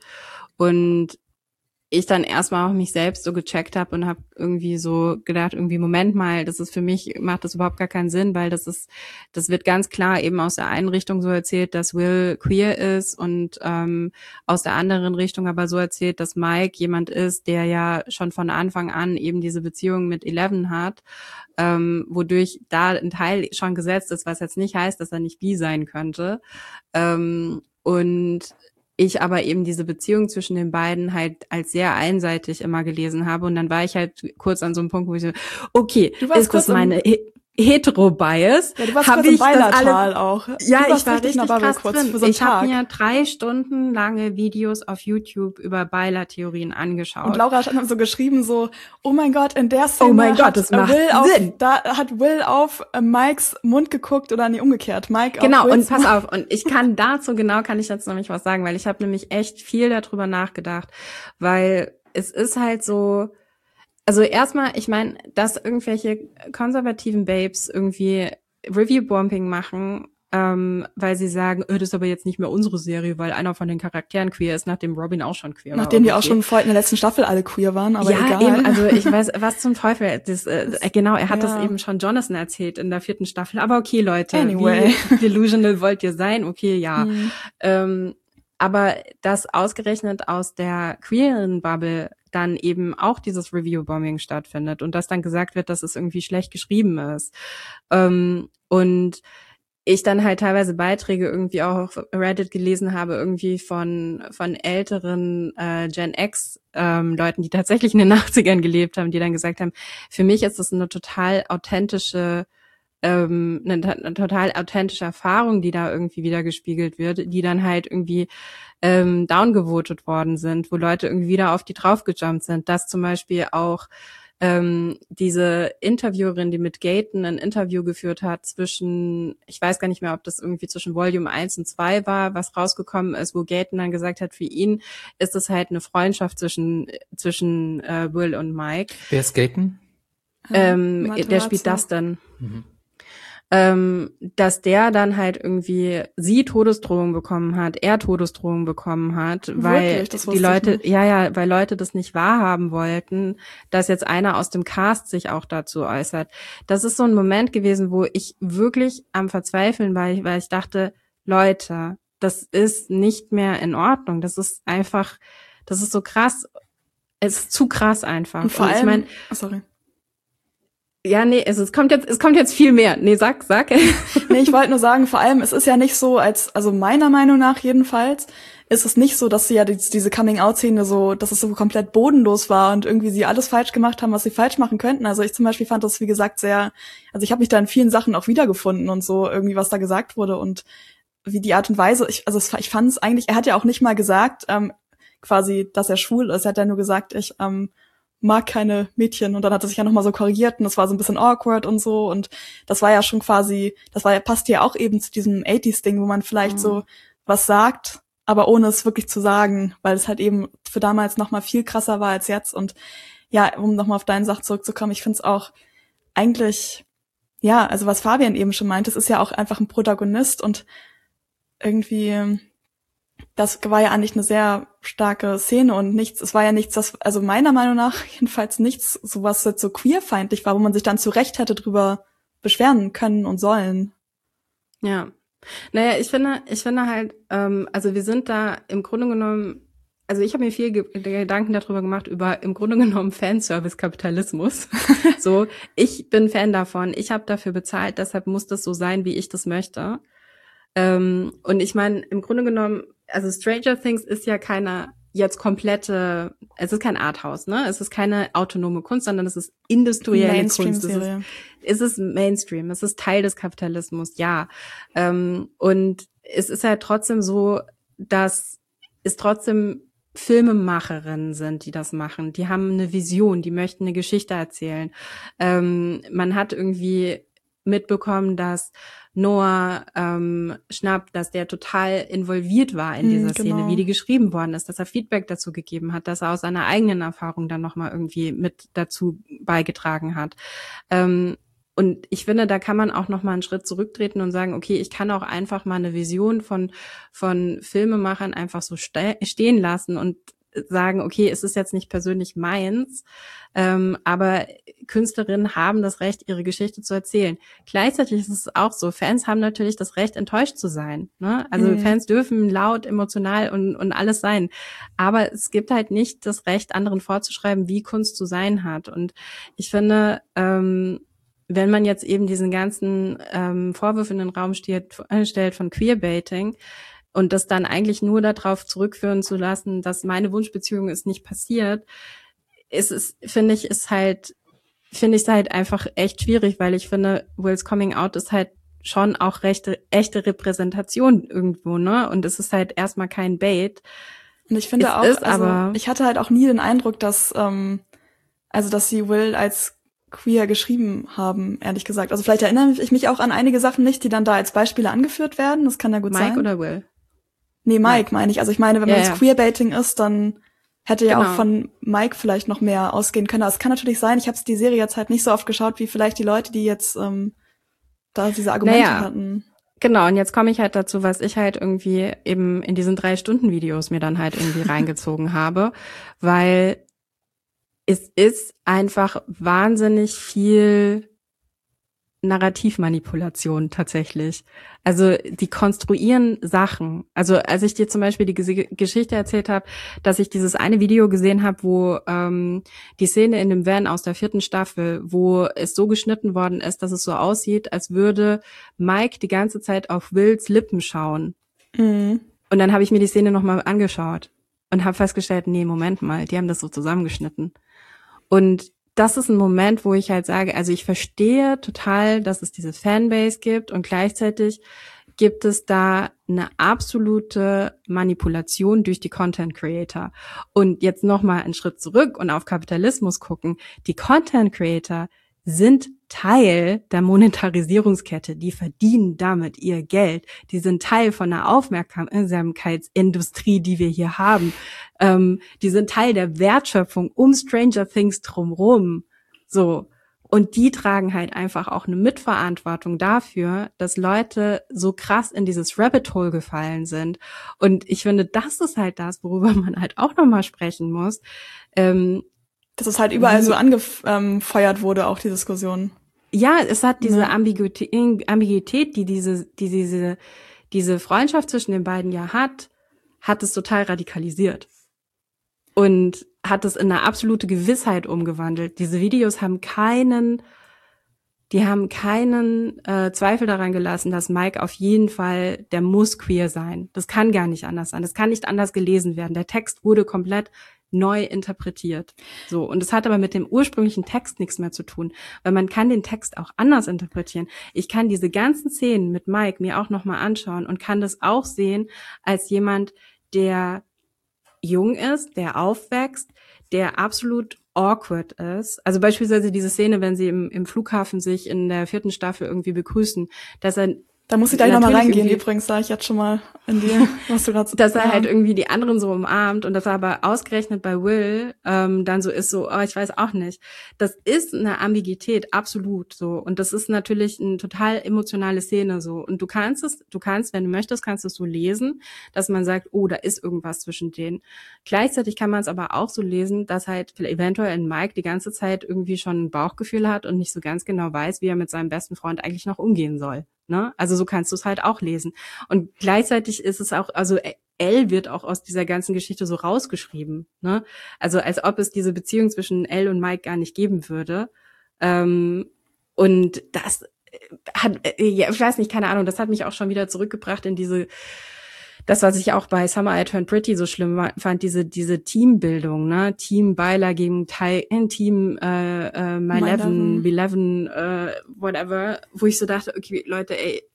Und ich dann erstmal auch mich selbst so gecheckt habe und habe irgendwie so gedacht, irgendwie Moment mal, das ist für mich, macht das überhaupt gar keinen Sinn, weil das ist, das wird ganz klar eben aus der einen Richtung so erzählt, dass Will queer ist und ähm, aus der anderen Richtung aber so erzählt, dass Mike jemand ist, der ja schon von Anfang an eben diese Beziehung mit Eleven hat, ähm, wodurch da ein Teil schon gesetzt ist, was jetzt nicht heißt, dass er nicht bi sein könnte. Ähm, und ich aber eben diese Beziehung zwischen den beiden halt als sehr einseitig immer gelesen habe. Und dann war ich halt kurz an so einem Punkt, wo ich so, okay, ist das meine Hetero-Bias? Ja, du warst kurz im Beilertal auch. Ja, ich war richtig krass kurz drin. Für so einen ich habe mir drei Stunden lange Videos auf YouTube über Beiler-Theorien angeschaut. Und Laura hat dann so geschrieben so, oh mein Gott, in der Szene oh mein Gott, hat, das macht Will auf, Sinn. da hat Will auf äh, Mikes Mund geguckt oder nee, umgekehrt. Mike genau, auf und pass auf, und ich kann dazu genau, kann ich jetzt nämlich was sagen, weil ich habe nämlich echt viel darüber nachgedacht, weil es ist halt so, also erstmal, ich meine, dass irgendwelche konservativen Babes irgendwie Review-Bombing machen, ähm, weil sie sagen, öh, das ist aber jetzt nicht mehr unsere Serie, weil einer von den Charakteren queer ist, nachdem Robin auch schon queer nachdem war. Nachdem die auch schon vorher in der letzten Staffel alle queer waren, aber ja, egal. Eben, also ich weiß, was zum Teufel, das, äh, genau, er hat ja. das eben schon Jonathan erzählt in der vierten Staffel, aber okay, Leute, anyway. Wie delusional wollt ihr sein? Okay, ja. Hm. Ähm, aber dass ausgerechnet aus der queeren Bubble dann eben auch dieses Review-Bombing stattfindet und dass dann gesagt wird, dass es irgendwie schlecht geschrieben ist. Ähm, und ich dann halt teilweise Beiträge irgendwie auch auf Reddit gelesen habe, irgendwie von von älteren äh, Gen X ähm, Leuten, die tatsächlich in den achtzigern gelebt haben, die dann gesagt haben, für mich ist das eine total authentische ähm, eine, eine total authentische Erfahrung, die da irgendwie wieder gespiegelt wird, die dann halt irgendwie ähm, downgevotet worden sind, wo Leute irgendwie wieder auf die draufgejumpt sind, dass zum Beispiel auch ähm, diese Interviewerin, die mit Gaten ein Interview geführt hat zwischen, ich weiß gar nicht mehr, ob das irgendwie zwischen Volume eins und zwei war, was rausgekommen ist, wo Gaten dann gesagt hat, für ihn ist es halt eine Freundschaft zwischen zwischen äh, Will und Mike. Wer ist Gaten? Ähm, Materazzo. Der spielt Dustin. Mhm. Ähm, dass der dann halt irgendwie sie Todesdrohungen bekommen hat, er Todesdrohungen bekommen hat, Wirklich? weil Das die Leute, nicht. ja, ja, weil Leute das nicht wahrhaben wollten, dass jetzt einer aus dem Cast sich auch dazu äußert. Das ist so ein Moment gewesen, wo ich wirklich am Verzweifeln war, weil ich dachte, Leute, das ist nicht mehr in Ordnung. Das ist einfach, das ist so krass. Es ist zu krass einfach. Und vor Und allem, ich mein, oh, sorry. Ja, nee, es, es kommt jetzt, es kommt jetzt viel mehr. Nee, sag, sag. Nee, ich wollte nur sagen, vor allem, es ist ja nicht so, als, also meiner Meinung nach jedenfalls, ist es nicht so, dass sie ja die, diese Coming-out-Szene so, dass es so komplett bodenlos war und irgendwie sie alles falsch gemacht haben, was sie falsch machen könnten. Also ich zum Beispiel fand das, wie gesagt, sehr, also ich habe mich da in vielen Sachen auch wiedergefunden und so, irgendwie, was da gesagt wurde und wie die Art und Weise, ich, also ich fand es eigentlich, er hat ja auch nicht mal gesagt, ähm, quasi, dass er schwul ist, er hat ja nur gesagt, ich, ähm, mag keine Mädchen und dann hat er sich ja nochmal so korrigiert und das war so ein bisschen awkward und so und das war ja schon quasi, das war ja, passt ja auch eben zu diesem achtziger-Ding, wo man vielleicht mhm. so was sagt, aber ohne es wirklich zu sagen, weil es halt eben für damals nochmal viel krasser war als jetzt und ja, um nochmal auf deine Sache zurückzukommen, ich finde es auch eigentlich, ja, also was Fabian eben schon meinte, es ist ja auch einfach ein Protagonist und irgendwie, das war ja eigentlich eine sehr starke Szene und nichts, es war ja nichts, das, also meiner Meinung nach jedenfalls nichts, so was jetzt so queerfeindlich war, wo man sich dann zu Recht hätte drüber beschweren können und sollen. Ja. Naja, ich finde, ich finde halt, ähm, also wir sind da im Grunde genommen, also ich habe mir viel Ge- Gedanken darüber gemacht, über im Grunde genommen Fanservice-Kapitalismus. So, ich bin Fan davon, ich habe dafür bezahlt, deshalb muss das so sein, wie ich das möchte. Ähm, und ich meine, im Grunde genommen, also Stranger Things ist ja keine jetzt komplette, es ist kein Arthouse, ne? Es ist keine autonome Kunst, sondern es ist industrielle Kunst. Es ist, es ist Mainstream, es ist Teil des Kapitalismus, ja. Ähm, und es ist halt trotzdem so, dass es trotzdem Filmemacherinnen sind, die das machen. Die haben eine Vision, die möchten eine Geschichte erzählen. Ähm, man hat irgendwie mitbekommen, dass Noah ähm, Schnapp, dass der total involviert war in dieser mm, Szene, genau. wie die geschrieben worden ist, dass er Feedback dazu gegeben hat, dass er aus seiner eigenen Erfahrung dann nochmal irgendwie mit dazu beigetragen hat. Ähm, und ich finde, da kann man auch nochmal einen Schritt zurücktreten und sagen, okay, ich kann auch einfach mal eine Vision von von Filmemachern einfach so ste- stehen lassen und sagen, okay, es ist jetzt nicht persönlich meins, ähm, aber Künstlerinnen haben das Recht, ihre Geschichte zu erzählen. Gleichzeitig ist es auch so, Fans haben natürlich das Recht, enttäuscht zu sein. Ne? Also Mhm. Fans dürfen laut, emotional und, und alles sein. Aber es gibt halt nicht das Recht, anderen vorzuschreiben, wie Kunst zu sein hat. Und ich finde, ähm, wenn man jetzt eben diesen ganzen ähm, Vorwurf in den Raum steht, äh, stellt von Queerbaiting, und das dann eigentlich nur darauf zurückführen zu lassen, dass meine Wunschbeziehung ist nicht passiert, ist es, finde ich, ist halt, finde ich es halt einfach echt schwierig, weil ich finde, Wills Coming Out ist halt schon auch rechte, echte Repräsentation irgendwo, ne? Und es ist halt erstmal kein Bait. Und ich finde Es auch, ist also aber- ich hatte halt auch nie den Eindruck, dass, ähm, also dass sie Will als queer geschrieben haben, ehrlich gesagt. Also vielleicht erinnere ich mich auch an einige Sachen nicht, die dann da als Beispiele angeführt werden. Das kann ja gut Mike sein. oder Will? Nee, Mike, Mike. meine ich. Also ich meine, wenn Ja, man ja. jetzt Queerbaiting ist, dann hätte ja Genau. auch von Mike vielleicht noch mehr ausgehen können. Aber es kann natürlich sein, ich habe die Serie jetzt halt nicht so oft geschaut, wie vielleicht die Leute, die jetzt ähm, da diese Argumente Naja. hatten. Genau, und jetzt komme ich halt dazu, was ich halt irgendwie eben in diesen drei Stunden Videos mir dann halt irgendwie reingezogen habe, weil es ist einfach wahnsinnig viel Narrativmanipulation tatsächlich. Also die konstruieren Sachen. Also als ich dir zum Beispiel die Gese- Geschichte erzählt habe, dass ich dieses eine Video gesehen habe, wo ähm, die Szene in dem Van aus der vierten Staffel, wo es so geschnitten worden ist, dass es so aussieht, als würde Mike die ganze Zeit auf Wills Lippen schauen. Mhm. Und dann habe ich mir die Szene nochmal angeschaut und habe festgestellt, nee, Moment mal, die haben das so zusammengeschnitten. Und das ist ein Moment, wo ich halt sage, also ich verstehe total, dass es diese Fanbase gibt und gleichzeitig gibt es da eine absolute Manipulation durch die Content Creator. Und jetzt nochmal einen Schritt zurück und auf Kapitalismus gucken. Die Content Creator sind Teil der Monetarisierungskette. Die verdienen damit ihr Geld. Die sind Teil von einer Aufmerksamkeitsindustrie, die wir hier haben. Ähm, die sind Teil der Wertschöpfung um Stranger Things drumrum. So. Und die tragen halt einfach auch eine Mitverantwortung dafür, dass Leute so krass in dieses Rabbit Hole gefallen sind. Und ich finde, das ist halt das, worüber man halt auch nochmal sprechen muss. Ähm, Dass es halt überall Wie- so angefeuert wurde, auch die Diskussion. Ja, es hat diese Ja. Ambiguität, Ambiguität, die diese, die diese, diese Freundschaft zwischen den beiden ja hat, hat es total radikalisiert. Und hat es in eine absolute Gewissheit umgewandelt. Diese Videos haben keinen, die haben keinen äh, Zweifel daran gelassen, dass Mike auf jeden Fall, der muss queer sein. Das kann gar nicht anders sein. Das kann nicht anders gelesen werden. Der Text wurde komplett neu interpretiert. So. Und es hat aber mit dem ursprünglichen Text nichts mehr zu tun, weil man kann den Text auch anders interpretieren. Ich kann diese ganzen Szenen mit Mike mir auch nochmal anschauen und kann das auch sehen als jemand, der jung ist, der aufwächst, der absolut awkward ist. Also beispielsweise diese Szene, wenn sie im, im Flughafen sich in der vierten Staffel irgendwie begrüßen, dass er Da muss ich gleich nochmal Natürlich reingehen, irgendwie- übrigens, sage ich jetzt schon mal in dir, was du gerade dass er ja. halt irgendwie die anderen so umarmt und dass er aber ausgerechnet bei Will ähm, dann so ist, so, oh, ich weiß auch nicht. Das ist eine Ambiguität, absolut so. Und das ist natürlich eine total emotionale Szene so. Und du kannst es, du kannst, wenn du möchtest, kannst du es so lesen, dass man sagt, oh, da ist irgendwas zwischen denen. Gleichzeitig kann man es aber auch so lesen, dass halt eventuell ein Mike die ganze Zeit irgendwie schon ein Bauchgefühl hat und nicht so ganz genau weiß, wie er mit seinem besten Freund eigentlich noch umgehen soll. Ne? Also so kannst du es halt auch lesen. Und gleichzeitig ist es auch, also Elle wird auch aus dieser ganzen Geschichte so rausgeschrieben. Ne? Also als ob es diese Beziehung zwischen Elle und Mike gar nicht geben würde. Ähm, und das hat, ja, ich weiß nicht, keine Ahnung, das hat mich auch schon wieder zurückgebracht in diese, das, was ich auch bei Summer I Turned Pretty so schlimm war, fand, diese diese Teambildung, ne, Team Beiler gegen Teil, Team äh, äh, My My Eleven, Eleven. Eleven, äh, whatever, wo ich so dachte, okay, Leute, ey,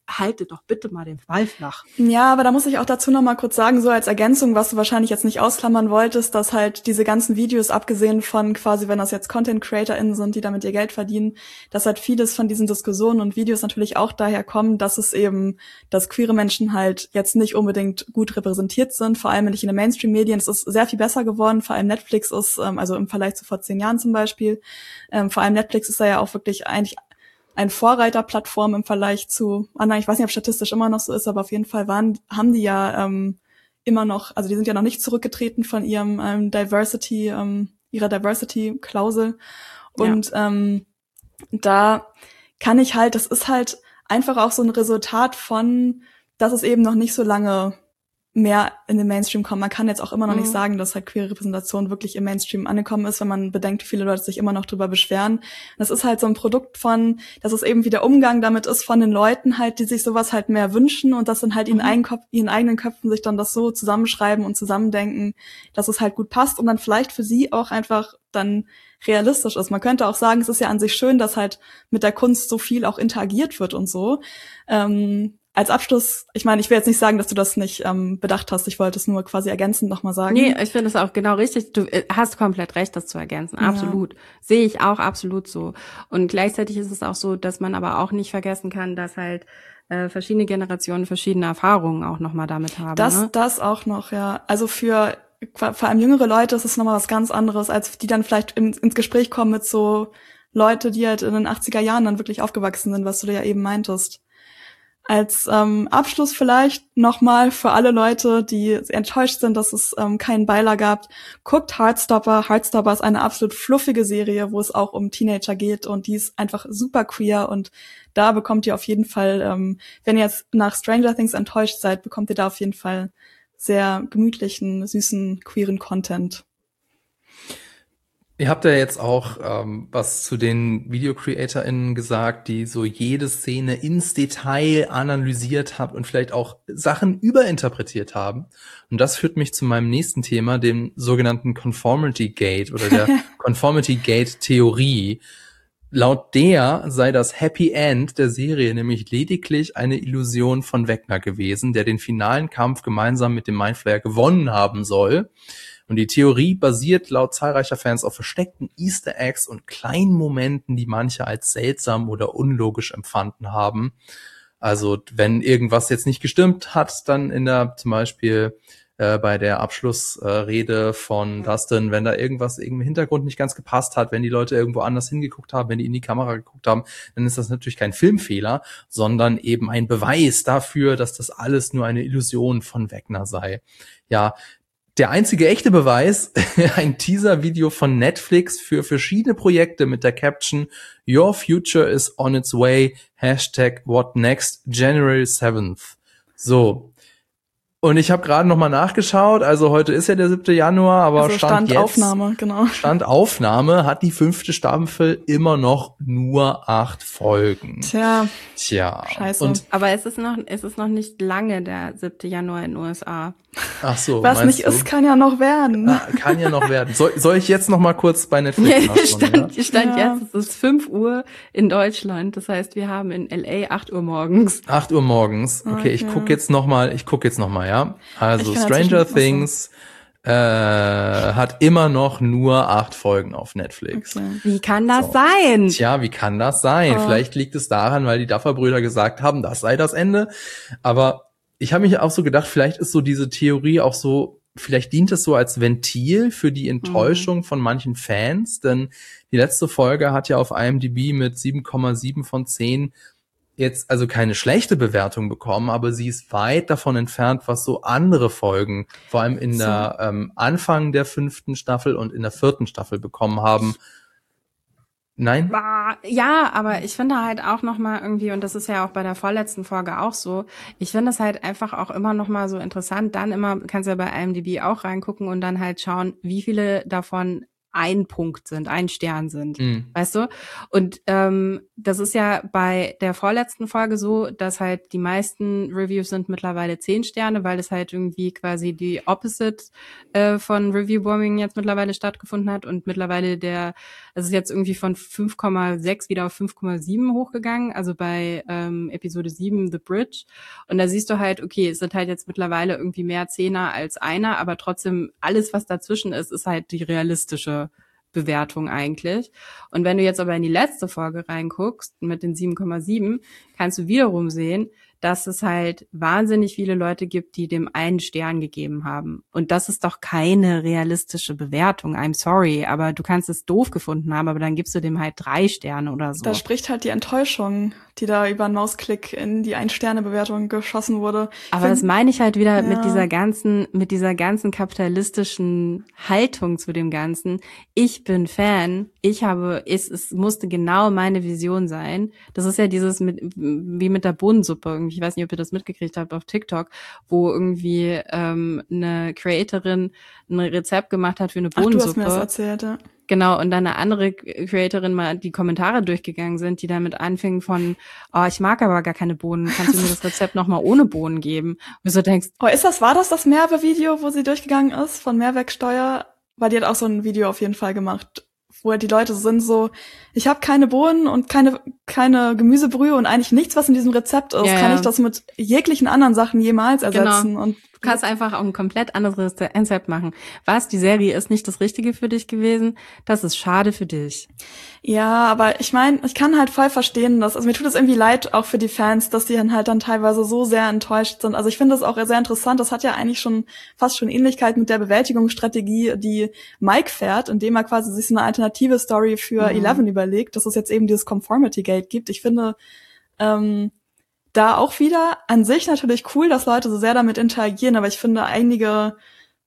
halte doch bitte mal den Ball flach. Ja, aber da muss ich auch dazu noch mal kurz sagen, so als Ergänzung, was du wahrscheinlich jetzt nicht ausklammern wolltest, dass halt diese ganzen Videos, abgesehen von quasi, wenn das jetzt Content-CreatorInnen sind, die damit ihr Geld verdienen, dass halt vieles von diesen Diskussionen und Videos natürlich auch daher kommen, dass es eben, dass queere Menschen halt jetzt nicht unbedingt gut repräsentiert sind, vor allem nicht in den Mainstream-Medien. Es ist sehr viel besser geworden, vor allem Netflix ist, ähm, also im Vergleich zu vor zehn Jahren zum Beispiel, ähm, vor allem Netflix ist da ja auch wirklich eigentlich ein Vorreiterplattform im Vergleich zu anderen. Ich weiß nicht, ob statistisch immer noch so ist, aber auf jeden Fall waren, haben die ja ähm, immer noch, also die sind ja noch nicht zurückgetreten von ihrem ähm, Diversity, ähm, ihrer Diversity-Klausel. Und ja. ähm, da kann ich halt, das ist halt einfach auch so ein Resultat von, dass es eben noch nicht so lange mehr in den Mainstream kommt. Man kann jetzt auch immer noch mhm. nicht sagen, dass halt queere Repräsentation wirklich im Mainstream angekommen ist, wenn man bedenkt, wie viele Leute sich immer noch drüber beschweren. Das ist halt so ein Produkt von, dass es eben wie der Umgang damit ist von den Leuten halt, die sich sowas halt mehr wünschen und das dann halt mhm. in ihren, Kopf, ihren eigenen Köpfen sich dann das so zusammenschreiben und zusammendenken, dass es halt gut passt und dann vielleicht für sie auch einfach dann realistisch ist. Man könnte auch sagen, es ist ja an sich schön, dass halt mit der Kunst so viel auch interagiert wird und so. Ähm, Als Abschluss, ich meine, ich will jetzt nicht sagen, dass du das nicht ähm, bedacht hast. Ich wollte es nur quasi ergänzend nochmal sagen. Nee, ich finde es auch genau richtig. Du äh, hast komplett recht, das zu ergänzen. Absolut. Ja. Sehe ich auch absolut so. Und gleichzeitig ist es auch so, dass man aber auch nicht vergessen kann, dass halt äh, verschiedene Generationen verschiedene Erfahrungen auch nochmal damit haben. Das, ne? das auch noch, ja. Also für vor allem jüngere Leute ist es nochmal was ganz anderes, als die dann vielleicht in, ins Gespräch kommen mit so Leute, die halt in den achtziger Jahren dann wirklich aufgewachsen sind, was du ja eben meintest. Als ähm, Abschluss vielleicht nochmal für alle Leute, die enttäuscht sind, dass es ähm, keinen Beiler gab, guckt Heartstopper. Heartstopper ist eine absolut fluffige Serie, wo es auch um Teenager geht und die ist einfach super queer und da bekommt ihr auf jeden Fall, ähm, wenn ihr jetzt nach Stranger Things enttäuscht seid, bekommt ihr da auf jeden Fall sehr gemütlichen, süßen, queeren Content. Ihr habt ja jetzt auch ähm, was zu den Video-CreatorInnen gesagt, die so jede Szene ins Detail analysiert haben und vielleicht auch Sachen überinterpretiert haben. Und das führt mich zu meinem nächsten Thema, dem sogenannten Conformity Gate oder der Conformity Gate Theorie. Laut der sei das Happy End der Serie nämlich lediglich eine Illusion von Vecna gewesen, der den finalen Kampf gemeinsam mit dem Mindflayer gewonnen haben soll. Und die Theorie basiert laut zahlreicher Fans auf versteckten Easter Eggs und kleinen Momenten, die manche als seltsam oder unlogisch empfanden haben. Also wenn irgendwas jetzt nicht gestimmt hat, dann in der zum Beispiel äh, bei der Abschlussrede äh, von Dustin, wenn da irgendwas im Hintergrund nicht ganz gepasst hat, wenn die Leute irgendwo anders hingeguckt haben, wenn die in die Kamera geguckt haben, dann ist das natürlich kein Filmfehler, sondern eben ein Beweis dafür, dass das alles nur eine Illusion von Vecna sei. Ja, der einzige echte Beweis, ein Teaser-Video von Netflix für verschiedene Projekte mit der Caption Your future is on its way, Hashtag what next, January seventh. So. Und ich habe gerade noch mal nachgeschaut, also heute ist ja der siebte Januar, aber also Stand, Stand jetzt, Aufnahme, genau. Stand Aufnahme hat die fünfte Staffel immer noch nur acht Folgen. Tja. Tja. Scheiße. Und aber es ist noch, es ist noch nicht lange der siebte Januar in den U S A. Ach so. Was nicht du? Ist, kann ja noch werden. Ah, kann ja noch werden. Soll, soll ich jetzt noch mal kurz bei Netflix nachschauen? Stand, ja? Stand ja. jetzt, es ist fünf Uhr in Deutschland. Das heißt, wir haben in L A acht Uhr morgens. acht Uhr morgens. Okay, okay. ich guck jetzt noch mal, ich guck jetzt noch mal, ja. Also Stranger Things äh, hat immer noch nur acht Folgen auf Netflix. Okay. Wie kann das so. sein? Tja, wie kann das sein? Oh. Vielleicht liegt es daran, weil die Duffer-Brüder gesagt haben, das sei das Ende. Aber ich habe mich auch so gedacht, vielleicht ist so diese Theorie auch so, vielleicht dient es so als Ventil für die Enttäuschung mhm. von manchen Fans, denn die letzte Folge hat ja auf I M D B mit sieben Komma sieben von zehn jetzt also keine schlechte Bewertung bekommen, aber sie ist weit davon entfernt, was so andere Folgen, vor allem in so. der ähm, Anfang der fünften Staffel und in der vierten Staffel bekommen haben. Nein? Ja, aber ich finde halt auch nochmal irgendwie, und das ist ja auch bei der vorletzten Folge auch so, ich finde es halt einfach auch immer nochmal so interessant, dann immer, kannst du ja bei I M D B auch reingucken und dann halt schauen, wie viele davon ein Punkt sind, ein Stern sind, Mhm. weißt du? Und ähm, das ist ja bei der vorletzten Folge so, dass halt die meisten Reviews sind mittlerweile zehn Sterne, weil es halt irgendwie quasi die Opposite äh, von Review-Bombing jetzt mittlerweile stattgefunden hat und mittlerweile der, es ist jetzt irgendwie von fünf Komma sechs wieder auf fünf Komma sieben hochgegangen, also bei ähm, Episode sieben The Bridge. Und da siehst du halt, okay, es sind halt jetzt mittlerweile irgendwie mehr Zehner als Einer, aber trotzdem alles, was dazwischen ist, ist halt die realistische Bewertung eigentlich. Und wenn du jetzt aber in die letzte Folge reinguckst mit den sieben Komma sieben, kannst du wiederum sehen, dass es halt wahnsinnig viele Leute gibt, die dem einen Stern gegeben haben. Und das ist doch keine realistische Bewertung. I'm sorry, aber du kannst es doof gefunden haben, aber dann gibst du dem halt drei Sterne oder so. Da spricht halt die Enttäuschung, die da über einen Mausklick in die Ein-Sterne-Bewertung geschossen wurde. Aber das meine ich halt wieder Ja. mit dieser ganzen, mit dieser ganzen kapitalistischen Haltung zu dem Ganzen. Ich bin Fan. Ich habe, es, es musste genau meine Vision sein. Das ist ja dieses mit, wie mit der Bohnensuppe irgendwie. Ich weiß nicht, ob ihr das mitgekriegt habt auf TikTok, wo irgendwie ähm, eine Creatorin ein Rezept gemacht hat für eine Ach, du Bohnensuppe. hast mir das erzählt, ja. Genau, und dann eine andere Creatorin mal die Kommentare durchgegangen sind, die damit anfingen von, oh, ich mag aber gar keine Bohnen, kannst du mir das Rezept nochmal ohne Bohnen geben? Und du so denkst, Oh, ist das, war das das Mehrwerbevideo, wo sie durchgegangen ist von Mehrwerksteuer? Weil die hat auch so ein Video auf jeden Fall gemacht, wo die Leute sind so, ich habe keine Bohnen und keine keine Gemüsebrühe und eigentlich nichts, was in diesem Rezept ist. Ja, Kann ja. ich das mit jeglichen anderen Sachen jemals ersetzen? Genau. Und du kannst einfach auch ein komplett anderes Rezept machen. Was, die Serie ist nicht das Richtige für dich gewesen? Das ist schade für dich. ja, aber ich meine, ich kann halt voll verstehen, dass, also mir tut es irgendwie leid, auch für die Fans, dass die dann halt dann teilweise so sehr enttäuscht sind. Also ich finde das auch sehr interessant. Das hat ja eigentlich schon fast schon Ähnlichkeit mit der Bewältigungsstrategie, die Mike fährt, indem er quasi sich so eine alternative Story für Mhm. Eleven überlegt, dass es jetzt eben dieses Conformity Gate gibt. Ich finde, ähm, da auch wieder an sich natürlich cool, dass Leute so sehr damit interagieren, aber ich finde einige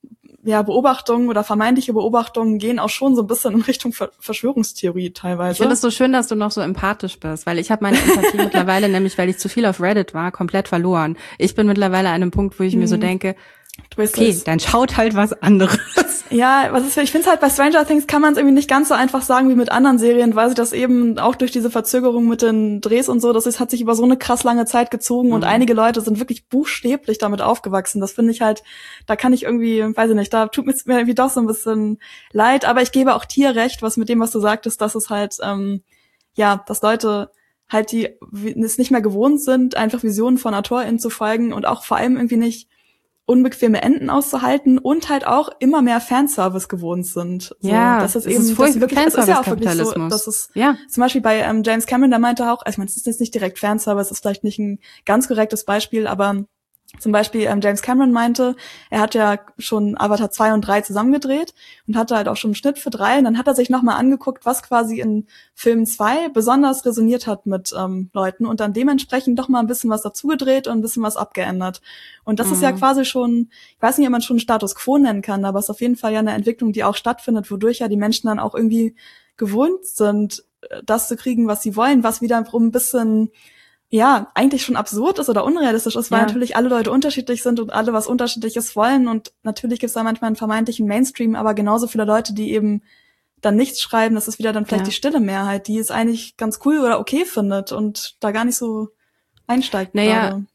ja, Beobachtungen oder vermeintliche Beobachtungen gehen auch schon so ein bisschen in Richtung Ver- Verschwörungstheorie teilweise. Ich finde es so schön, dass du noch so empathisch bist, weil ich habe meine Empathie mittlerweile, nämlich weil ich zu viel auf Reddit war, komplett verloren. Ich bin mittlerweile an einem Punkt, wo ich mir so Hm. denke, Du bist okay, es. dann schaut halt was anderes. Ja, was ist, ich finde es halt bei Stranger Things kann man es irgendwie nicht ganz so einfach sagen wie mit anderen Serien, weil sich das eben auch durch diese Verzögerung mit den Drehs und so, das ist, hat sich über so eine krass lange Zeit gezogen und Mhm. einige Leute sind wirklich buchstäblich damit aufgewachsen. Das finde ich halt, da kann ich irgendwie, weiß ich nicht, da tut mir mir irgendwie doch so ein bisschen leid, aber ich gebe auch dir recht, was mit dem, was du sagtest, dass es halt, ähm, ja, dass Leute halt, die wie- es nicht mehr gewohnt sind, einfach Visionen von AutorInnen zu folgen und auch vor allem irgendwie nicht unbequeme Enden auszuhalten und halt auch immer mehr Fanservice gewohnt sind. So, Ja, das ist es eben ist das furchtbar, wirklich, es ist ja auch wirklich so, Fanservice-Kapitalismus. dass es Ja. zum Beispiel bei ähm, James Cameron, der meinte auch, also ich meine, es ist jetzt nicht direkt Fanservice, ist vielleicht nicht ein ganz korrektes Beispiel, aber zum Beispiel ähm, James Cameron meinte, er hat ja schon Avatar zwei und drei zusammengedreht und hatte halt auch schon einen Schnitt für drei und dann hat er sich nochmal angeguckt, was quasi in Film zwei besonders resoniert hat mit ähm, Leuten und dann dementsprechend doch mal ein bisschen was dazugedreht und ein bisschen was abgeändert. Und das Mhm. ist ja quasi schon, ich weiß nicht, ob man schon Status Quo nennen kann, aber es ist auf jeden Fall ja eine Entwicklung, die auch stattfindet, wodurch ja die Menschen dann auch irgendwie gewohnt sind, äh, das zu kriegen, was sie wollen, was wiederum ein bisschen ja, eigentlich schon absurd ist oder unrealistisch ist, weil Ja. natürlich alle Leute unterschiedlich sind und alle was Unterschiedliches wollen und natürlich gibt es da manchmal einen vermeintlichen Mainstream, aber genauso viele Leute, die eben dann nichts schreiben, das ist wieder dann vielleicht Ja. die stille Mehrheit, die es eigentlich ganz cool oder okay findet und da gar nicht so einsteigt. Naja, gerade.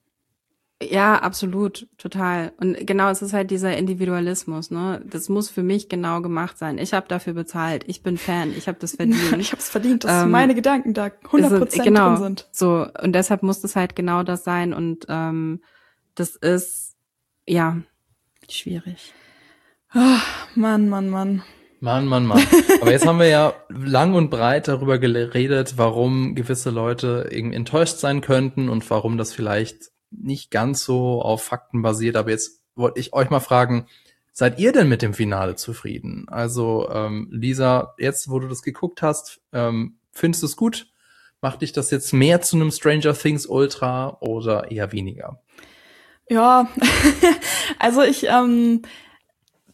Ja, absolut, total. Und genau, es ist halt dieser Individualismus, ne? Das muss für mich genau gemacht sein. Ich habe dafür bezahlt. Ich bin Fan. Ich habe das verdient. Ich habe es verdient, dass Ähm, meine Gedanken da hundert Prozent genau, drin sind. So, und deshalb muss das halt genau das sein. Und ähm, das ist, ja, schwierig. Ah, Mann, Mann, Mann. Mann, Mann, Mann. Aber jetzt haben wir ja lang und breit darüber geredet, warum gewisse Leute irgendwie enttäuscht sein könnten und warum das vielleicht nicht ganz so auf Fakten basiert. Aber jetzt wollte ich euch mal fragen, seid ihr denn mit dem Finale zufrieden? Also ähm, Lisa, jetzt wo du das geguckt hast, ähm, findest du es gut? Macht dich das jetzt mehr zu einem Stranger Things Ultra oder eher weniger? Ja, also ich ähm,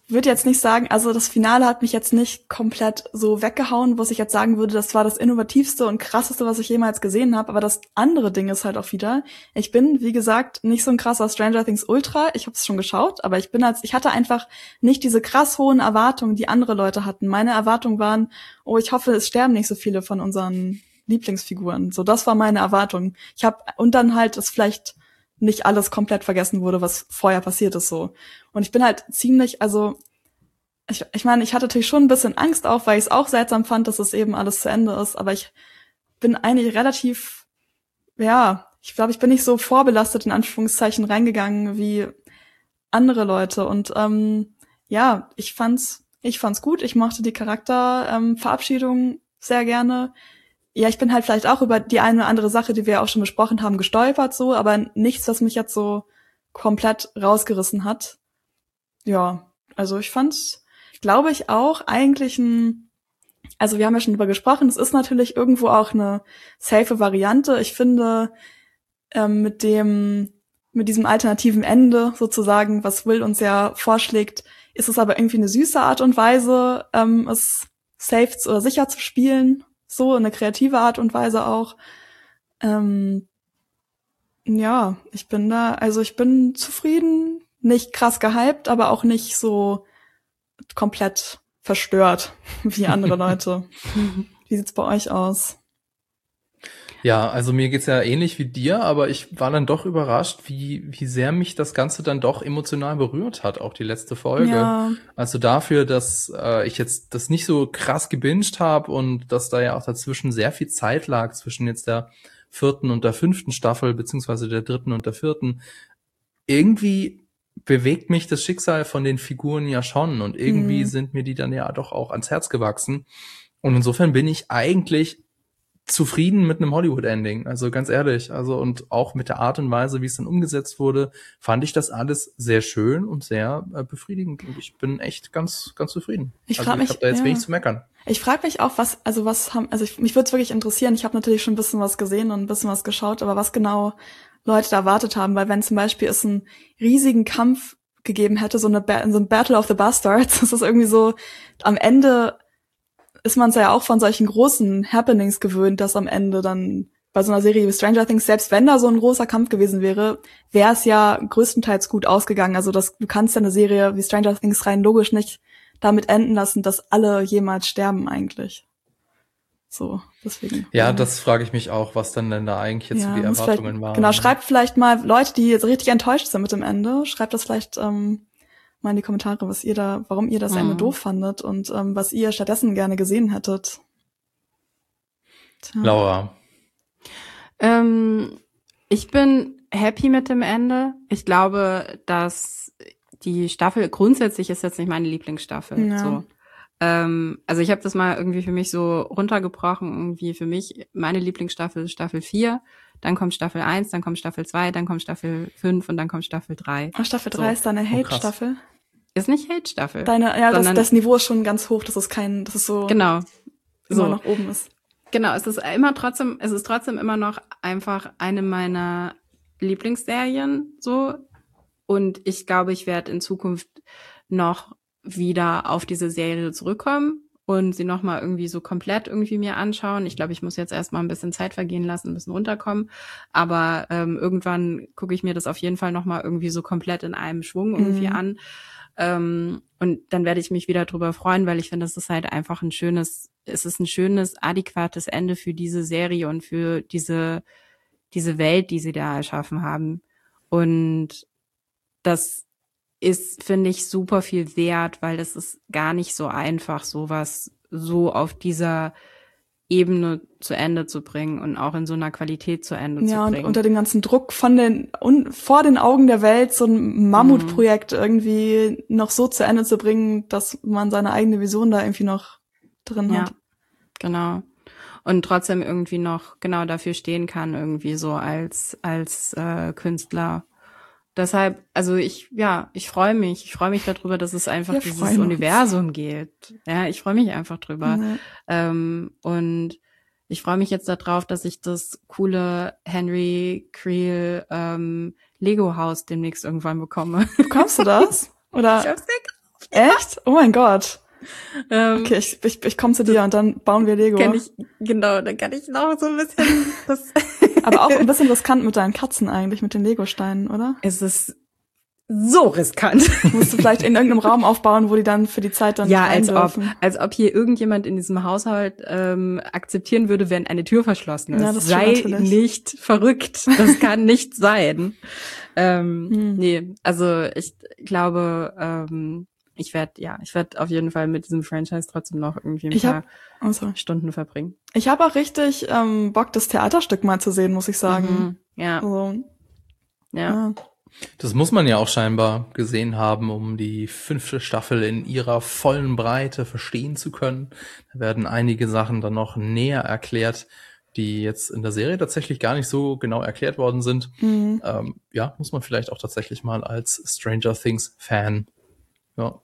würde jetzt nicht sagen, also das Finale hat mich jetzt nicht komplett so weggehauen, wo ich jetzt sagen würde, das war das innovativste und krasseste, was ich jemals gesehen habe. Aber das andere Ding ist halt auch wieder, ich bin, wie gesagt, nicht so ein krasser Stranger Things Ultra. Ich habe es schon geschaut, aber ich bin als, ich hatte einfach nicht diese krass hohen Erwartungen, die andere Leute hatten. Meine Erwartungen waren, oh, ich hoffe, es sterben nicht so viele von unseren Lieblingsfiguren. So, das war meine Erwartung. Ich habe und dann halt es vielleicht nicht alles komplett vergessen wurde, was vorher passiert ist, so. Und ich bin halt ziemlich, also, ich, ich meine, ich hatte natürlich schon ein bisschen Angst auch, weil ich es auch seltsam fand, dass es eben alles zu Ende ist, aber ich bin eigentlich relativ, ja, ich glaube, ich bin nicht so vorbelastet, in Anführungszeichen, reingegangen wie andere Leute und, ähm, ja, ich fand's, ich fand's gut, ich mochte die Charakterverabschiedung ähm, sehr gerne. Ja, ich bin halt vielleicht auch über die eine oder andere Sache, die wir ja auch schon besprochen haben, gestolpert so, aber nichts, was mich jetzt so komplett rausgerissen hat. Ja, also ich fand's, glaube ich, auch eigentlich ein, also wir haben ja schon drüber gesprochen, es ist natürlich irgendwo auch eine safe Variante. Ich finde, ähm, mit dem, mit diesem alternativen Ende sozusagen, was Will uns ja vorschlägt, ist es aber irgendwie eine süße Art und Weise, ähm, es safe oder sicher zu spielen. So, eine kreative Art und Weise auch. Ähm, ja, ich bin da, also ich bin zufrieden, nicht krass gehypt, aber auch nicht so komplett verstört wie andere Leute. Wie sieht's bei euch aus? Ja, also mir geht's ja ähnlich wie dir, aber ich war dann doch überrascht, wie wie sehr mich das Ganze dann doch emotional berührt hat, auch die letzte Folge. Ja. Also dafür, dass äh, ich jetzt das nicht so krass gebinged habe und dass da ja auch dazwischen sehr viel Zeit lag, zwischen jetzt der vierten und der fünften Staffel, beziehungsweise der dritten und der vierten. Irgendwie bewegt mich das Schicksal von den Figuren ja schon und irgendwie Mhm. sind mir die dann ja doch auch ans Herz gewachsen. Und insofern bin ich eigentlich zufrieden mit einem Hollywood-Ending, also ganz ehrlich, also und auch mit der Art und Weise, wie es dann umgesetzt wurde, fand ich das alles sehr schön und sehr äh, befriedigend und ich bin echt ganz ganz zufrieden. Ich also frag ich mich, habe da jetzt ja. wenig zu meckern. Ich frage mich auch, was, also was haben, also ich, mich würde es wirklich interessieren, ich habe natürlich schon ein bisschen was gesehen und ein bisschen was geschaut, aber was genau Leute da erwartet haben, weil wenn zum Beispiel es einen riesigen Kampf gegeben hätte, so eine ba- so ein Battle of the Bastards, das ist irgendwie so, am Ende ist man ja auch von solchen großen Happenings gewöhnt, dass am Ende dann bei so einer Serie wie Stranger Things, selbst wenn da so ein großer Kampf gewesen wäre, wäre es ja größtenteils gut ausgegangen. Also das, du kannst ja eine Serie wie Stranger Things rein logisch nicht damit enden lassen, dass alle jemals sterben eigentlich. So, deswegen. Ja, das frage ich mich auch, was dann denn da eigentlich jetzt ja, so die muss Erwartungen vielleicht- waren. Genau, schreibt vielleicht mal Leute, die jetzt richtig enttäuscht sind mit dem Ende, schreibt das vielleicht ähm, mal in die Kommentare, was ihr da, warum ihr das Mhm. Ende doof fandet und ähm, was ihr stattdessen gerne gesehen hättet. Tja. Laura. Ähm, ich bin happy mit dem Ende. Ich glaube, dass die Staffel grundsätzlich ist jetzt nicht meine Lieblingsstaffel. Ja. So. Ähm, also ich habe das mal irgendwie für mich so runtergebrochen. Irgendwie für mich, meine Lieblingsstaffel ist Staffel vier, dann kommt Staffel eins, dann kommt Staffel zwei, dann kommt Staffel fünf und dann kommt Staffel drei. Ach, Staffel So. drei ist deine Oh, krass. Hate-Staffel. Ist nicht Hate-Staffel. Deine, ja, das, Sondern- das Niveau ist schon ganz hoch, das ist kein, das ist so Genau. immer So. nach oben ist. Genau, es ist immer trotzdem, es ist trotzdem immer noch einfach eine meiner Lieblingsserien, so. Und ich glaube, ich werde in Zukunft noch wieder auf diese Serie zurückkommen und sie nochmal irgendwie so komplett irgendwie mir anschauen. Ich glaube, ich muss jetzt erstmal ein bisschen Zeit vergehen lassen, ein bisschen runterkommen. Aber ähm, irgendwann gucke ich mir das auf jeden Fall nochmal irgendwie so komplett in einem Schwung irgendwie Mhm. an. Ähm, und dann werde ich mich wieder drüber freuen, weil ich finde, das ist halt einfach ein schönes, es ist ein schönes, adäquates Ende für diese Serie und für diese, diese Welt, die sie da erschaffen haben. Und das ist, finde ich, super viel wert, weil das ist gar nicht so einfach, sowas so auf dieser Ebene zu Ende zu bringen und auch in so einer Qualität zu Ende Ja, zu und bringen. unter dem ganzen Druck von den, un, vor den Augen der Welt so ein Mammutprojekt irgendwie noch so zu Ende zu bringen, dass man seine eigene Vision da irgendwie noch drin Ja, hat. genau. Und trotzdem irgendwie noch genau dafür stehen kann, irgendwie so als als äh, Künstler. Deshalb, also ich, ja, ich freue mich. Ich freue mich darüber, dass es einfach Wir dieses freuen uns. Universum gibt. Ja, ich freue mich einfach drüber. Ja. Ähm, und ich freue mich jetzt darauf, dass ich das coole Henry Creel ähm, Lego-Haus demnächst irgendwann bekomme. Bekommst du das? Oder? Ich hab's dir gekauft. Echt? Oh mein Gott. Ähm, Okay, ich, ich, ich komme zu dir und dann bauen wir Lego. Kann ich, genau, dann kann ich noch so ein bisschen das. Aber auch ein bisschen riskant mit deinen Katzen eigentlich, mit den Legosteinen, oder? Es ist so riskant. Musst du vielleicht in irgendeinem Raum aufbauen, wo die dann für die Zeit dann ja, rein als ob, dürfen. als ob hier irgendjemand in diesem Haushalt ähm, akzeptieren würde, wenn eine Tür verschlossen ist. Ja, das Sei stimmt natürlich. nicht verrückt. Das kann nicht sein. Ähm, Hm. Nee, also ich glaube, ähm, ich werde, ja, ich werde auf jeden Fall mit diesem Franchise trotzdem noch irgendwie ein Ich paar hab, oh, sorry. Stunden verbringen. Ich habe auch richtig ähm, Bock, das Theaterstück mal zu sehen, muss ich sagen. Mhm. Ja, Also, ja. ja. Das muss man ja auch scheinbar gesehen haben, um die fünfte Staffel in ihrer vollen Breite verstehen zu können. Da werden einige Sachen dann noch näher erklärt, die jetzt in der Serie tatsächlich gar nicht so genau erklärt worden sind. Mhm. Ähm, ja, muss man vielleicht auch tatsächlich mal als Stranger Things Fan. Ja.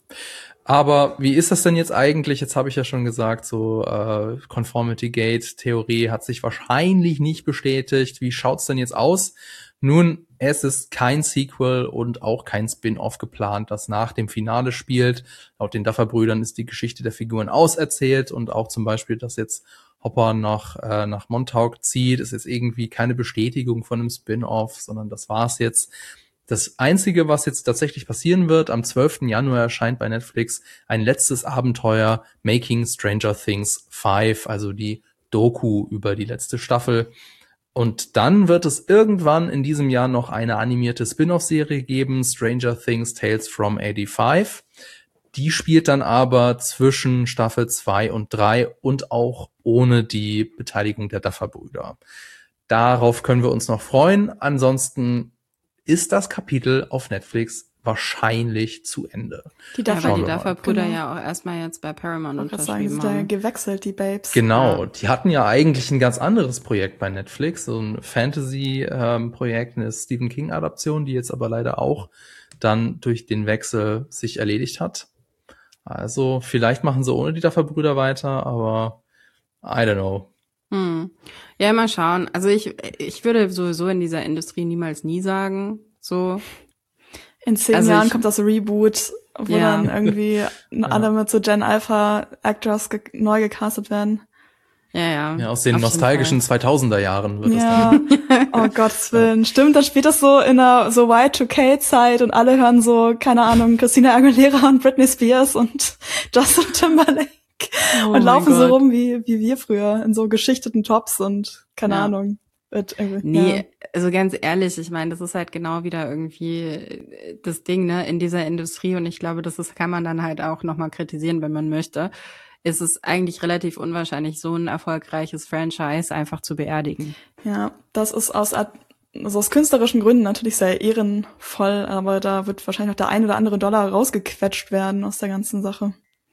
Aber wie ist das denn jetzt eigentlich? Jetzt habe ich ja schon gesagt, so äh, Conformity Gate Theorie hat sich wahrscheinlich nicht bestätigt. Wie schaut's denn jetzt aus? Nun, es ist kein Sequel und auch kein Spin-off geplant, das nach dem Finale spielt. Laut den Duffer-Brüdern ist die Geschichte der Figuren auserzählt und auch zum Beispiel, dass jetzt Hopper nach, äh, nach Montauk zieht, ist jetzt irgendwie keine Bestätigung von einem Spin-off, sondern das war's jetzt. Das Einzige, was jetzt tatsächlich passieren wird, am zwölften Januar erscheint bei Netflix ein letztes Abenteuer, Making Stranger Things fünf, also die Doku über die letzte Staffel. Und dann wird es irgendwann in diesem Jahr noch eine animierte Spin-off-Serie geben, Stranger Things Tales from eighty-five. Die spielt dann aber zwischen Staffel zwei und drei und auch ohne die Beteiligung der Duffer-Brüder. Darauf können wir uns noch freuen. Ansonsten ist das Kapitel auf Netflix wahrscheinlich zu Ende. Die Ja, Duffer, weil die wir mal. Duffer-Brüder Genau. ja auch erstmal jetzt bei Paramount ich wollte gerade sagen, unterschrieben sind ja haben. gewechselt, die Babes. Genau, Ja. die hatten ja eigentlich ein ganz anderes Projekt bei Netflix, so ein Fantasy-Projekt, eine Stephen King-Adaption, die jetzt aber leider auch dann durch den Wechsel sich erledigt hat. Also vielleicht machen sie ohne die Duffer-Brüder weiter, aber I don't know. Hm. Ja, mal schauen. Also ich, ich würde sowieso in dieser Industrie niemals nie sagen, so. In zehn Also Jahren ich- kommt das Reboot, wo Ja. dann irgendwie alle mit so Gen Alpha Actors ge neu gecastet werden. Ja, ja. Ja, aus den auf jeden nostalgischen Fall. zweitausender Jahren wird es Ja, dann. oh Gottes Willen. Stimmt, dann spielt das so in einer so Y two K-Zeit und alle hören so, keine Ahnung, Christina Aguilera und Britney Spears und Justin Timberlake Oh und mein laufen so Gott. rum wie wie wir früher in so geschichteten Tops und keine Ja. Ahnung. Wird irgendwie- Nee, ja. also ganz ehrlich, ich meine, das ist halt genau wieder irgendwie äh, das Ding, ne, in dieser Industrie und ich glaube, das ist, kann man dann halt auch nochmal kritisieren, wenn man möchte. Ist es eigentlich relativ unwahrscheinlich, so ein erfolgreiches Franchise einfach zu beerdigen. Ja, das ist aus, Art- also aus künstlerischen Gründen natürlich sehr ehrenvoll, aber da wird wahrscheinlich noch der ein oder andere Dollar rausgequetscht werden aus der ganzen Sache.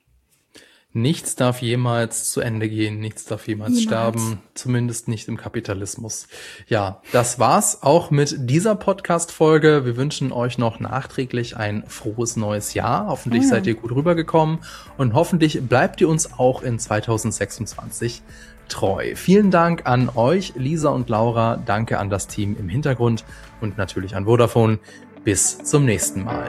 Nichts darf jemals zu Ende gehen, nichts darf jemals Niemals. sterben, zumindest nicht im Kapitalismus. Ja, das war's auch mit dieser Podcast-Folge. Wir wünschen euch noch nachträglich ein frohes neues Jahr. Hoffentlich Oh ja. seid ihr gut rübergekommen und hoffentlich bleibt ihr uns auch in zweitausendsechsundzwanzig treu. Vielen Dank an euch, Lisa und Laura. Danke an das Team im Hintergrund und natürlich an Vodafone. Bis zum nächsten Mal.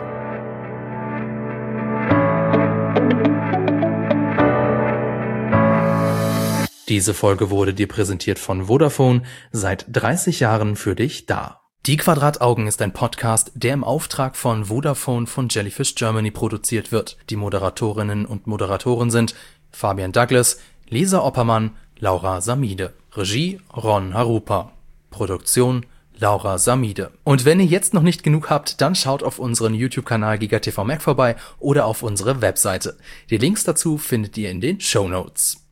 Diese Folge wurde dir präsentiert von Vodafone, seit dreißig Jahren für dich da. Die Quadrataugen ist ein Podcast, der im Auftrag von Vodafone von Jellyfish Germany produziert wird. Die Moderatorinnen und Moderatoren sind Fabian Douglas, Lisa Oppermann, Laura Samide. Regie Ron Harupa. Produktion Laura Samide. Und wenn ihr jetzt noch nicht genug habt, dann schaut auf unseren YouTube-Kanal GigaTV Mac vorbei oder auf unsere Webseite. Die Links dazu findet ihr in den Shownotes.